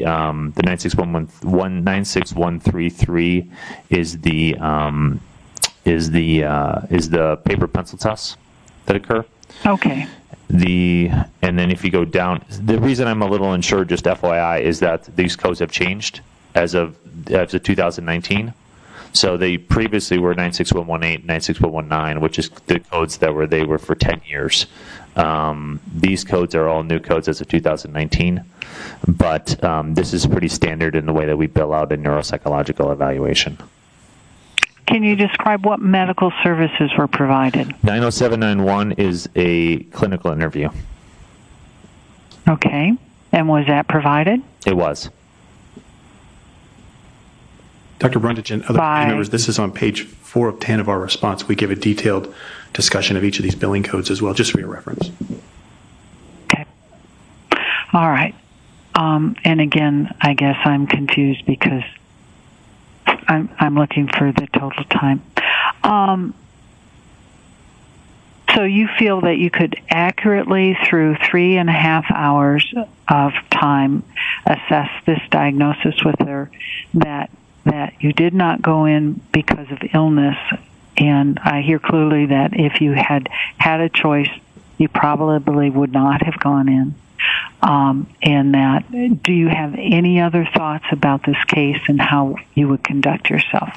Speaker 10: 96133 is the paper pencil tests that occur.
Speaker 3: Okay.
Speaker 10: And then if you go down, the reason I'm a little unsure, just FYI, is that these codes have changed as of 2019. So they previously were 96118, 96119, which is the codes they were for 10 years. These codes are all new codes as of 2019, but this is pretty standard in the way that we bill out a neuropsychological evaluation.
Speaker 3: Can you describe what medical services were provided?
Speaker 10: 90791 is a clinical interview.
Speaker 3: Okay. And was that provided?
Speaker 10: It was.
Speaker 9: Dr. Brundage and other
Speaker 3: Bye.
Speaker 9: members, this is on page 4 of 10 of our response. We give a detailed discussion of each of these billing codes as well, just for your reference.
Speaker 3: Okay. All right. And again, I guess I'm confused because I'm looking for the total time. So you feel that you could accurately, through 3.5 hours of time, assess this diagnosis with her, that you did not go in because of illness, and I hear clearly that if you had had a choice, you probably would not have gone in. And that, do you have any other thoughts about this case and how you would conduct yourself?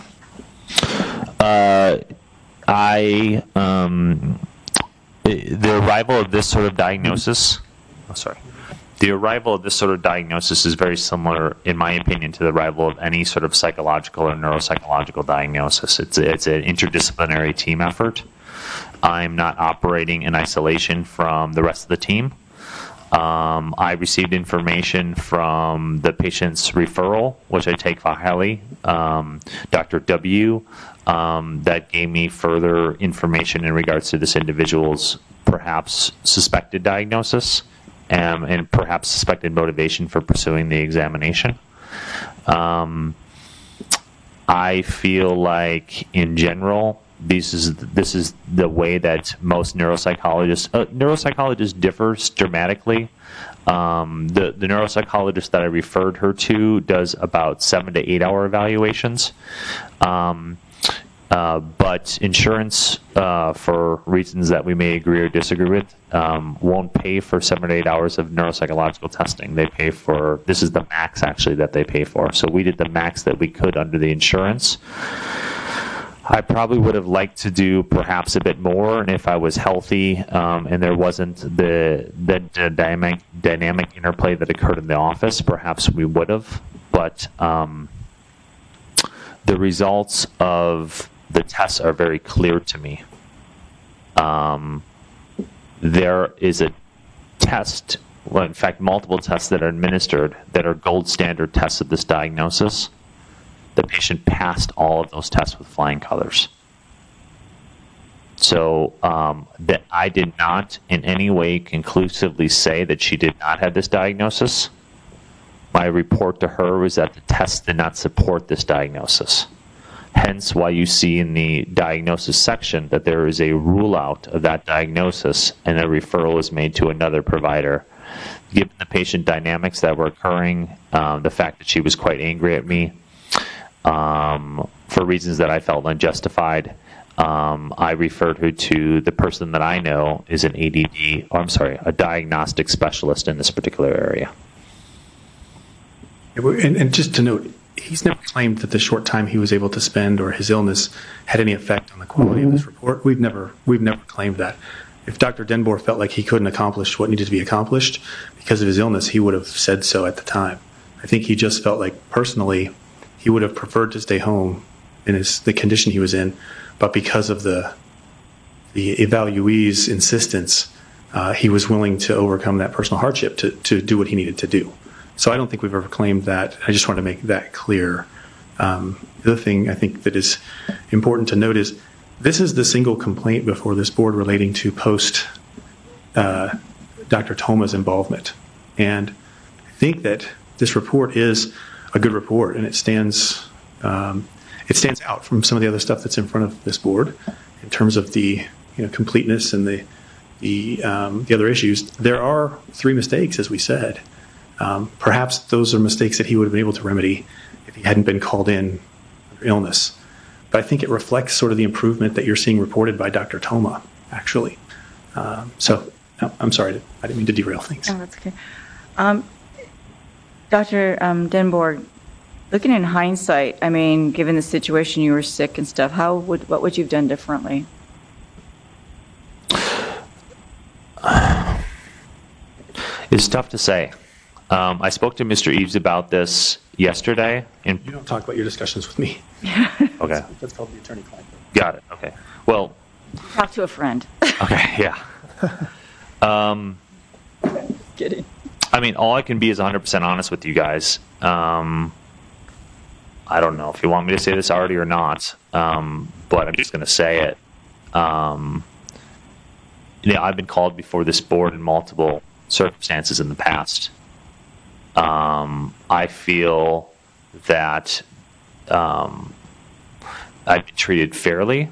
Speaker 10: The arrival of this sort of diagnosis, the arrival of this sort of diagnosis is very similar, in my opinion, to the arrival of any sort of psychological or neuropsychological diagnosis. It's an interdisciplinary team effort. I'm not operating in isolation from the rest of the team. I received information from the patient's referral, which I take highly, Dr. W., that gave me further information in regards to this individual's perhaps suspected diagnosis and perhaps suspected motivation for pursuing the examination. I feel like, in general, this is the way that most neuropsychologists differ dramatically. The neuropsychologist that I referred her to does about 7 to 8 hour evaluations. But insurance, for reasons that we may agree or disagree with, won't pay for 7 to 8 hours of neuropsychological testing. They pay for, this is the max actually that they pay for. So we did the max that we could under the insurance. I probably would have liked to do perhaps a bit more, and if I was healthy and there wasn't the dynamic interplay that occurred in the office, perhaps we would have. But the results of the tests are very clear to me. There is a test, well, in fact, multiple tests that are administered that are gold standard tests of this diagnosis. The patient passed all of those tests with flying colors. So that I did not in any way conclusively say that she did not have this diagnosis. My report to her was that the tests did not support this diagnosis. Hence why you see in the diagnosis section that there is a rule out of that diagnosis and a referral is made to another provider. Given the patient dynamics that were occurring, the fact that she was quite angry at me, for reasons that I felt unjustified, I referred her to the person that I know is an a diagnostic specialist in this particular area.
Speaker 9: And just to note, he's never claimed that the short time he was able to spend or his illness had any effect on the quality of his report. We've never claimed that. If Dr. Denbour felt like he couldn't accomplish what needed to be accomplished because of his illness, he would have said so at the time. I think he just felt like personally he would have preferred to stay home in the condition he was in, but because of the evaluee's insistence, he was willing to overcome that personal hardship to do what he needed to do. So I don't think we've ever claimed that. I just want to make that clear. The other thing I think that is important to note is this is the single complaint before this board relating to post Dr. Thoma's involvement. And I think that this report is a good report, and it stands out from some of the other stuff that's in front of this board in terms of the completeness and the other issues. There are 3 mistakes, as we said, Perhaps those are mistakes that he would have been able to remedy if he hadn't been called in under illness. But I think it reflects sort of the improvement that you're seeing reported by Dr. Toma, actually. So I'm sorry, I didn't mean to derail things.
Speaker 1: Oh, that's okay. Dr. Denborg, looking in hindsight, I mean, given the situation, you were sick and stuff, what would you have done differently?
Speaker 10: It's tough to say. I spoke to Mr. Eves about this yesterday.
Speaker 9: You don't talk about your discussions with me.
Speaker 10: Okay.
Speaker 9: That's called the attorney-client.
Speaker 10: Got it. Okay. Well.
Speaker 1: Talk to a friend.
Speaker 10: Okay. Yeah.
Speaker 1: Kidding.
Speaker 10: I mean, all I can be is 100% honest with you guys. I don't know if you want me to say this already or not, but I'm just going to say it. I've been called before this board in multiple circumstances in the past. I feel that I've been treated fairly,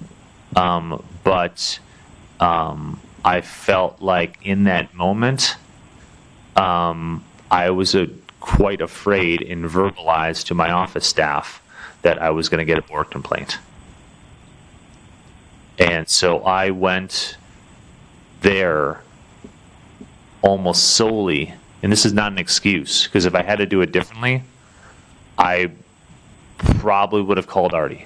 Speaker 10: but I felt like in that moment, I was quite afraid and verbalized to my office staff that I was going to get a board complaint. And so I went there almost solely, and this is not an excuse, because if I had to do it differently, I probably would have called Artie.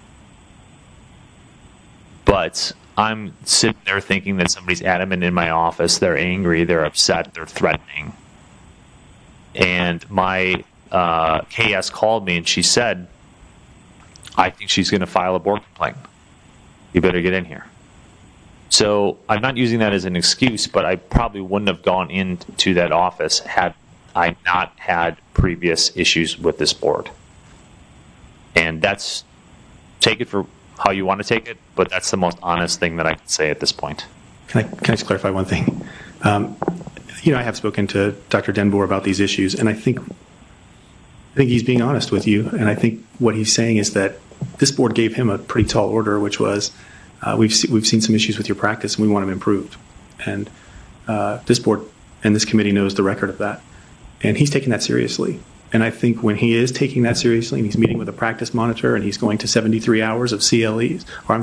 Speaker 10: But I'm sitting there thinking that somebody's adamant in my office, they're angry, they're upset, they're threatening. And my KS called me and she said, I think she's going to file a board complaint. You better get in here. So I'm not using that as an excuse, but I probably wouldn't have gone into that office had I not had previous issues with this board. And take it for how you want to take it, but that's the most honest thing that I can say at this point.
Speaker 9: Can I just clarify one thing? I have spoken to Dr. Denbor about these issues, and I think he's being honest with you. And I think what he's saying is that this board gave him a pretty tall order, which was, we've seen some issues with your practice, and we want them improved. And this board and this committee knows the record of that, and he's taking that seriously. And I think when he is taking that seriously, and he's meeting with a practice monitor, and he's going to 73 hours of CEs,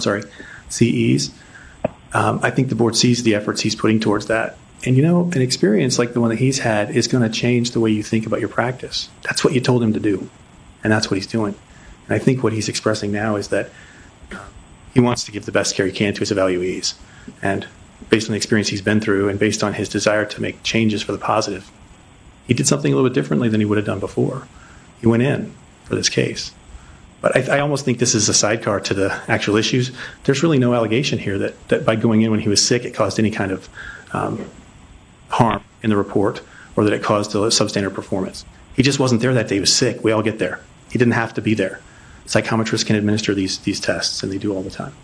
Speaker 9: I think the board sees the efforts he's putting towards that. And an experience like the one that he's had is going to change the way you think about your practice. That's what you told him to do, and that's what he's doing. And I think what he's expressing now is that he wants to give the best care he can to his evaluees. And based on the experience he's been through, and based on his desire to make changes for the positive, he did something a little bit differently than he would have done before. He went in for this case. But I almost think this is a sidecar to the actual issues. There's really no allegation here that by going in when he was sick, it caused any kind of harm in the report, or that it caused a substandard performance. He just wasn't there that day. He was sick. We all get there. He didn't have to be there. Psychometrists can administer these tests, and they do all the time.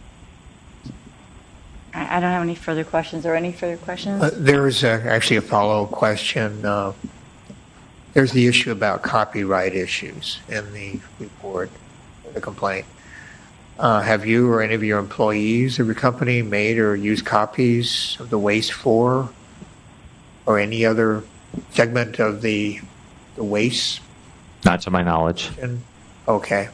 Speaker 1: I don't have any further questions. Are any further questions?
Speaker 6: There is actually a follow-up question. There's the issue about copyright issues in the report, the complaint. Have you or any of your employees of your company made or used copies of the Waste 4 or any other segment of the Waste?
Speaker 10: Not to my knowledge.
Speaker 6: Okay.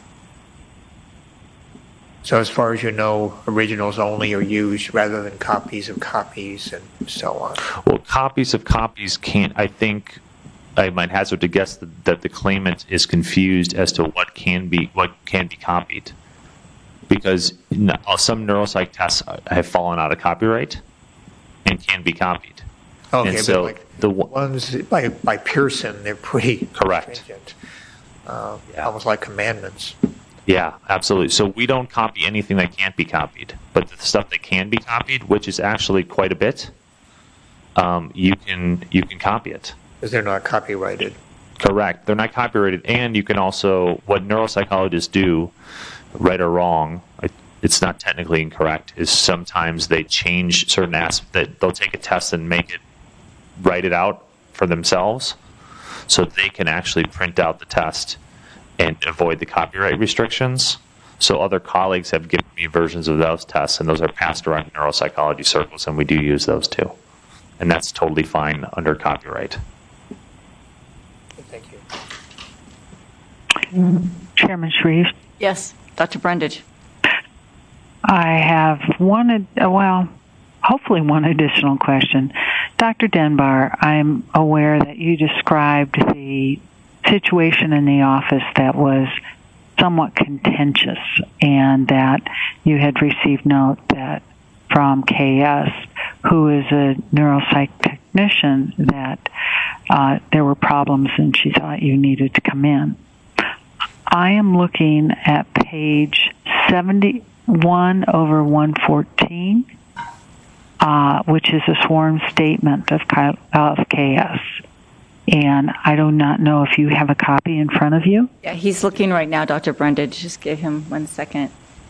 Speaker 6: So as far as you know, originals only are used rather than copies of copies and so on.
Speaker 10: Well, copies of copies can't, I think I might hazard to guess that the claimant is confused as to what can be copied. Because some neuropsych tests have fallen out of copyright and can be copied.
Speaker 6: Okay,
Speaker 10: and so
Speaker 6: but the ones by Pearson, they're pretty
Speaker 10: correct.
Speaker 6: Stringent. Almost like commandments.
Speaker 10: Yeah, absolutely. So we don't copy anything that can't be copied, but the stuff that can be copied, which is actually quite a bit, you can copy it.
Speaker 6: Because they're not copyrighted.
Speaker 10: Correct. They're not copyrighted, and you can also, what neuropsychologists do, right or wrong, it's not technically incorrect, is sometimes they change certain aspects, that they'll take a test and write it out for themselves, so they can actually print out the test and avoid the copyright restrictions. So other colleagues have given me versions of those tests, and those are passed around in neuropsychology circles, and we do use those too. And that's totally fine under copyright.
Speaker 3: Chairman Shreve,
Speaker 1: Yes. Dr. Brundage?
Speaker 3: I have hopefully one additional question. Dr. Denbar, I'm aware that you described the situation in the office that was somewhat contentious and that you had received note that from KS, who is a neuropsych technician, that there were problems and she thought you needed to come in. I am looking at page 71/114, which is a sworn statement of KS. And I do not know if you have a copy in front of you.
Speaker 1: Yeah, he's looking right now, Dr. Brundage. Just give him 1 second.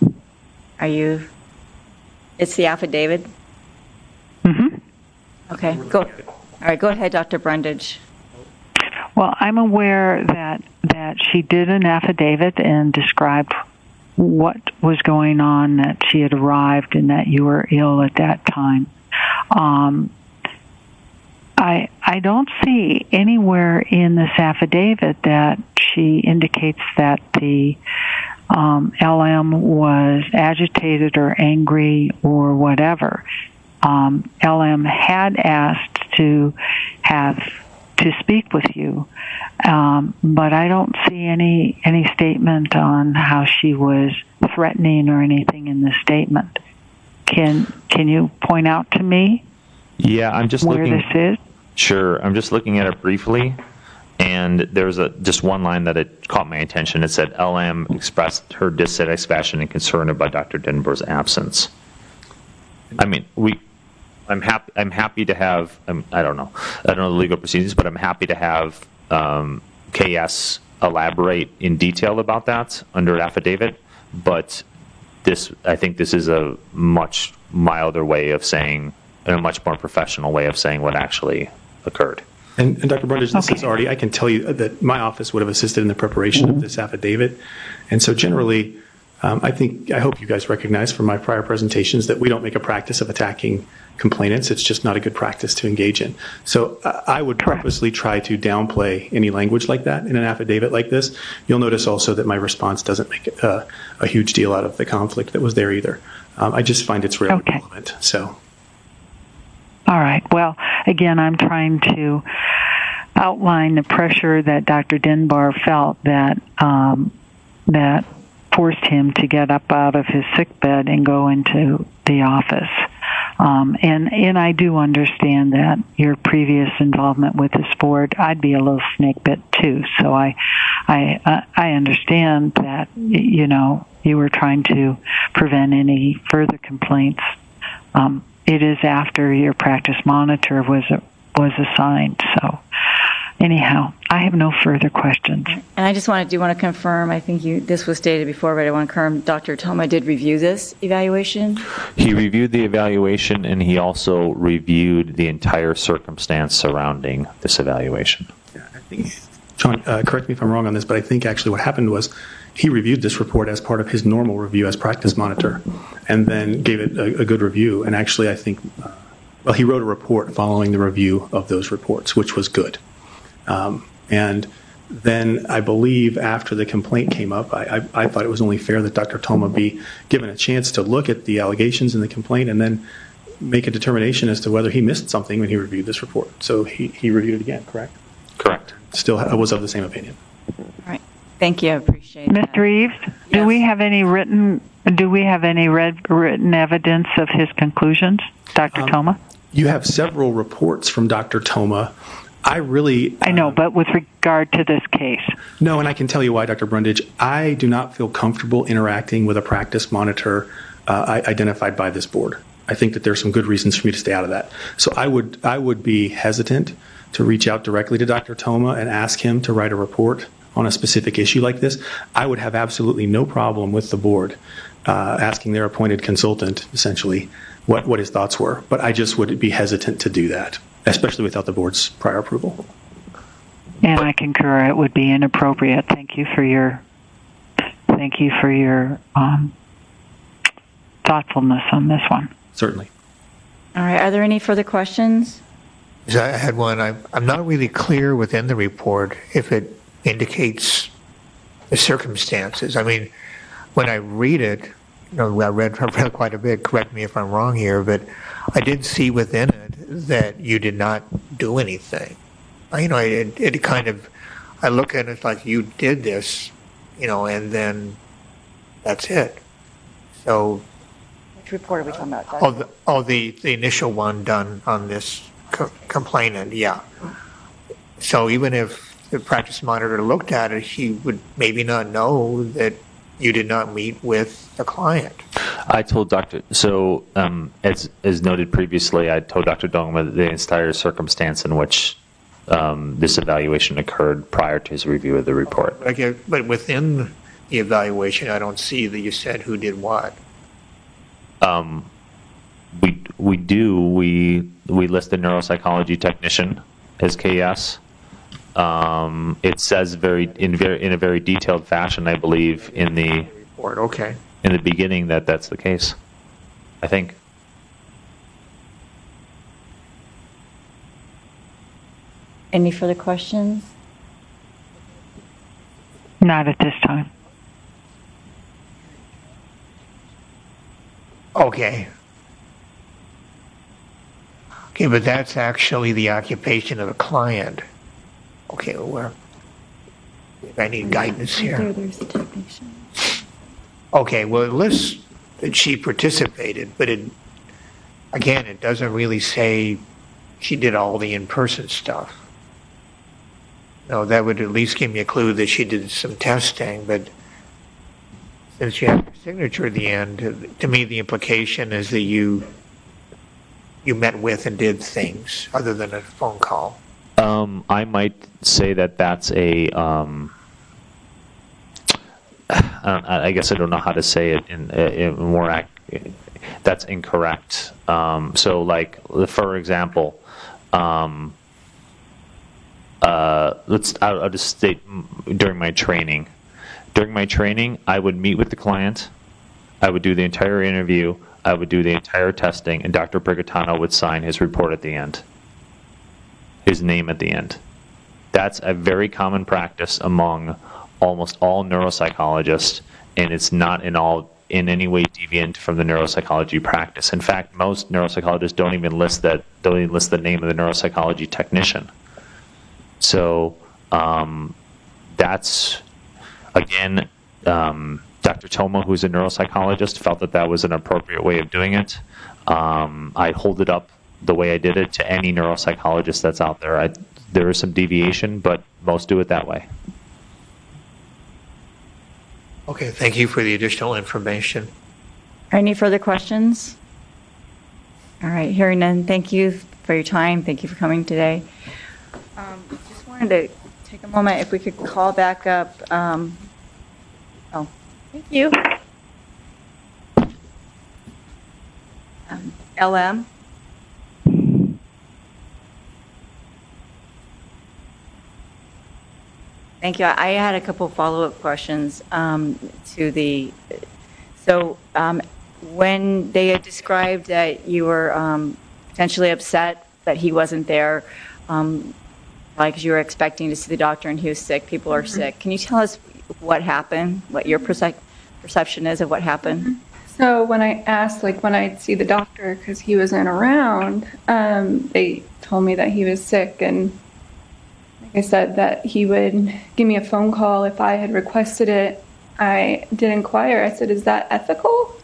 Speaker 1: It's the affidavit?
Speaker 3: Mm-hmm.
Speaker 1: Okay, go. All right, go ahead, Dr. Brundage.
Speaker 3: Well, I'm aware that she did an affidavit and described what was going on, that she had arrived and that you were ill at that time. I don't see anywhere in this affidavit that she indicates that the LM was agitated or angry or whatever. LM had asked to speak with you, but I don't see any statement on how she was threatening or anything in this statement. Can you point out to me?
Speaker 10: Yeah, I'm just
Speaker 3: where
Speaker 10: looking.
Speaker 3: This is?
Speaker 10: Sure, I'm just looking at it briefly, and there's just one line that it caught my attention. It said LM expressed her dissatisfaction and concern about Dr. Denbar's absence. I mean, I'm happy to have. I don't know the legal proceedings, but I'm happy to have KS elaborate in detail about that under affidavit. But I think this is a much milder way of saying, and a much more professional way of saying what actually occurred.
Speaker 9: And Dr. Brundage, this is already, I can tell you that my office would have assisted in the preparation of this affidavit. And so generally, I hope you guys recognize from my prior presentations that we don't make a practice of attacking complainants. It's just not a good practice to engage in. So I would purposely try to downplay any language like that in an affidavit like this. You'll notice also that my response doesn't make a huge deal out of the conflict that was there either. I just find it's really relevant. So.
Speaker 3: All right. Well, again, I'm trying to outline the pressure that Dr. Denbar felt that forced him to get up out of his sickbed and go into the office. And I do understand that your previous involvement with this board, I'd be a little snake bit too. So I understand that, you were trying to prevent any further complaints. It is after your practice monitor was assigned. So anyhow, I have no further questions.
Speaker 1: And I just want to confirm, I think this was stated before, but I want to confirm Dr. Toma did review this evaluation?
Speaker 10: He reviewed the evaluation, and he also reviewed the entire circumstance surrounding this evaluation.
Speaker 9: Yeah, I think, John, correct me if I'm wrong on this, but I think actually what happened was he reviewed this report as part of his normal review as practice monitor and then gave it a good review. And actually, I think, he wrote a report following the review of those reports, which was good. And then I believe after the complaint came up, I thought it was only fair that Dr. Toma be given a chance to look at the allegations in the complaint and then make a determination as to whether he missed something when he reviewed this report. So he reviewed it again, correct?
Speaker 10: Correct.
Speaker 9: Still, I was of the same opinion.
Speaker 1: All right. Thank you. I appreciate that.
Speaker 3: Mr. Eves, do we have any written evidence of his conclusions, Dr. Toma?
Speaker 9: You have several reports from Dr. Toma. I know, but with regard to this case.
Speaker 3: No,
Speaker 9: and I can tell you why, Dr. Brundage. I do not feel comfortable interacting with a practice monitor identified by this board. I think that there's some good reasons for me to stay out of that. So I would be hesitant to reach out directly to Dr. Toma and ask him to write a report on a specific issue like this. I would have absolutely no problem with the board asking their appointed consultant, essentially, what his thoughts were. But I just would be hesitant to do that, especially without the board's prior approval.
Speaker 3: And I concur, it would be inappropriate. Thank you for your thoughtfulness on this one.
Speaker 9: Certainly.
Speaker 1: All right. Are there any further questions?
Speaker 6: I had one. I'm not really clear within the report if it indicates the circumstances. I mean, when I read it, I read quite a bit. Correct me if I'm wrong here, but I did see within it that you did not do anything. It kind of, I look at it like you did this, and then that's it. So.
Speaker 1: Which report are we talking about?
Speaker 6: The initial one done on this complainant, yeah. So even if the practice monitor looked at it, he would maybe not know that you did not meet with the client.
Speaker 10: I told as noted previously, I told Dr. Dongma the entire circumstance in which this evaluation occurred prior to his review of the report.
Speaker 6: But within the evaluation, I don't see that you said who did what.
Speaker 10: We do. We list the neuropsychology technician as KS. It says in a very detailed fashion, I believe, in the
Speaker 6: report. Okay.
Speaker 10: In the beginning, that's the case. I think.
Speaker 1: Any further questions?
Speaker 3: Not at this time.
Speaker 6: Okay. Okay, but that's actually the occupation of a client. Okay, well, I need guidance here.
Speaker 1: There's the technician.
Speaker 6: Okay, well, it lists that she participated, but it doesn't really say she did all the in-person stuff. No, that would at least give me a clue that she did some testing, but since you have your signature at the end, to me the implication is that you met with and did things other than a phone call.
Speaker 10: I might say that's a. I guess I don't know how to say it in more. That's incorrect. So, like, for example, I'll just state during my training. During my training, I would meet with the client. I would do the entire interview. I would do the entire testing, and Dr. Brigantano would sign his report at the end. His name at the end. That's a very common practice among almost all neuropsychologists, and it's not in any way deviant from the neuropsychology practice. In fact, most neuropsychologists don't even list the name of the neuropsychology technician. So that's, again, Dr. Toma, who's a neuropsychologist, felt that was an appropriate way of doing it. I hold it up the way I did it to any neuropsychologist that's out there. There is some deviation, but most do it that way.
Speaker 6: Okay, thank you for the additional information.
Speaker 1: Any further questions? All right, hearing none, thank you for your time. Thank you for coming today. Just wanted to take a moment, if we could call back up. Thank you. LM. Thank you. I had a couple follow-up questions So when they had described that you were potentially upset that he wasn't there, like you were expecting to see the doctor and he was sick, people are sick. Can you tell us what happened, what your perception is of what happened?
Speaker 11: So when I asked, when I'd see the doctor, because he wasn't around, they told me that he was sick, and like I said, that he would give me a phone call if I had requested it. I did inquire. I said, is that ethical?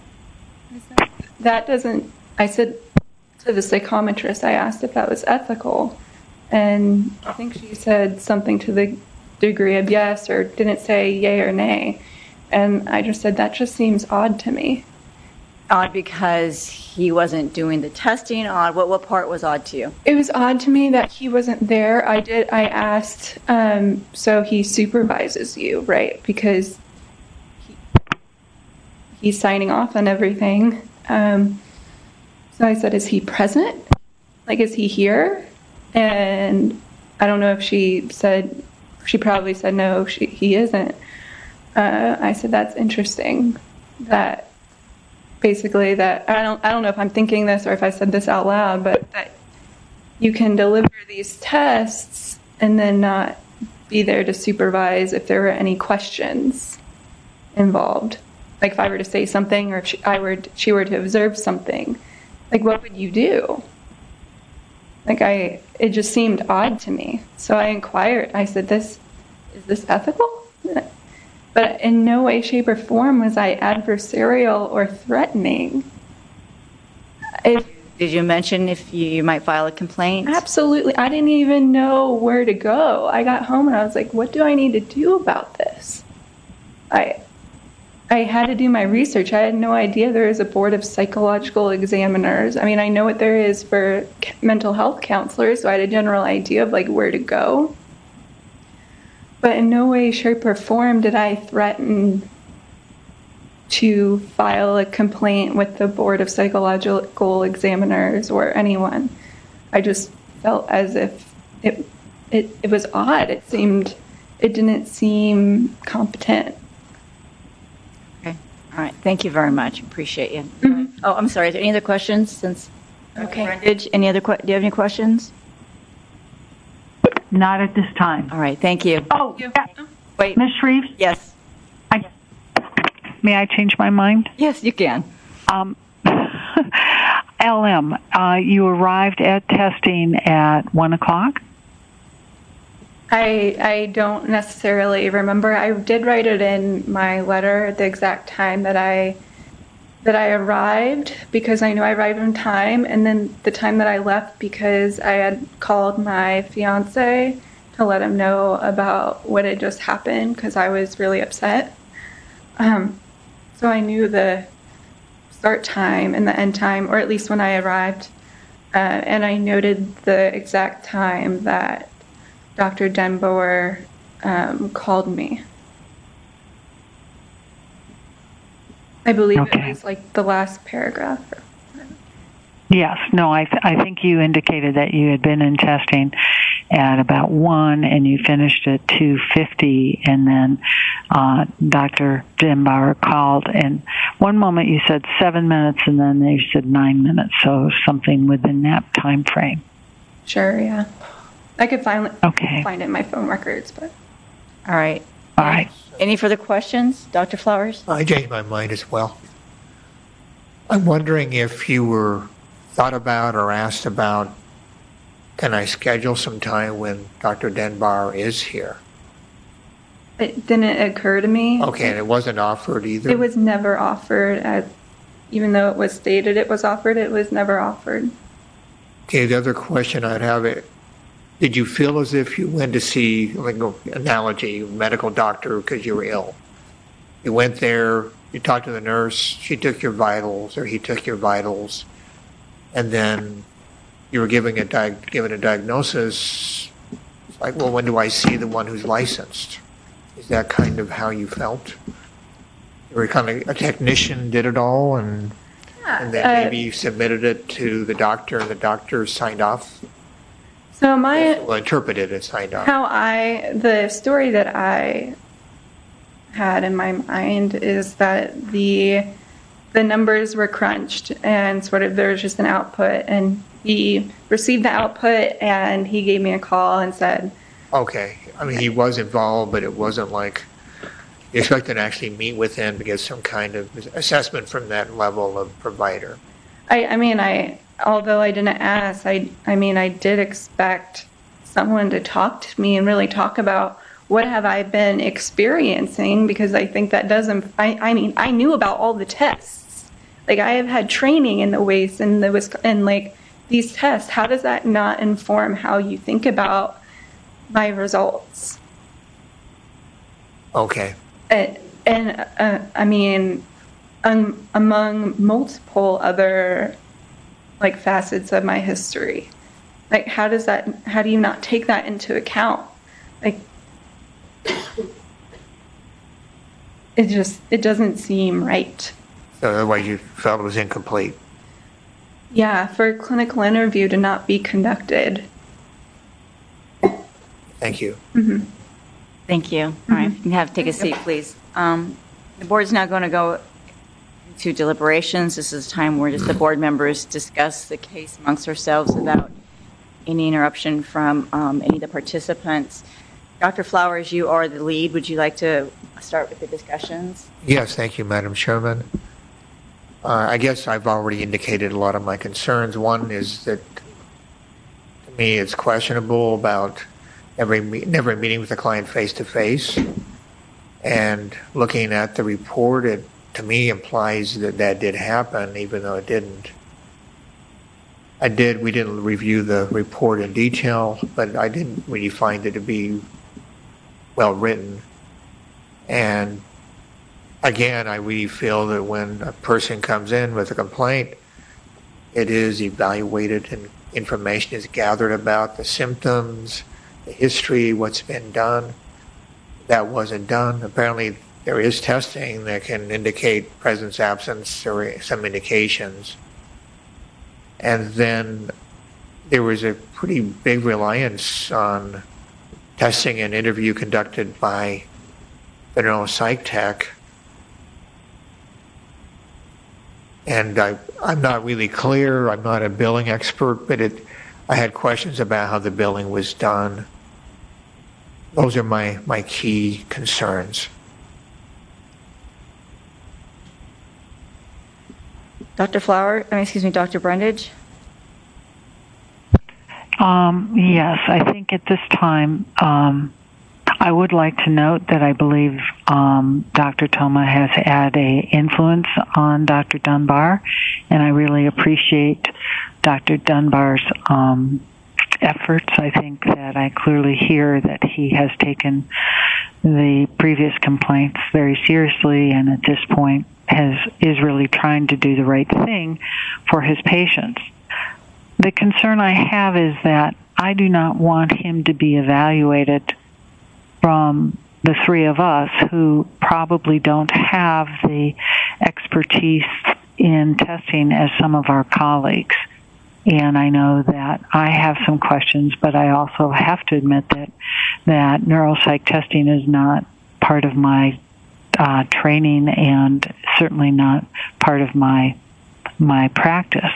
Speaker 11: I said to the psychometrist, I asked if that was ethical, and I think she said something to the degree of yes, or didn't say yay or nay. And I just said, that just seems odd to me.
Speaker 1: Odd because he wasn't doing the testing? Odd? What part was odd to you?
Speaker 11: It was odd to me that he wasn't there. I asked, so he supervises you, right? Because he's signing off on everything. So I said, is he present? Is he here? And I don't know if she probably said no, he isn't. I said, that's interesting. That basically that, I don't know if I'm thinking this or if I said this out loud, but that you can deliver these tests and then not be there to supervise if there were any questions involved. Like if I were to say something or if she were to observe something, like what would you do? Like it just seemed odd to me. So I inquired. I said, is this ethical? But in no way, shape, or form was I adversarial or threatening.
Speaker 1: Did you mention if you might file a complaint?
Speaker 11: Absolutely. I didn't even know where to go. I got home and I was like, what do I need to do about this? I had to do my research. I had no idea there is a board of psychological examiners. I mean, I know what there is for mental health counselors, so I had a general idea of like where to go. But in no way, shape, or form did I threaten to file a complaint with the board of psychological examiners or anyone. I just felt as if it was odd. It didn't seem competent.
Speaker 1: Okay. All right. Thank you very much. Appreciate you.
Speaker 11: Mm-hmm.
Speaker 1: Oh, I'm sorry. Is there any other questions? Okay. Brundage, do you have any questions?
Speaker 3: Not at this time.
Speaker 1: All right. Thank you.
Speaker 3: Oh,
Speaker 1: wait.
Speaker 3: Ms. Shreves?
Speaker 1: Yes.
Speaker 3: May I change my mind?
Speaker 1: Yes, you can.
Speaker 3: LM, you arrived at testing at 1 o'clock?
Speaker 11: I don't necessarily remember. I did write it in my letter at the exact time that I arrived, because I knew I arrived on time, and then the time that I left because I had called my fiance to let him know about what had just happened because I was really upset. So I knew the start time and the end time, or at least when I arrived, and I noted the exact time that Dr. Denboer called me. I believe it was like the last paragraph.
Speaker 3: Yes. No, I think you indicated that you had been in testing at about 1 and you finished at 2:50, and then Dr. Denboer called, and one moment you said 7 minutes and then you said 9 minutes, so something within that time frame.
Speaker 11: Sure, yeah. I could find it in my phone records, but...
Speaker 1: All right.
Speaker 3: All right.
Speaker 1: Any further questions, Dr. Flowers?
Speaker 6: I changed my mind as well. I'm wondering if you were thought about or asked about, can I schedule some time when Dr. Denboer is here?
Speaker 11: It didn't occur to me.
Speaker 6: Okay, and it wasn't offered either?
Speaker 11: It was never offered. Even though it was stated it was offered, it was never offered.
Speaker 6: Okay, the other question I'd have, did you feel as if you went to see, like an analogy, medical doctor because you were ill? You went there, you talked to the nurse, she took your vitals, or he took your vitals, and then you were given a diagnosis. It's like, well, when do I see the one who's licensed? Is that kind of how you felt? You were kind of a technician, did it all, and then maybe you submitted it to the doctor, and the doctor signed off?
Speaker 11: So
Speaker 6: interpreted as signed off.
Speaker 11: The story that I had in my mind is that the numbers were crunched and sort of there was just an output, and he received the output and he gave me a call and said...
Speaker 6: Okay. I mean, he was involved, but it wasn't like you expected to actually meet with him to get some kind of assessment from that level of provider.
Speaker 11: Although I didn't ask, I did expect someone to talk to me and really talk about what have I been experiencing, because I think that doesn't... I knew about all the tests. Like, I have had training in the WACE and like these tests. How does that not inform how you think about my results?
Speaker 6: Okay.
Speaker 11: Among multiple other like facets of my history, like how do you not take that into account? Like it doesn't seem right.
Speaker 6: So otherwise you felt it was incomplete?
Speaker 11: Yeah, for a clinical interview to not be conducted.
Speaker 6: Thank you.
Speaker 11: Mm-hmm.
Speaker 1: Thank you. All right, you have to take a seat, please. The board is now going to go to deliberations. This is a time where just the board members discuss the case amongst ourselves without any interruption from any of the participants. Dr. Flowers, you are the lead. Would you like to start with the discussions?
Speaker 6: Yes, thank you, Madam Chairman. I guess I've already indicated a lot of my concerns. One is that, to me, it's questionable about never meeting with the client face-to-face. And looking at the report, it, to me, implies that that did happen, even though it didn't. We didn't review the report in detail, but I didn't really find it to be well written. And again, I really feel that when a person comes in with a complaint, it is evaluated and information is gathered about the symptoms, the history, what's been done. That wasn't done. Apparently, there is testing that can indicate presence, absence, or some indications. And then there was a pretty big reliance on testing and interview conducted by the neuropsych tech. And I'm not really clear. I'm not a billing expert, but I had questions about how the billing was done. Those are my key concerns.
Speaker 1: Dr. Dr. Brundage?
Speaker 3: Yes, I think at this time, I would like to note that I believe Dr. Toma has had an influence on Dr. Dunbar, and I really appreciate Dr. Dunbar's efforts. I think that I clearly hear that he has taken the previous complaints very seriously, and at this point is really trying to do the right thing for his patients. The concern I have is that I do not want him to be evaluated from the three of us who probably don't have the expertise in testing as some of our colleagues. And I know that I have some questions, but I also have to admit that neuropsych testing is not part of my training and certainly not part of my practice.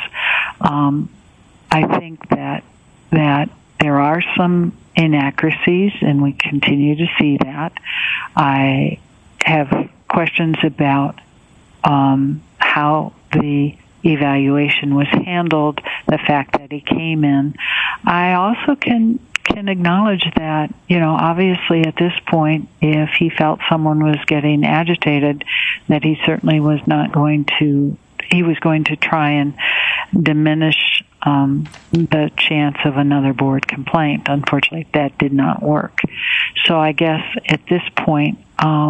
Speaker 3: I think that there are some inaccuracies, and we continue to see that. I have questions about how the evaluation was handled, the fact that he came in. I also can acknowledge that, obviously at this point, if he felt someone was getting agitated, that he certainly was going to try and diminish the chance of another board complaint. Unfortunately, that did not work. So I guess at this point,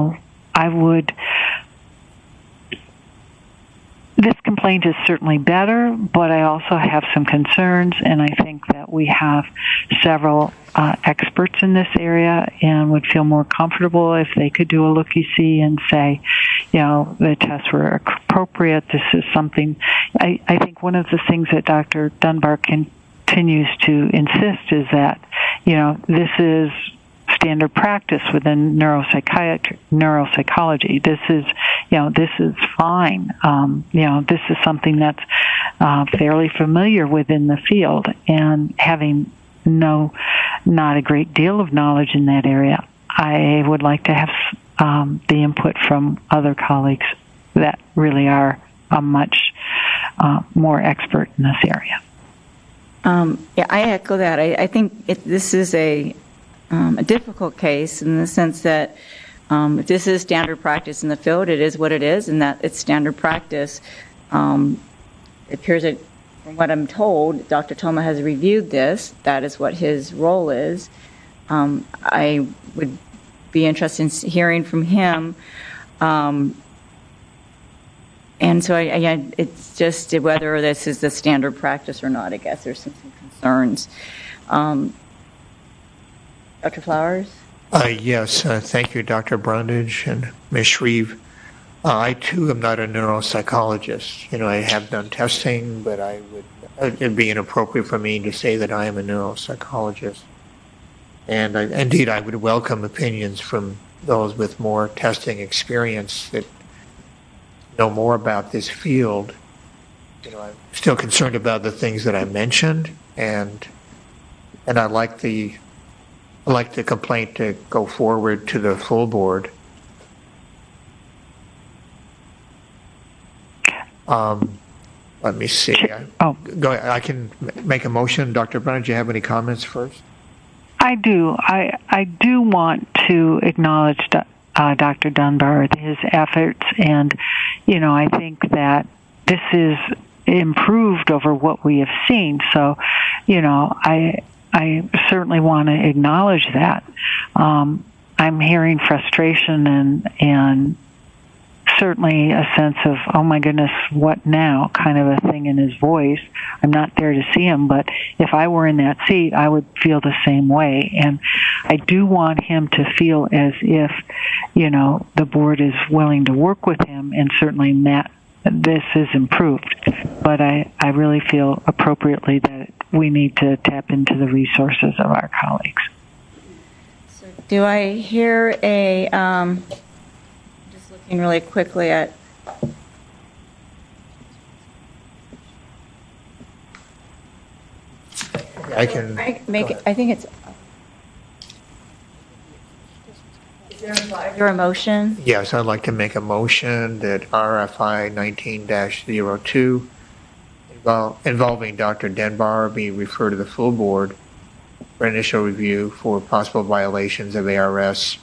Speaker 3: this complaint is certainly better, but I also have some concerns, and I think that we have several experts in this area and would feel more comfortable if they could do a look-see and say, the tests were appropriate. This is something, I think one of the things that Dr. Dunbar continues to insist is that, this is standard practice within neuropsychology. This is fine. This is something that's fairly familiar within the field, and having not a great deal of knowledge in that area, I would like to have the input from other colleagues that really are much more expert in this area.
Speaker 1: I echo that. I think this is a difficult case in the sense that if this is standard practice in the field, it is what it is, and that it's standard practice. It appears that, from what I'm told, Dr. Toma has reviewed this. That is what his role is. I would be interested in hearing from him. And so it's just whether this is the standard practice or not. I guess there's some concerns. Dr. Flowers?
Speaker 6: Yes, thank you, Dr. Brundage and Ms. Shreve. I, too, am not a neuropsychologist. I have done testing, but it'd be inappropriate for me to say that I am a neuropsychologist. And indeed, I would welcome opinions from those with more testing experience that know more about this field. I'm still concerned about the things that I mentioned, and I like the I'd like the complaint to go forward to the full board. Let me see. Go ahead. I can make a motion. Dr. Brennan, do you have any comments first?
Speaker 3: I do. I do want to acknowledge Dr. Dunbar, his efforts, and, you know, I think that this is improved over what we have seen. So, you know, I certainly want to acknowledge that. I'm hearing frustration and certainly a sense of, oh my goodness, what now, kind of a thing in his voice. I'm not there to see him, but if I were in that seat, I would feel the same way. And I do want him to feel as if, you know, the board is willing to work with him, and certainly this is improved. But I really feel appropriately that we need to tap into the resources of our colleagues.
Speaker 1: Do I hear a, just looking really quickly at,
Speaker 6: I can
Speaker 1: make it, I think it's, is there a motion?
Speaker 6: Yes, I'd like to make a motion that RFI 19-02 involving Dr. Denbar be referred to the full board for initial review for possible violations of ARS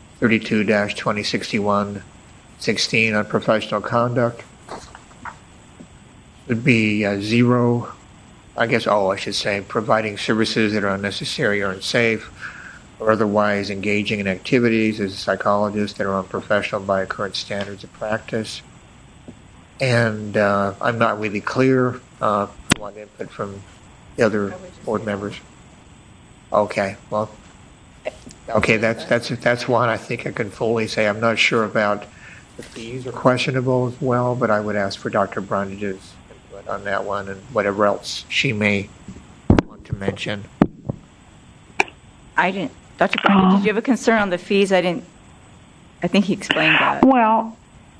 Speaker 6: 32-2061-16 on professional conduct. Would be zero, I should say, providing services that are unnecessary or unsafe, or otherwise engaging in activities as a psychologist that are unprofessional by current standards of practice. And I'm not really clear. I want input from the other board members. Okay, well, okay, that's one I think I can fully say. I'm not sure about the fees are questionable as well, but I would ask for Dr. Brundage's input on that one and whatever else she may want to mention.
Speaker 1: I didn't. Dr. Brundage, did you have a concern on the fees? I think he explained that.
Speaker 3: Well,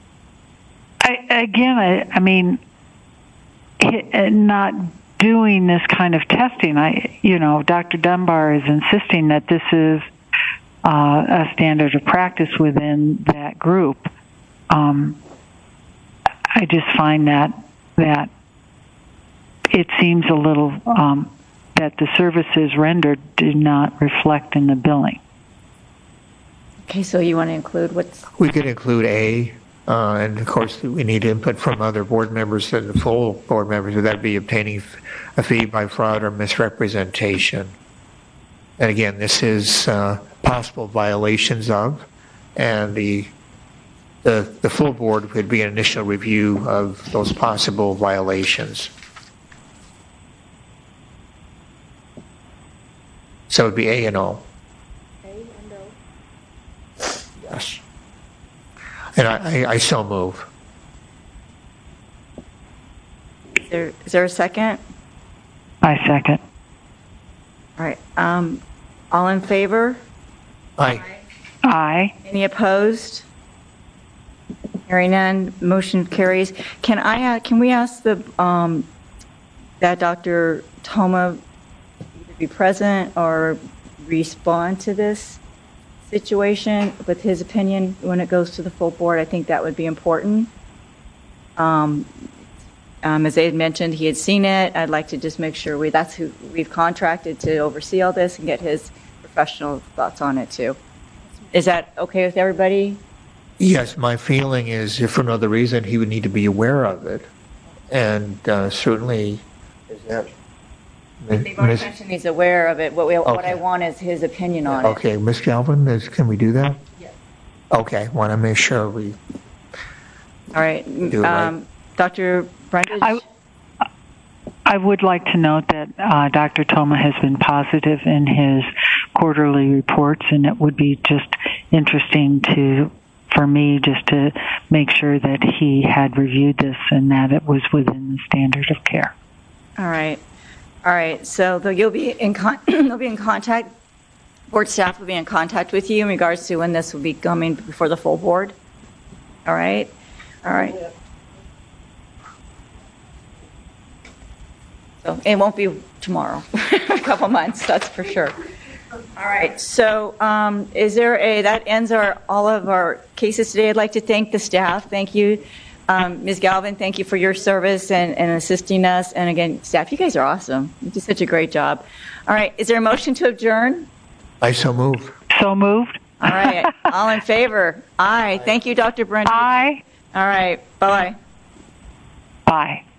Speaker 3: I mean, not doing this kind of testing, Dr. Dunbar is insisting that this is a standard of practice within that group. I just find that it seems a little that the services rendered do not reflect in the billing.
Speaker 1: Okay, so you want to include what's...
Speaker 6: We could include A, and of course we need input from other board members and the full board members. Would that be obtaining a fee by fraud or misrepresentation? And again, this is possible violations of, and the full board would be an initial review of those possible violations. So it would be A and O.
Speaker 7: A and O.
Speaker 6: Yes. And I so move.
Speaker 1: Is there a second?
Speaker 3: I second.
Speaker 1: All right. All in favor?
Speaker 6: Aye.
Speaker 3: Aye.
Speaker 1: Any opposed? Hearing none, motion carries. Can we ask that Dr. Toma either be present or respond to this situation with his opinion when it goes to the full board? I think that would be important. As they had mentioned, he had seen it. I'd like to just make sure that's who we've contracted to oversee all this and get his professional thoughts on it too. Is that okay with everybody?
Speaker 6: Yes, my feeling is if for no other reason, he would need to be aware of it. And certainly, is that...
Speaker 1: They've already mentioned he's aware of it. What I want is his opinion on it.
Speaker 6: Okay, Ms. Galvin, can we do that?
Speaker 1: Yes.
Speaker 6: Okay, want to make sure we...
Speaker 1: All right.
Speaker 6: Do it right.
Speaker 1: Dr. Brundage?
Speaker 3: I would like to note that Dr. Toma has been positive in his quarterly reports, and it would be just interesting for me just to make sure that he had reviewed this and that it was within the standard of care.
Speaker 1: All right. So you'll be in contact. Board staff will be in contact with you in regards to when this will be coming before the full board. All right. So it won't be tomorrow. A couple months, that's for sure. All right, so that ends all of our cases today. I'd like to thank the staff. Thank you, Ms. Galvin, thank you for your service and assisting us. And again, staff, you guys are awesome. You do such a great job. All right, is there a motion to adjourn?
Speaker 6: I so move.
Speaker 3: So moved.
Speaker 1: All right, all in favor? Aye. Thank you, Dr. Brent.
Speaker 3: Aye.
Speaker 1: All right, bye-bye.
Speaker 3: Bye.